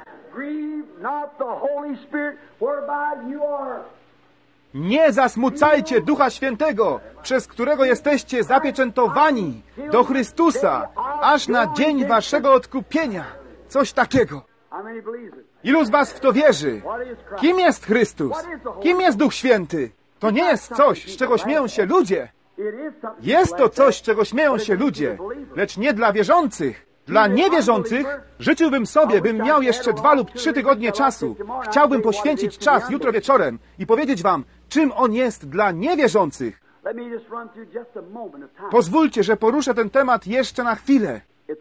S1: Nie zasmucajcie Ducha Świętego, przez którego jesteście zapieczętowani do Chrystusa, aż na dzień waszego odkupienia. Coś takiego. Ilu z was w to wierzy? Kim jest Chrystus? Kim jest Duch Święty? To nie jest coś, z czego śmieją się ludzie. Jest to coś, z czego śmieją się ludzie, lecz nie dla wierzących. Dla niewierzących życzyłbym sobie, bym miał jeszcze dwa lub trzy tygodnie czasu. Chciałbym poświęcić czas jutro wieczorem i powiedzieć wam, czym on jest dla niewierzących. Pozwólcie, że poruszę ten temat jeszcze na chwilę.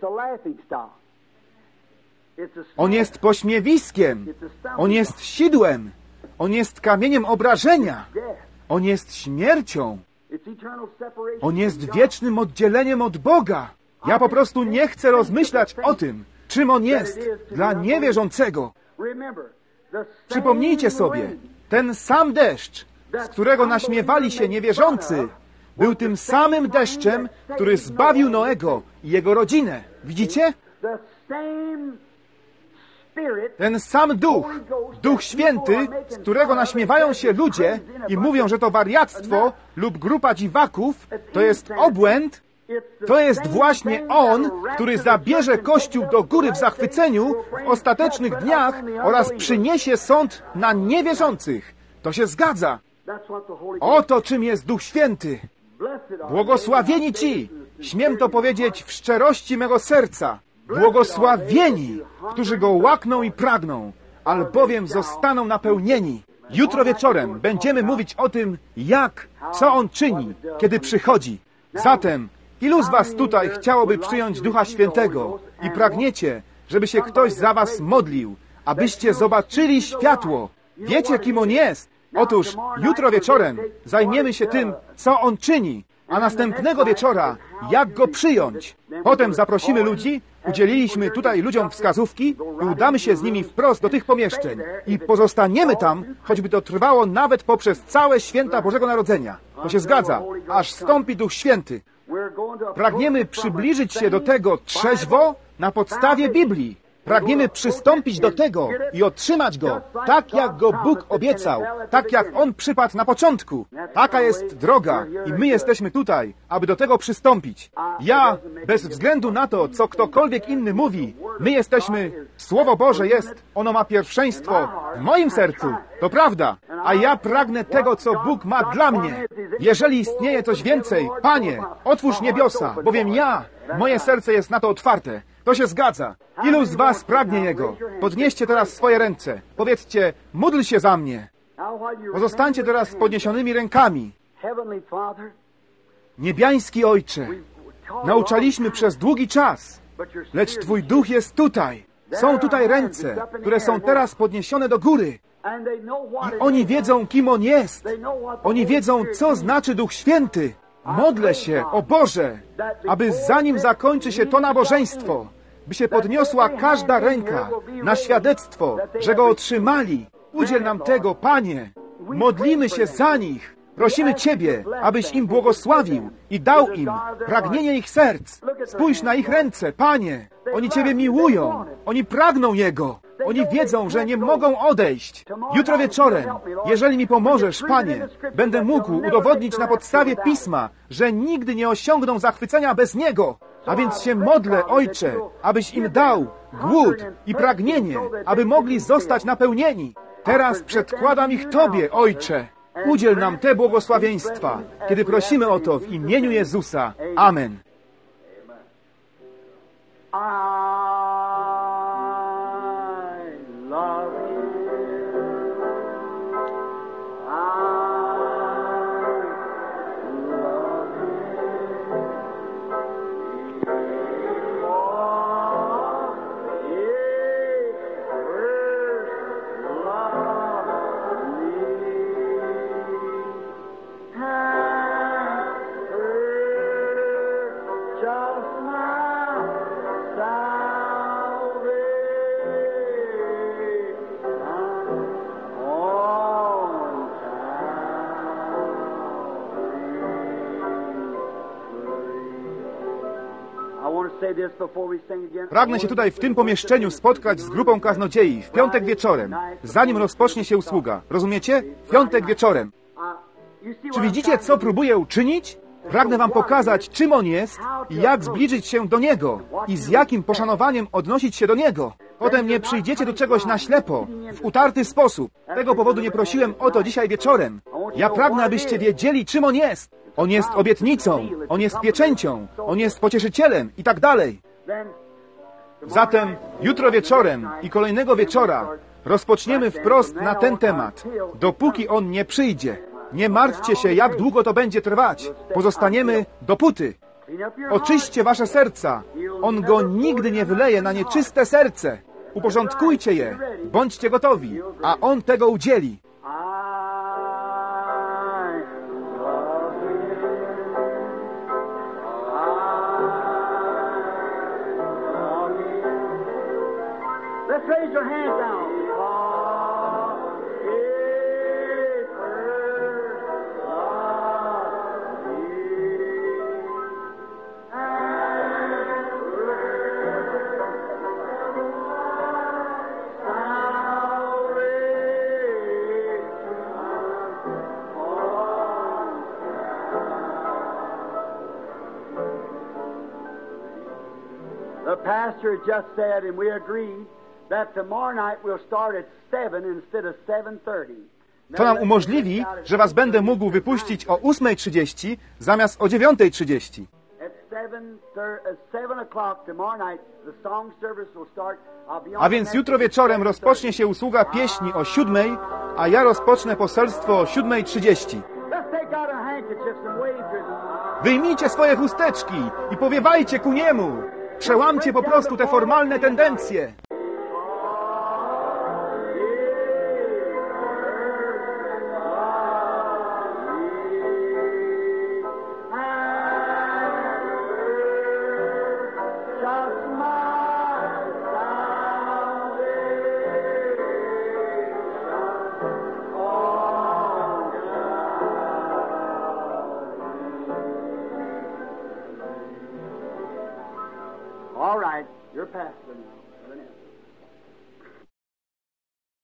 S1: On jest pośmiewiskiem. On jest sidłem. On jest kamieniem obrażenia. On jest śmiercią. On jest wiecznym oddzieleniem od Boga. Ja po prostu nie chcę rozmyślać o tym, czym on jest dla niewierzącego. Przypomnijcie sobie, ten sam deszcz, z którego naśmiewali się niewierzący, był tym samym deszczem, który zbawił Noego i jego rodzinę. Widzicie? Ten sam Duch, Duch Święty, z którego naśmiewają się ludzie i mówią, że to wariactwo lub grupa dziwaków, to jest obłęd, to jest właśnie On, który zabierze Kościół do góry w zachwyceniu w ostatecznych dniach oraz przyniesie sąd na niewierzących. To się zgadza. Oto czym jest Duch Święty. Błogosławieni ci, śmiem to powiedzieć w szczerości mego serca, błogosławieni, którzy Go łakną i pragną, albowiem zostaną napełnieni. Jutro wieczorem będziemy mówić o tym, jak, co On czyni, kiedy przychodzi. Zatem, ilu z was tutaj chciałoby przyjąć Ducha Świętego i pragniecie, żeby się ktoś za was modlił, abyście zobaczyli światło? Wiecie, kim On jest? Otóż jutro wieczorem zajmiemy się tym, co On czyni, a następnego wieczora, jak Go przyjąć. Potem zaprosimy ludzi, udzieliliśmy tutaj ludziom wskazówki i udamy się z nimi wprost do tych pomieszczeń i pozostaniemy tam, choćby to trwało nawet poprzez całe święta Bożego Narodzenia. To się zgadza, aż stąpi Duch Święty. Pragniemy przybliżyć się do tego trzeźwo na podstawie Biblii. Pragniemy przystąpić do tego i otrzymać go, tak jak go Bóg obiecał, tak jak On przypadł na początku. Taka jest droga i my jesteśmy tutaj, aby do tego przystąpić. Ja, bez względu na to, co ktokolwiek inny mówi, my jesteśmy, Słowo Boże jest, ono ma pierwszeństwo w moim sercu, to prawda, a ja pragnę tego, co Bóg ma dla mnie. Jeżeli istnieje coś więcej, Panie, otwórz niebiosa, bowiem ja, moje serce jest na to otwarte. To się zgadza. Ilu z was pragnie Jego? Podnieście teraz swoje ręce. Powiedzcie, módl się za mnie. Pozostańcie teraz z podniesionymi rękami. Niebiański Ojcze, nauczaliśmy przez długi czas, lecz Twój Duch jest tutaj. Są tutaj ręce, które są teraz podniesione do góry. I oni wiedzą, kim On jest. Oni wiedzą, co znaczy Duch Święty. Modlę się, o Boże, aby zanim zakończy się to nabożeństwo, by się podniosła każda ręka na świadectwo, że Go otrzymali. Udziel nam tego, Panie. Modlimy się za nich. Prosimy Ciebie, abyś im błogosławił i dał im pragnienie ich serc. Spójrz na ich ręce, Panie. Oni Ciebie miłują. Oni pragną Jego. Oni wiedzą, że nie mogą odejść. Jutro wieczorem, jeżeli mi pomożesz, Panie, będę mógł udowodnić na podstawie Pisma, że nigdy nie osiągną zachwycenia bez Niego. A więc się modlę, Ojcze, abyś im dał głód i pragnienie, aby mogli zostać napełnieni. Teraz przedkładam ich Tobie, Ojcze. Udziel nam te błogosławieństwa, kiedy prosimy o to w imieniu Jezusa. Amen. Pragnę się tutaj w tym pomieszczeniu spotkać z grupą kaznodziei w piątek wieczorem, zanim rozpocznie się usługa. Rozumiecie? W piątek wieczorem. Czy widzicie, co próbuję uczynić? Pragnę wam pokazać, czym On jest i jak zbliżyć się do Niego i z jakim poszanowaniem odnosić się do Niego. Potem nie przyjdziecie do czegoś na ślepo, w utarty sposób. Z tego powodu nie prosiłem o to dzisiaj wieczorem. Ja pragnę, abyście wiedzieli, czym On jest. On jest obietnicą, On jest pieczęcią, On jest pocieszycielem i tak dalej. Zatem jutro wieczorem i kolejnego wieczora rozpoczniemy wprost na ten temat, dopóki On nie przyjdzie. Nie martwcie się, jak długo to będzie trwać. Pozostaniemy dopóty. Oczyśćcie wasze serca. On go nigdy nie wyleje na nieczyste serce. Uporządkujcie je. Bądźcie gotowi, a On tego udzieli.
S2: Let's raise your hands down. The pastor just said, and we agreed, that tomorrow night we'll start at seven instead of seven thirty.
S1: To nam umożliwi, że was będę mógł wypuścić o ósmej trzydzieści zamiast o dziewiątej trzydzieści. A więc jutro wieczorem rozpocznie się usługa pieśni o siódmej, a ja rozpocznę poselstwo o siódmej trzydzieści. Wyjmijcie swoje chusteczki i powiewajcie ku Niemu. Przełamcie po prostu te formalne tendencje.
S2: All right, you're pastor now.